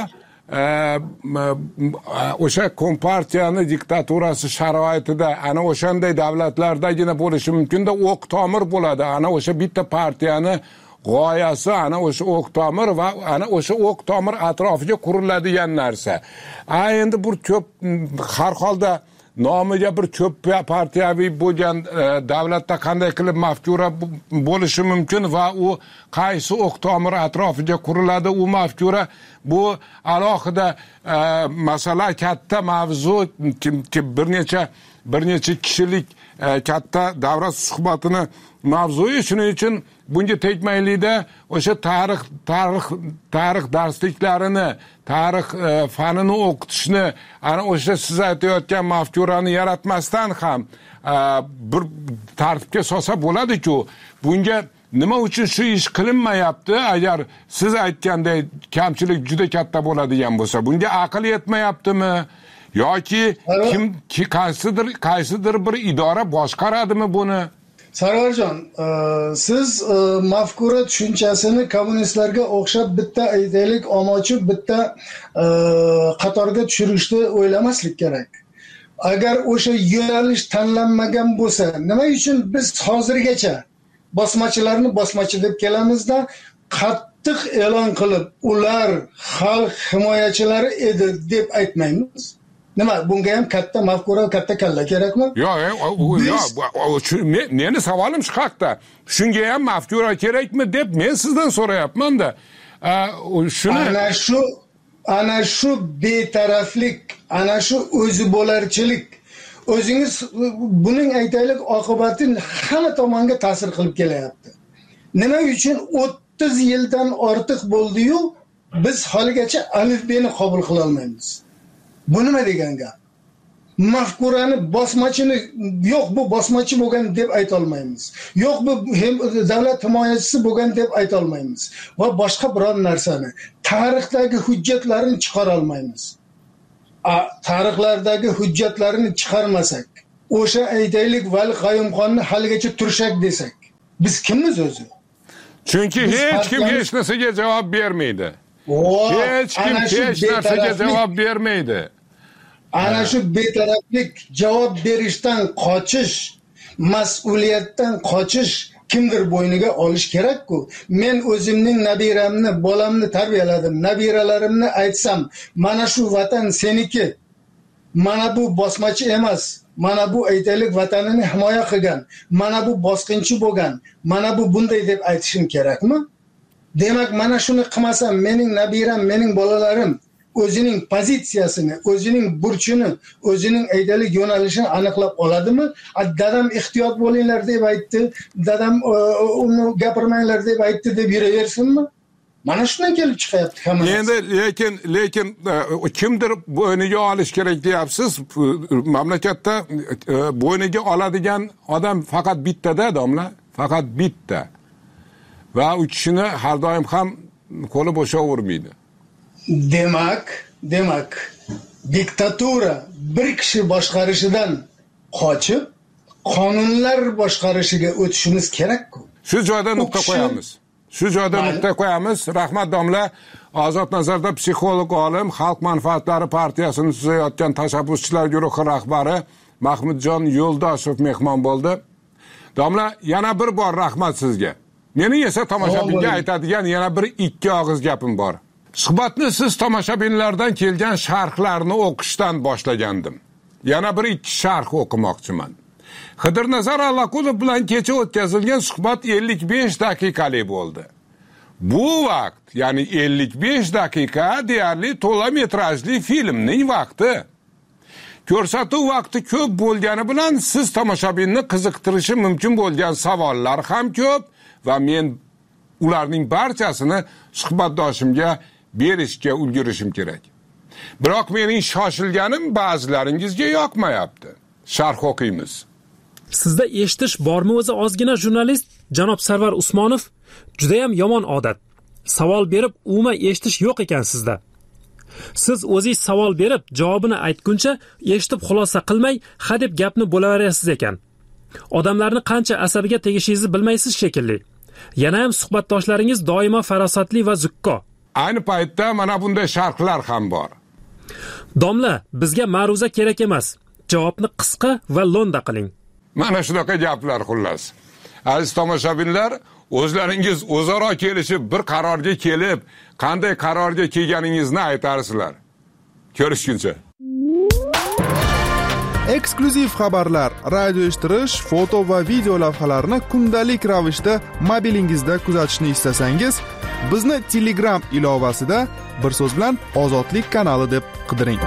o'sha kompartiyani diktaturasi sharoitida ana o'shanday davlatlardagina bo'lishi mumkinda o'q tomir bo'ladi. Ana o'sha bitta partiyani g'oyasi ana o'sha o'q tomir va ana o'sha o'q tomir atrofiga quriladigan narsa. Endi bu ko'p har holda nomiga bir ko'p partiyaviy bo'lgan davlatda qanday qilib mafkura bo'lishi mumkin va u qaysi o'q tomir atrofiga quriladi u mafkura, bu alohida masala, katta mavzu, bir necha kishilik katta davra suhbatini mavzui. Shuning uchun bunga tegmaylikda o'sha tarix darsliklarini, tarix fanini o'qitishni, ana o'sha siz aytayotgan mafkurani yaratmasdan ham bir tartibga solsa bo'ladi-ku. Bunga nima uchun shu ish qilinmayapti? Agar siz aytgandek kamchilik juda katta bo'ladigan bo'lsa, bunga aql yetmayaptimi? Yoki qaysidir bir idora boshqaradimi buni? Sarvarjon, siz mafkura tushunchasini kommunistlarga o'xshab bitta aytaylik omochib bitta qatorga tushirishni o'ylamaslik kerak. Agar o'sha yo'nalish tanlanmagan bo'lsa, nima uchun biz hozirgacha bosmachilarni bosmachi deb kelamizda qattiq e'lon qilib ular xalq himoyachilari edi deb aytmaymiz? Nima, bunga ham katta mafkura, katta kalla kerakmi? Yo'q, meni savolim shu haqda. Shunga ham mafkura kerakmi deb men sizdan so'rayapman-da. Ana shu betaraflik, ana shu o'zi bo'larchilik, o'zingiz buning aytaylik oqibati hamma tomonga ta'sir qilib kelyapti. Nima uchun 30 yildan ortiq bo'ldi-yu, biz haligacha alifbeni qabul qila olmaymiz? Bu nima degan gap? Mafkurani bosmachini yo'q bu bosmachi bo'lgan deb ayta olmaymiz. Yo'q bu davlat himoyachisi bo'lgan deb ayta olmaymiz. Va boshqa biron narsani tarixdagi hujjatlarini chiqara olmaymiz. Tarixlardagi hujjatlarini chiqarmasak, o'sha aytaylik Vali Qayumxonni haligacha turshak desak, biz kimmiz o'zi? Chunki hech kim hech narsaga javob bermaydi. Hech kim hech narsaga javob bermaydi. Ana shu betaraflik, javob berishdan qochish, mas'uliyatdan qochish kimdir bo'yniga olish kerak-ku. Men o'zimning nabiramni, bolamni tarbiyaladim. Nabiralarimni aytsam, mana shu vatan seniki. Mana bu bosmachi emas. Mana bu aytaylik vatanini himoya qilgan. Mana bu bosqinchi bo'lgan. Mana bu bunday deb aytishim kerakmi? Demak, mana shuni qilmasam, mening nabiram, mening bolalarim o'zining pozitsiyasini, o'zining burchini, o'zining aytaylik yo'nalishini aniqlab oladimi? Dadam ehtiyot bo'linglar deb aytdi, dadam uni gapirmanglar deb aytdi deb yuraversinmi? Mana shundan kelib chiqyapti hammasi. Endi lekin kimdir bo'yniga olish kerak deyapsiz. Mamlakatda bo'yniga oladigan odam faqat bittada, domla, faqat bitta. Va u kishini har doim ham qo'li bo'shavermaydi. Demak, diktatura bir kishi boshqarishidan qochib, qonunlar boshqarishiga o'tishimiz kerak-ku. Shu joyda nuqta qo'yamiz. Rahmat domla. Ozod nazarda psixolog olim, Xalq manfaatlari partiyasini tuzayotgan tashabbuschilar guruhi rahbari Mahmudjon Yo'ldoshev mehmon bo'ldi. Domla, yana bir bor rahmat sizga. Meni esa tomoshabinga aytadigan yana bir ikki og'iz gapim bor. Suhbatni siz tomoshabinlardan kelgan sharhlarni o'qishdan boshlagandim. Yana bir ikki sharh o'qimoqchiman. Xidirnazar Allaqulov bilan kecha o'tkazilgan suhbat 55 daqiqalik bo'ldi. Bu vaqt, ya'ni 55 daqiqa deyarli to'la metrajli filmning vaqti. Ko'rsatuv vaqti ko'p bo'lgani bilan siz tomoshabinni qiziqtirishi mumkin bo'lgan savollar ham ko'p va men ularning barchasini suhbatdoshimga berishga ulgurishim kerak. Biroq mening shoshilganim ba'zilaringizga yoqmayapti. Sharh o'qiymiz. Sizda eshitish bormi o'zi ozgina jurnalist janob Sarvar Usmonov? Juda ham yomon odat. Savol berib umuman eshitish yo'q ekan sizda. Siz o'zingiz savol berib, javobini aytguncha eshitib xulosa qilmay, hadeb gapni bo'laverasiz ekan. Odamlarni qancha asabiga tegishingizni bilmaysiz shekilli. Yana ham suhbatdoshlaringiz doimo farosatli va zukko. Ayni paytda mana bunday sharhlar ham bor. Domla, bizga ma'ruza kerak emas. Javobni qisqa va lo'nda qiling. Mana shunaqa gaplar xullas. Aziz tomoshabinlar, o'zlaringiz o'zaro kelishib bir qarorga kelib, qanday qarorga kelganingizni aytarsizlar. Ko'rishguncha. Eksklyuziv xabarlar, radio eshittirish, foto va video lavhalarni kundalik ravishda mobilingizda kuzatishni istasangiz, bizni Telegram ilovasida bir so'z bilan Ozodlik kanali deb qidiring.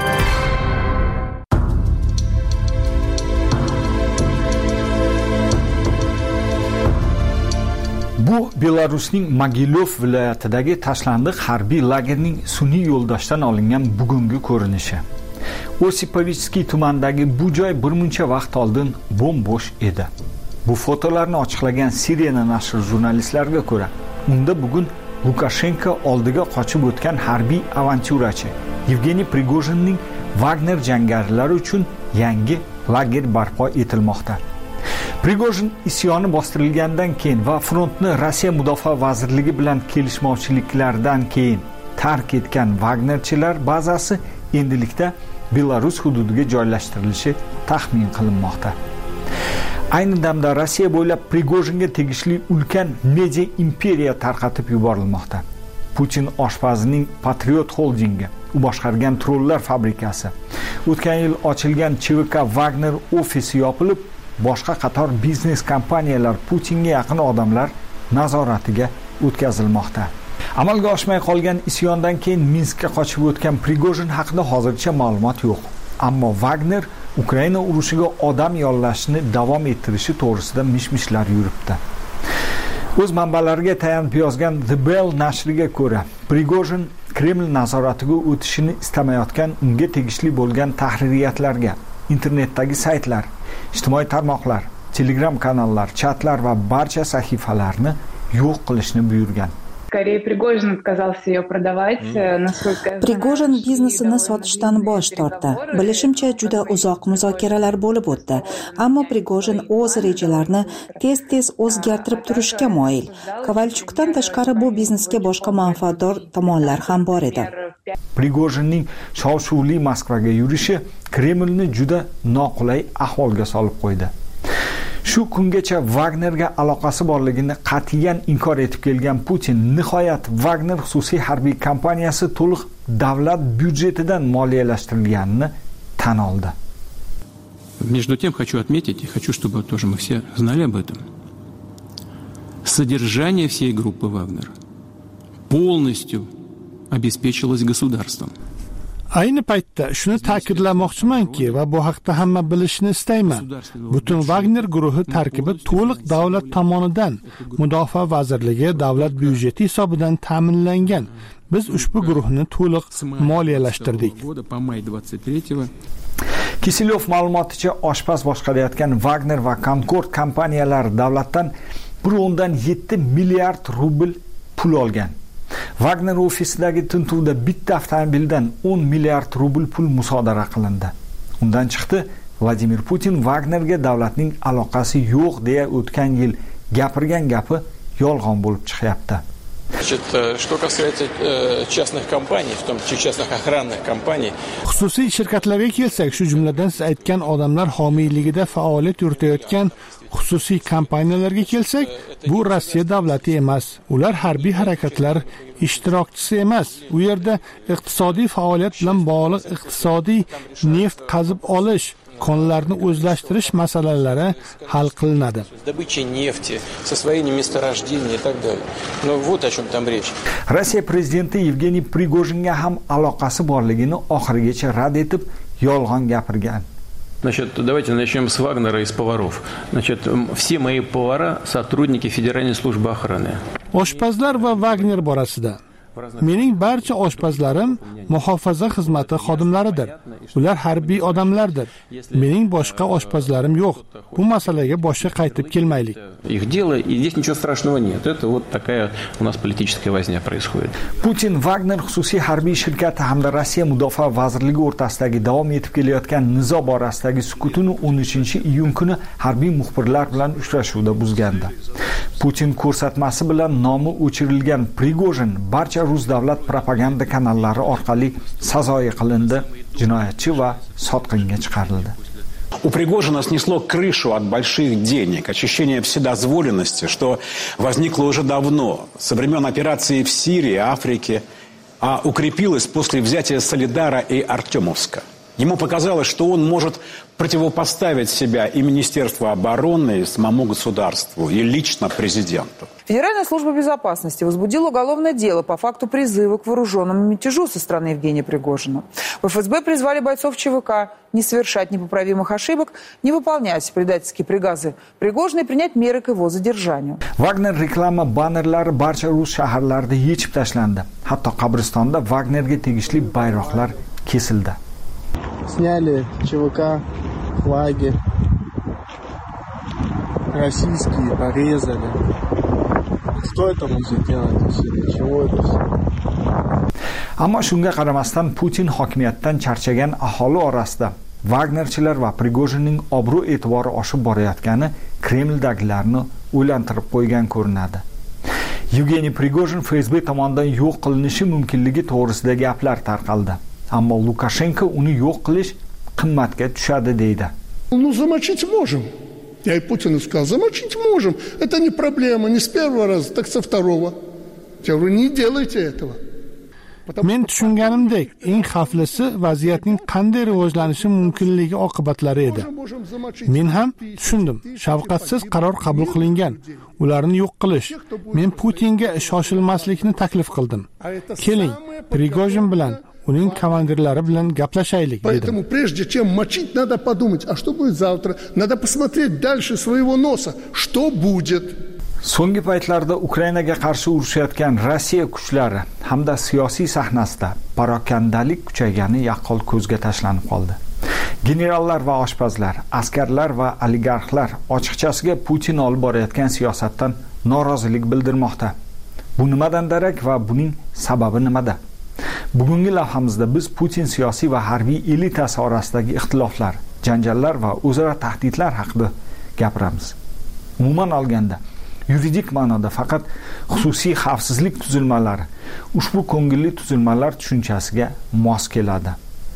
Bu Belarusning Mogilov viloyatidagi tashlandiq harbiy lagerning sun'iy yo'ldoshdan olingan bugungi ko'rinishi. Osipovitskiy tumanidagi bu joy bir muncha vaqt oldin bo'm-bo'sh edi. Bu fotolarni ochiqlagan Sirena nashri jurnalistlariga ko'ra, unda bugun Lukashenko oldiga qochib o'tgan harbiy avantyurachi Yevgeniy Prigojinning Wagner jangarilari uchun yangi lager barpo etilmoqda. Prigojin isyoni bostirilgandan keyin va frontni Rossiya mudofaa vazirligi bilan kelishmovchiliklardan keyin tark etgan Wagnerchilar bazasi endilikda Belarus hududiga joylashtirilishi taxmin qilinmoqda. Ayni damda Rossiya bo'ylab Prigojinga tegishli ulkan media imperiya tarqatib yuborilmoqda. Putin oshpazining Patriot Holdingi, u boshqargan trollar fabrikasi, o'tgan yil ochilgan ChVK Wagner ofisi yopilib, boshqa qator biznes kompaniyalar Putinga yaqin odamlar nazoratiga o'tkazilmoqda. Amalga oshmay qolgan isyondan keyin Minskka qochib o'tgan Prigojin haqida hozircha ma'lumot yo'q. Ammo Wagner Ukraina urushiga odam yollashni davom ettirishi to'g'risida mishmishlar yuribdi. O'z manbalariga tayanib yozgan The Bell nashriga ko'ra, Prigojin Kreml nazoratiga o'tishini istamayotgan unga tegishli bo'lgan tahririyatlarga, internetdagi saytlar, ijtimoiy tarmoqlar, Telegram kanallar, chatlar va barcha sahifalarni yo'q qilishni buyurgan. Prigojin biznesini sotishdan bosh tortdi. Bilishimcha juda uzoq muzokaralar bo'lib o'tdi, ammo Prigojin o'z rejalarini tez-tez o'zgartirib turishga moyil. Kovalchukdan tashqari bu biznesga boshqa manfaatdor tomonlar ham bor edi. Prigojinning shov-shuvli Moskvaga yurishi Kremlni juda noqulay ahvolga solib qo'ydi. Shu kungacha Wagnerga aloqasi borligini qat'iyan inkor etib kelgan Putin nihoyat Wagner xususiy harbiy kompaniyasi to'liq davlat byudjetidan moliyalashtirilganini tan oldi. Между тем хочу отметить, и хочу, чтобы тоже мы все знали об этом. Содержание всей группы Wagner полностью обеспечилось государством. Ayni paytda shuni ta'kidlamoqchimanki va bu haqda hamma bilishni istayman. Butun Wagner guruhi tarkibi to'liq davlat tomonidan, Mudofaa vazirligi davlat byudjeti hisobidan ta'minlangan. Biz ushbu guruhni to'liq moliyalashtirdik. Kisilyov ma'lumoticha, oshpaz boshqarayotgan Wagner va Concord kompaniyalari davlatdan 1.7 milliard rubl pul olgan. Wagner ofisidagi tintuvda bitta avtomobildan 10 milliard rubl pul musodara qilindi. Undan chiqdi, Vladimir Putin Wagnerga davlatning aloqasi yo'q deya o'tgan yil gapirgan gapi yolg'on bo'lib chiqyapti. Что касается частных компаний, в том числе частных охранных компаний. Xususiy shirkatlarga kelsak, shu jumladan siz aytgan odamlar homiyligida faoliyat yuritayotgan xususiy kompaniyalarga kelsak, bu Rossiya davlati emas. Ular harbiy harakatlar ishtirokchisi emas. U yerda iqtisodiy faoliyat bilan bog'liq iqtisodiy neft qazib olish, konlarni o'zlashtirish masalalari hal qilinadi. Rossiya prezidenti Yevgeniy Prigojinga ham aloqasi borligini oxirigacha rad etib, yolg'on gapirgan. Значит, давайте начнем с Вагнера и с поваров. Значит, все мои повара сотрудники Федеральной службы охраны. Oshpazlar va Wagner borasida Mening barcha oshpazlarim muhofaza xizmati xodimlaridir. Ular harbiy odamlardir. Mening boshqa oshpazlarim yo'q. Bu masalaga boshqa qaytib kelmaylik. Их дело, и здесь ничего страшного нет. Это вот такая у нас политическая возня происходит. Putin Wagner xususiy harbiy shirkati hamda Rossiya mudofaa vazirligi o'rtasidagi davom etib kelayotgan nizo borasidagi sukutini 13-iyun kuni harbiy muxbirlar bilan uchrashuvda buzgandi. Putin ko'rsatmasi bilan nomi o'chirilgan Prigojin barcha rus davlat propaganda kanallari orqali sazoyi qilindi, jinoyatchi va sotqinga chiqarildi. У Пригожина снесло крышу от больших денег, очищения вседозволенности, что возникло уже давно, со времен операции в Сирии, Африке, а укрепилось после взятия Солидара и Артемовска. Ему показалось, что он может противопоставить себя и Министерству обороны, и самому государству, и лично президенту. Федеральная служба безопасности возбудила уголовное дело по факту призыва к вооруженному мятежу со стороны Евгения Пригожина. В ФСБ призвали бойцов ЧВК не совершать непоправимых ошибок, не выполнять предательские приказы Пригожина и принять меры к его задержанию. Wagner reklama bannerlari barcha rus shaharlarida yechib tashlandi. Hatto qabristonda Wagnerga tegishli bayroqlar kesildi. Сняли ЧВК, флаги российские, порезали. Кто это может делать? Для чего это все? Ammo shunga qaramasdan Putin hokimiyatdan charchagan aholi orasida Wagnerchilar va Prigojinning obro' e'tibori oshib borayotgani Kremldagilarni o'ylantirib qo'ygan ko'rinadi. Yevgeniy Prigojin FSB tomonidan yo'q qilinishi mumkinligi to'g'risida gaplar tarqaldi. Ammo Lukashenko uni yo'q qilish qimmatga tushadi deydi. Ну, замочить можем. Я и Путину сказал, замочить можем. Это не проблема, не с первого раза, так со второго. Я говорю, не делайте этого. Men tushunganimdek, eng xavflisi vaziyatning qanday rivojlanishi mumkinligi oqibatlari edi. Men ham tushundim. Shafqatsiz qaror qabul qilingan. Ularni yo'q qilish. Men Putinga shoshilmaslikni taklif qildim. Keling, Prigojin bilan uning komandirlari bilan gaplashaylik dedim. Поэтому прежде чем мочить, надо подумать, а что будет завтра? Надо посмотреть дальше своего носа, что будет. So'nggi paytlarda Ukrainaga qarshi urushayotgan Rossiya kuchlari hamda siyosiy sahnasida parokandalik kuchaygani yaqqol ko'zga tashlanib qoldi. Generallar va oshpazlar, askarlar va oligarxlar ochiqchasiga Putin olib borayotgan siyosatdan norozilik bildirmoqda. Bu nimadan darak va buning sababi nimada? Bugungi lavhamizda biz Putin siyosiy va harbiy elitasi orasidagi ixtiloflar, janjallar va o'zaro tahdidlar haqida gapiramiz. Umuman olganda, yuridik ma'noda faqat xususiy xavfsizlik tuzilmalari ushbu ko'ngilli tuzilmalar tushunchasiga mos keladi.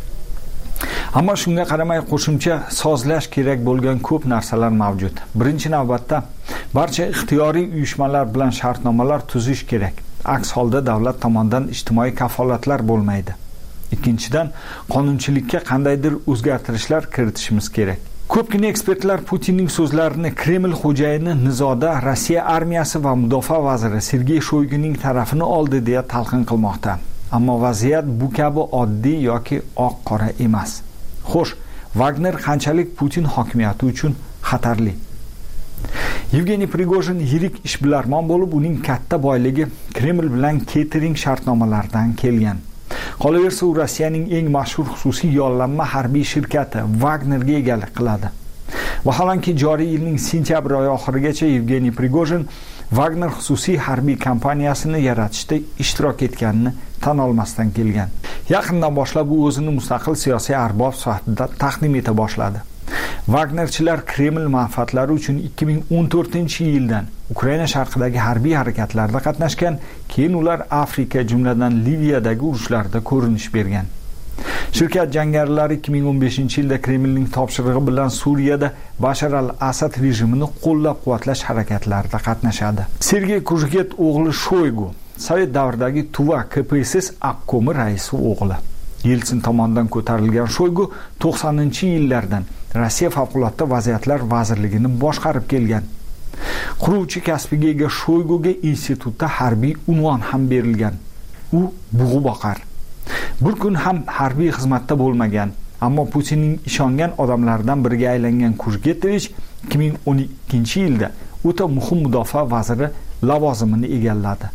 Ammo shunga qaramay qo'shimcha sozlash kerak bo'lgan ko'p narsalar mavjud. Birinchi navbatda barcha ixtiyoriy uyushmalar bilan shartnomalar tuzish kerak. Aks holda davlat tomonidan ijtimoiy kafolatlar bo'lmaydi. Ikkinchidan, qonunchilikka qandaydir o'zgartirishlar kiritishimiz kerak. Ko'pgina ekspertlar Putinning so'zlarini Kreml xo'jayini nizoda Rossiya armiyasi va mudofaa vaziri Sergey Shoyguning tarafini oldi deya talqin qilmoqda. Ammo vaziyat bu kabi oddiy yoki oq-qora emas. Xo'sh, Wagner qanchalik Putin hokimiyati uchun xatarli? Yevgeniy Prigojin yirik ishbilarmon bo'lib, uning katta boyligi Kreml bilan catering shartnomalaridan kelgan. Qolaversa, u Rossiyaning eng mashhur xususiy yollanma harbiy shirkati Wagnerga egalik qiladi. Vaholanki joriy yilning sentyabr oyi oxirigacha Yevgeniy Prigojin Wagner xususiy harbiy kompaniyasini yaratishda ishtirok etganini tan olmasdan kelgan. Yaqindan boshlab u o'zini mustaqil siyosiy arbob sifatida taqdim eta boshladi. Wagnerchilar Kreml manfaatlari uchun 2014-yildan Ukraina sharqidagi harbiy harakatlarda qatnashgan, keyin ular Afrika, jumladan Liviyadagi urushlarda ko'rinish bergan. Shirkat jangarilari 2015-yilda Kremlning topshirig'i bilan Suriyada Bashar al-Asad rejimini qo'llab-quvvatlash harakatlarida qatnashadi. Sergey Kuzhiget o'g'li Shoygu, Sovet davridagi Tuva KPSS obkomi raisi o'g'li. Yeltsin tomonidan ko'tarilgan Shoygu 90-yillardan Rossiya favqulodda vaziyatlar vazirligini boshqarib kelgan. Quruvchi kasbiga ega Shoyguga institutda harbiy unvon ham berilgan. U bug'u-boqar. Bir kun ham harbiy xizmatda bo'lmagan, ammo Putinning ishongan odamlaridan biriga aylangan Kuzhigetovich 2012-yilda o'ta muhim mudofaa vaziri lavozimini egalladi.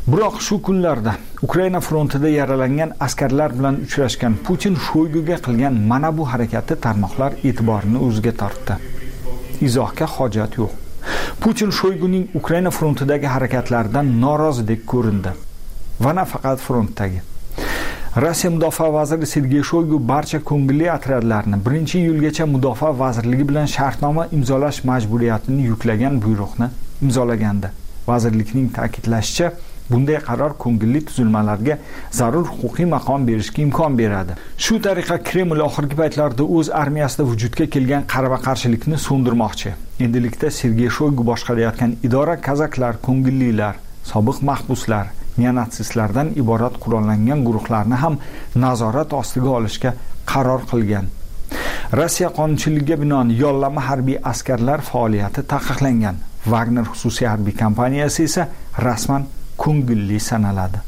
Biroq shu kunlarda Ukraina frontida yaralangan askarlar bilan uchrashgan Putin Shoyguga qilgan mana bu harakati tarmoqlar e'tiborini o'ziga tortdi. Izohga hojat yo'q. Putin Shoyguning Ukraina frontidagi harakatlaridan norozidek ko'rindi. Va nafaqat frontdagi. Rossiya mudofaa vaziri Sergey Shoygu barcha ko'ngilli otryadlarni 1-iyulgacha mudofaa vazirligi bilan shartnoma imzolash majburiyatini yuklagan buyruqni imzolagandi. Vazirlikning ta'kidlashicha, bunday qaror ko'ngilli tuzilmalarga zarur huquqiy maqom berishga imkon beradi. Shu tariqa Kreml oxirgi paytlarda o'z armiyasida vujudga kelgan qarama-qarshilikni so'ndirmoqchi. Endilikda Sergey Shoygu boshqarayotgan idora kazaklar, ko'ngillilar, sobiq mahbuslar, neonatsistlardan iborat qurollangan guruhlarni ham nazorat ostiga olishga qaror qilgan. Rossiya qonunchiligiga binoan yollama harbiy askarlar faoliyati taqiqlangan. Wagner xususiy harbiy kompaniyasi esa rasman ko'ngilli sanaladi.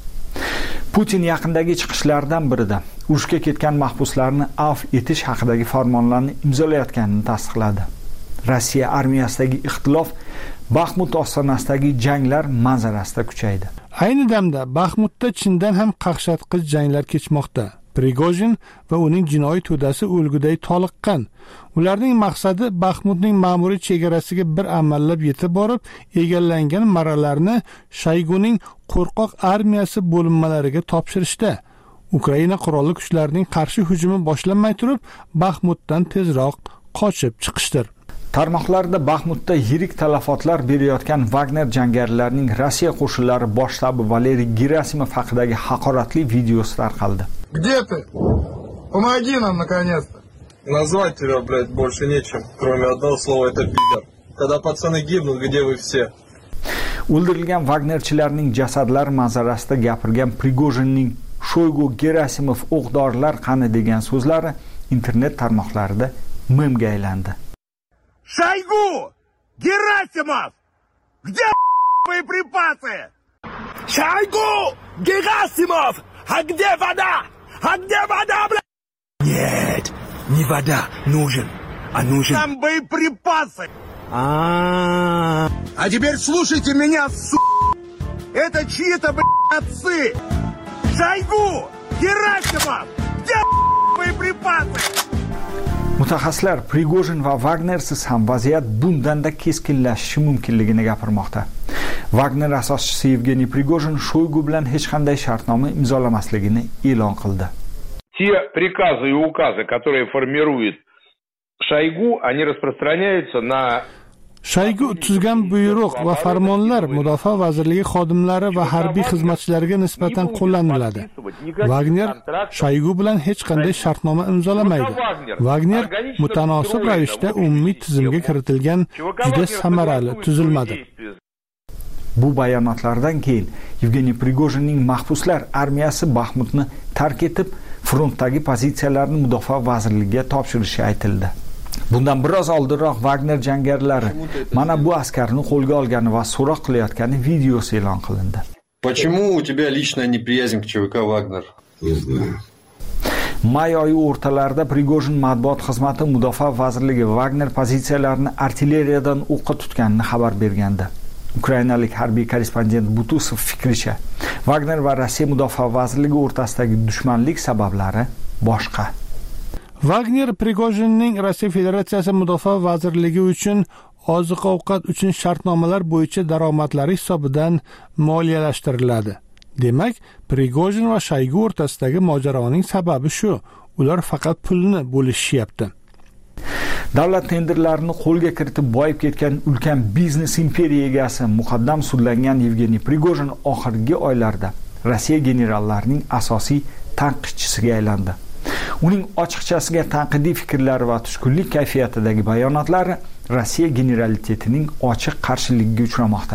Putin yaqindagi chiqishlardan birida urushga ketgan mahbuslarni afv etish haqidagi farmonlarni imzolayotganini tasdiqladi. Rossiya armiyasidagi ixtilof Baxmut ostonasidagi janglar manzarasida kuchaydi. Ayni damda Baxmutda chindan ham qaqshatqich janglar kechmoqda. Prigojin va uning jinoiy to'dasi o'lguday toliqqan. Ularning maqsadi Baxmutning ma'muriy chegarasiga bir amallab yetib borib, egallangan marralarni Shoyguning qo'rqoq armiyasi bo'linmalariga topshirishda. Ukraina qurolli kuchlarining qarshi hujumi boshlanmay turib, Baxmutdan tezroq qochib chiqishdir. Tarmoqlarda Baxmutda yirik talafotlar berayotgan Wagner jangarilarining Rossiya qo'shinlari bosh shtabi Valeriy Gerasimov haqidagi haqoratli videosi tarqaldi. Где ты? Помоги нам, наконец-то. Назвать тебя, блядь, больше нечем, кроме одного слова, это пидор. Когда пацаны гибнут, где вы все? O'ldirilgan Wagnerchilarning jasadlari manzarasida gapirgan Prigojinning Shoygu, Gerasimov o'q-dorilar qani degan so'zlari internet tarmoqlarida memga aylandi. Шойгу! Герасимов! Где боеприпасы? Шойгу! Герасимов! А где вода? А где вода, блядь? Нет, не вода нужен, а нужен... Там боеприпасы! А теперь слушайте меня, это чьи-то, блядь, отцы! Шойгу! Герасимов! Где боеприпасы? Mutaxassislar Prigojin va Wagnersiz ham vaziyat bundanda keskinlashishi mumkinligini gapirmoqda. Wagner asoschisi Yevgeniy Prigojin Shoygu bilan hech qanday shartnoma imzolamasligini e'lon qildi. Те приказы и указы, которые формирует Шойгу, они распространяются на Shoygu tuzgan buyruq va farmonlar mudofaa vazirligi xodimlari va harbiy xizmatchilariga nisbatan qo'llaniladi. Wagner Shoygu bilan hech qanday shartnoma imzolamaydi. Wagner mutanosib ravishda umumiy tizimga kiritilgan juda samarali tuzilmadir. Bu bayonotlardan keyin Yevgeniy Prigojinning mahbuslar armiyasi Baxmutni tark etib, frontdagi pozitsiyalarni mudofaa vazirligiga topshirishi aytildi. Bundan biroz oldinroq Wagner jangarilari mana bu askarni qo'lga olgani va so'roq qilayotgani videosi e'lon qilindi. Почему у тебя личная неприязнь к ЧВК Вагнер? Не знаю. May oyi o'rtalarida Prigojin matbuot xizmati mudofaa vazirligi Wagner pozitsiyalarini artilleriyadan o'qqa tutganini xabar bergandi. Ukrainalik harbiy korrespondent Butusov fikricha, Wagner va Rossiya mudofaa vazirligi o'rtasidagi dushmanlik sabablari boshqa. Wagner Prigojinning Rossiya Federatsiyasi mudofaa vazirligi uchun oziq-ovqat uchun shartnomalar bo'yicha daromadlari hisobidan moliyalashtiriladi. Demak, Prigojin va Shoygu o'rtasidagi mojaroning sababi shu. Ular faqat pulni bo'lishyapti. Davlat tenderlarini qo'lga kiritib boyib ketgan ulkan biznes imperiya egasi muqaddam sudlangan Yevgeniy Prigojin oxirgi oylarda Rossiya generallarining asosiy tanqidchisiga aylandi. Uning ochiqchasiga tanqidiy fikrlari va tushkunlik kayfiyatidagi bayonotlari Rossiya generalitetining ochiq qarshiligiga uchramoqda.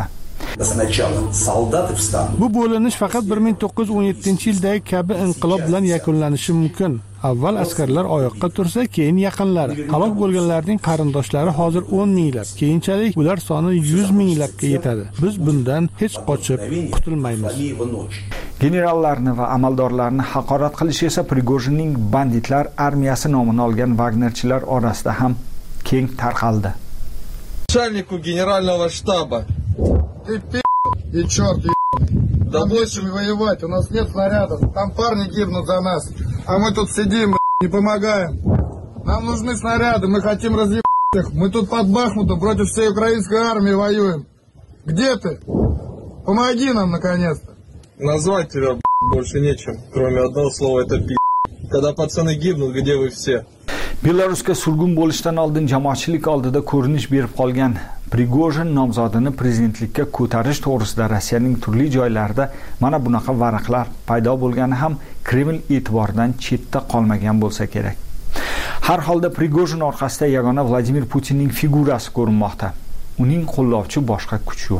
Bu bo'linish faqat 1917-yildagi kabi inqilob bilan yakunlanishi mumkin. Avval askarlar oyoqqa tursa, keyin yaqinlari. Halok bo'lganlarning qarindoshlari hozir 10 minglab, keyinchalik ular soni 100 minglabga yetadi. Biz bundan hech qochib qutulmaymiz. Generallarni va amaldorlarni haqorat qilish esa Prigojinning banditlar armiyasi nomini olgan Wagnerchilar orasida ham keng tarqaldi. Начальнику генерального штаба. Ты пи*** и черт ебаный. Да больше воевать, у нас нет снарядов. Там парни гибнут за нас. А мы тут сидим, не помогаем. Нам нужны снаряды, мы хотим разъебать их. Мы тут под Бахмутом против всей украинской армии воюем. Где ты? Помоги нам, наконец-то. Назвать тебя, больше нечем, кроме одного слова, это пи***. Когда пацаны гибнут, где вы все? Belarusga surgun bo'lishdan oldin jamoatchilik oldida ko'rinish berib qolgan Prigozhin nomzodini prezidentlikka ko'tarish to'g'risida Rossiyaning turli joylarida mana bunaqa varaqlar paydo bo'lgani ham Kreml e'tiboridan chetda qolmagan bo'lsa kerak. Har holda Prigozhin orqasida yagona Vladimir Putinning figurasi ko'rinmoqda. Uning qo'llovchi boshqa kuch yo'q.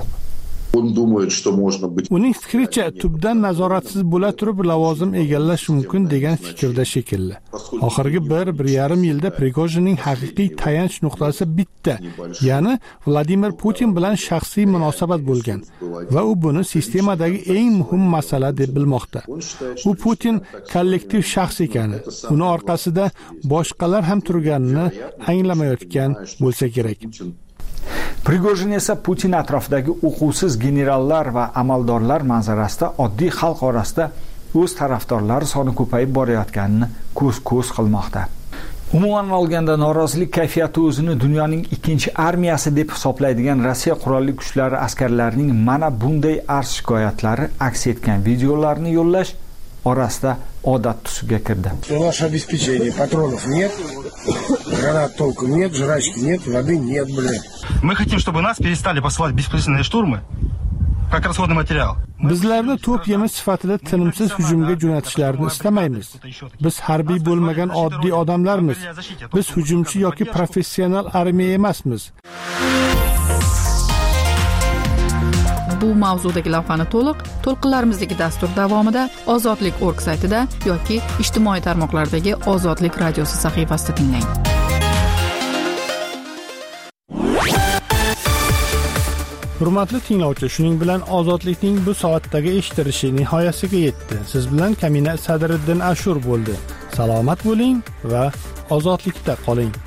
Uning fikricha, tubdan nazoratsiz bo'la turib lavozim egallash mumkin degan fikrda shekilli. Oxirgi 1-1,5 yilda Prigozhinning haqiqiy tayanch nuqtasi bitta, ya'ni Vladimir Putin bilan shaxsiy munosabat bo'lgan va u buni sistemadagi eng muhim masala deb bilmoqda. U Putin kollektiv shaxs ekani, uni orqasida boshqalar ham turganini anglamayotgan bo'lsa kerak. Prigozhin esa Putin atrofidagi o'quvsiz generallar va amaldorlar manzarasida oddiy xalq orasida o'z tarafdorlari soni ko'payib borayotganini ko'z-ko'z qilmoqda. Umuman olganda norozilik kayfiyati o'zini dunyoning ikkinchi armiyasi deb hisoblaydigan Rossiya qurolli kuchlari askarlarining mana bunday arz shikoyatlari aks etgan videolarni yo'llash orasida odat tusiga kirdi. Ваше обеспечение, патронов нет, гранат толком нет, жрачки нет, воды нет, блядь. Мы хотим, чтобы нас перестали посылать беспрецедентные штурмы, как расходный материал. Bizlarni to'p yemi sifatida tinimsiz hujumga jo'natishlarini istamaymiz. Biz harbiy bo'lmagan oddiy odamlarmiz. Biz hujumchi yoki professional armiya emasmiz. Bu mavzudagi lavhani to'lqinlarimizdagi dastur davomida ozodlik.org saytida yoki ijtimoiy tarmoqlardagi Ozodlik radiosi sahifasida tinglang. Hurmatli tinglovchi, shuning bilan ozodlikning bu soatdagi eshitilishi nihoyasiga yetdi. Siz bilan Kamina Sadriddin Ashur bo'ldi. Salomat bo'ling va ozodlikda qoling.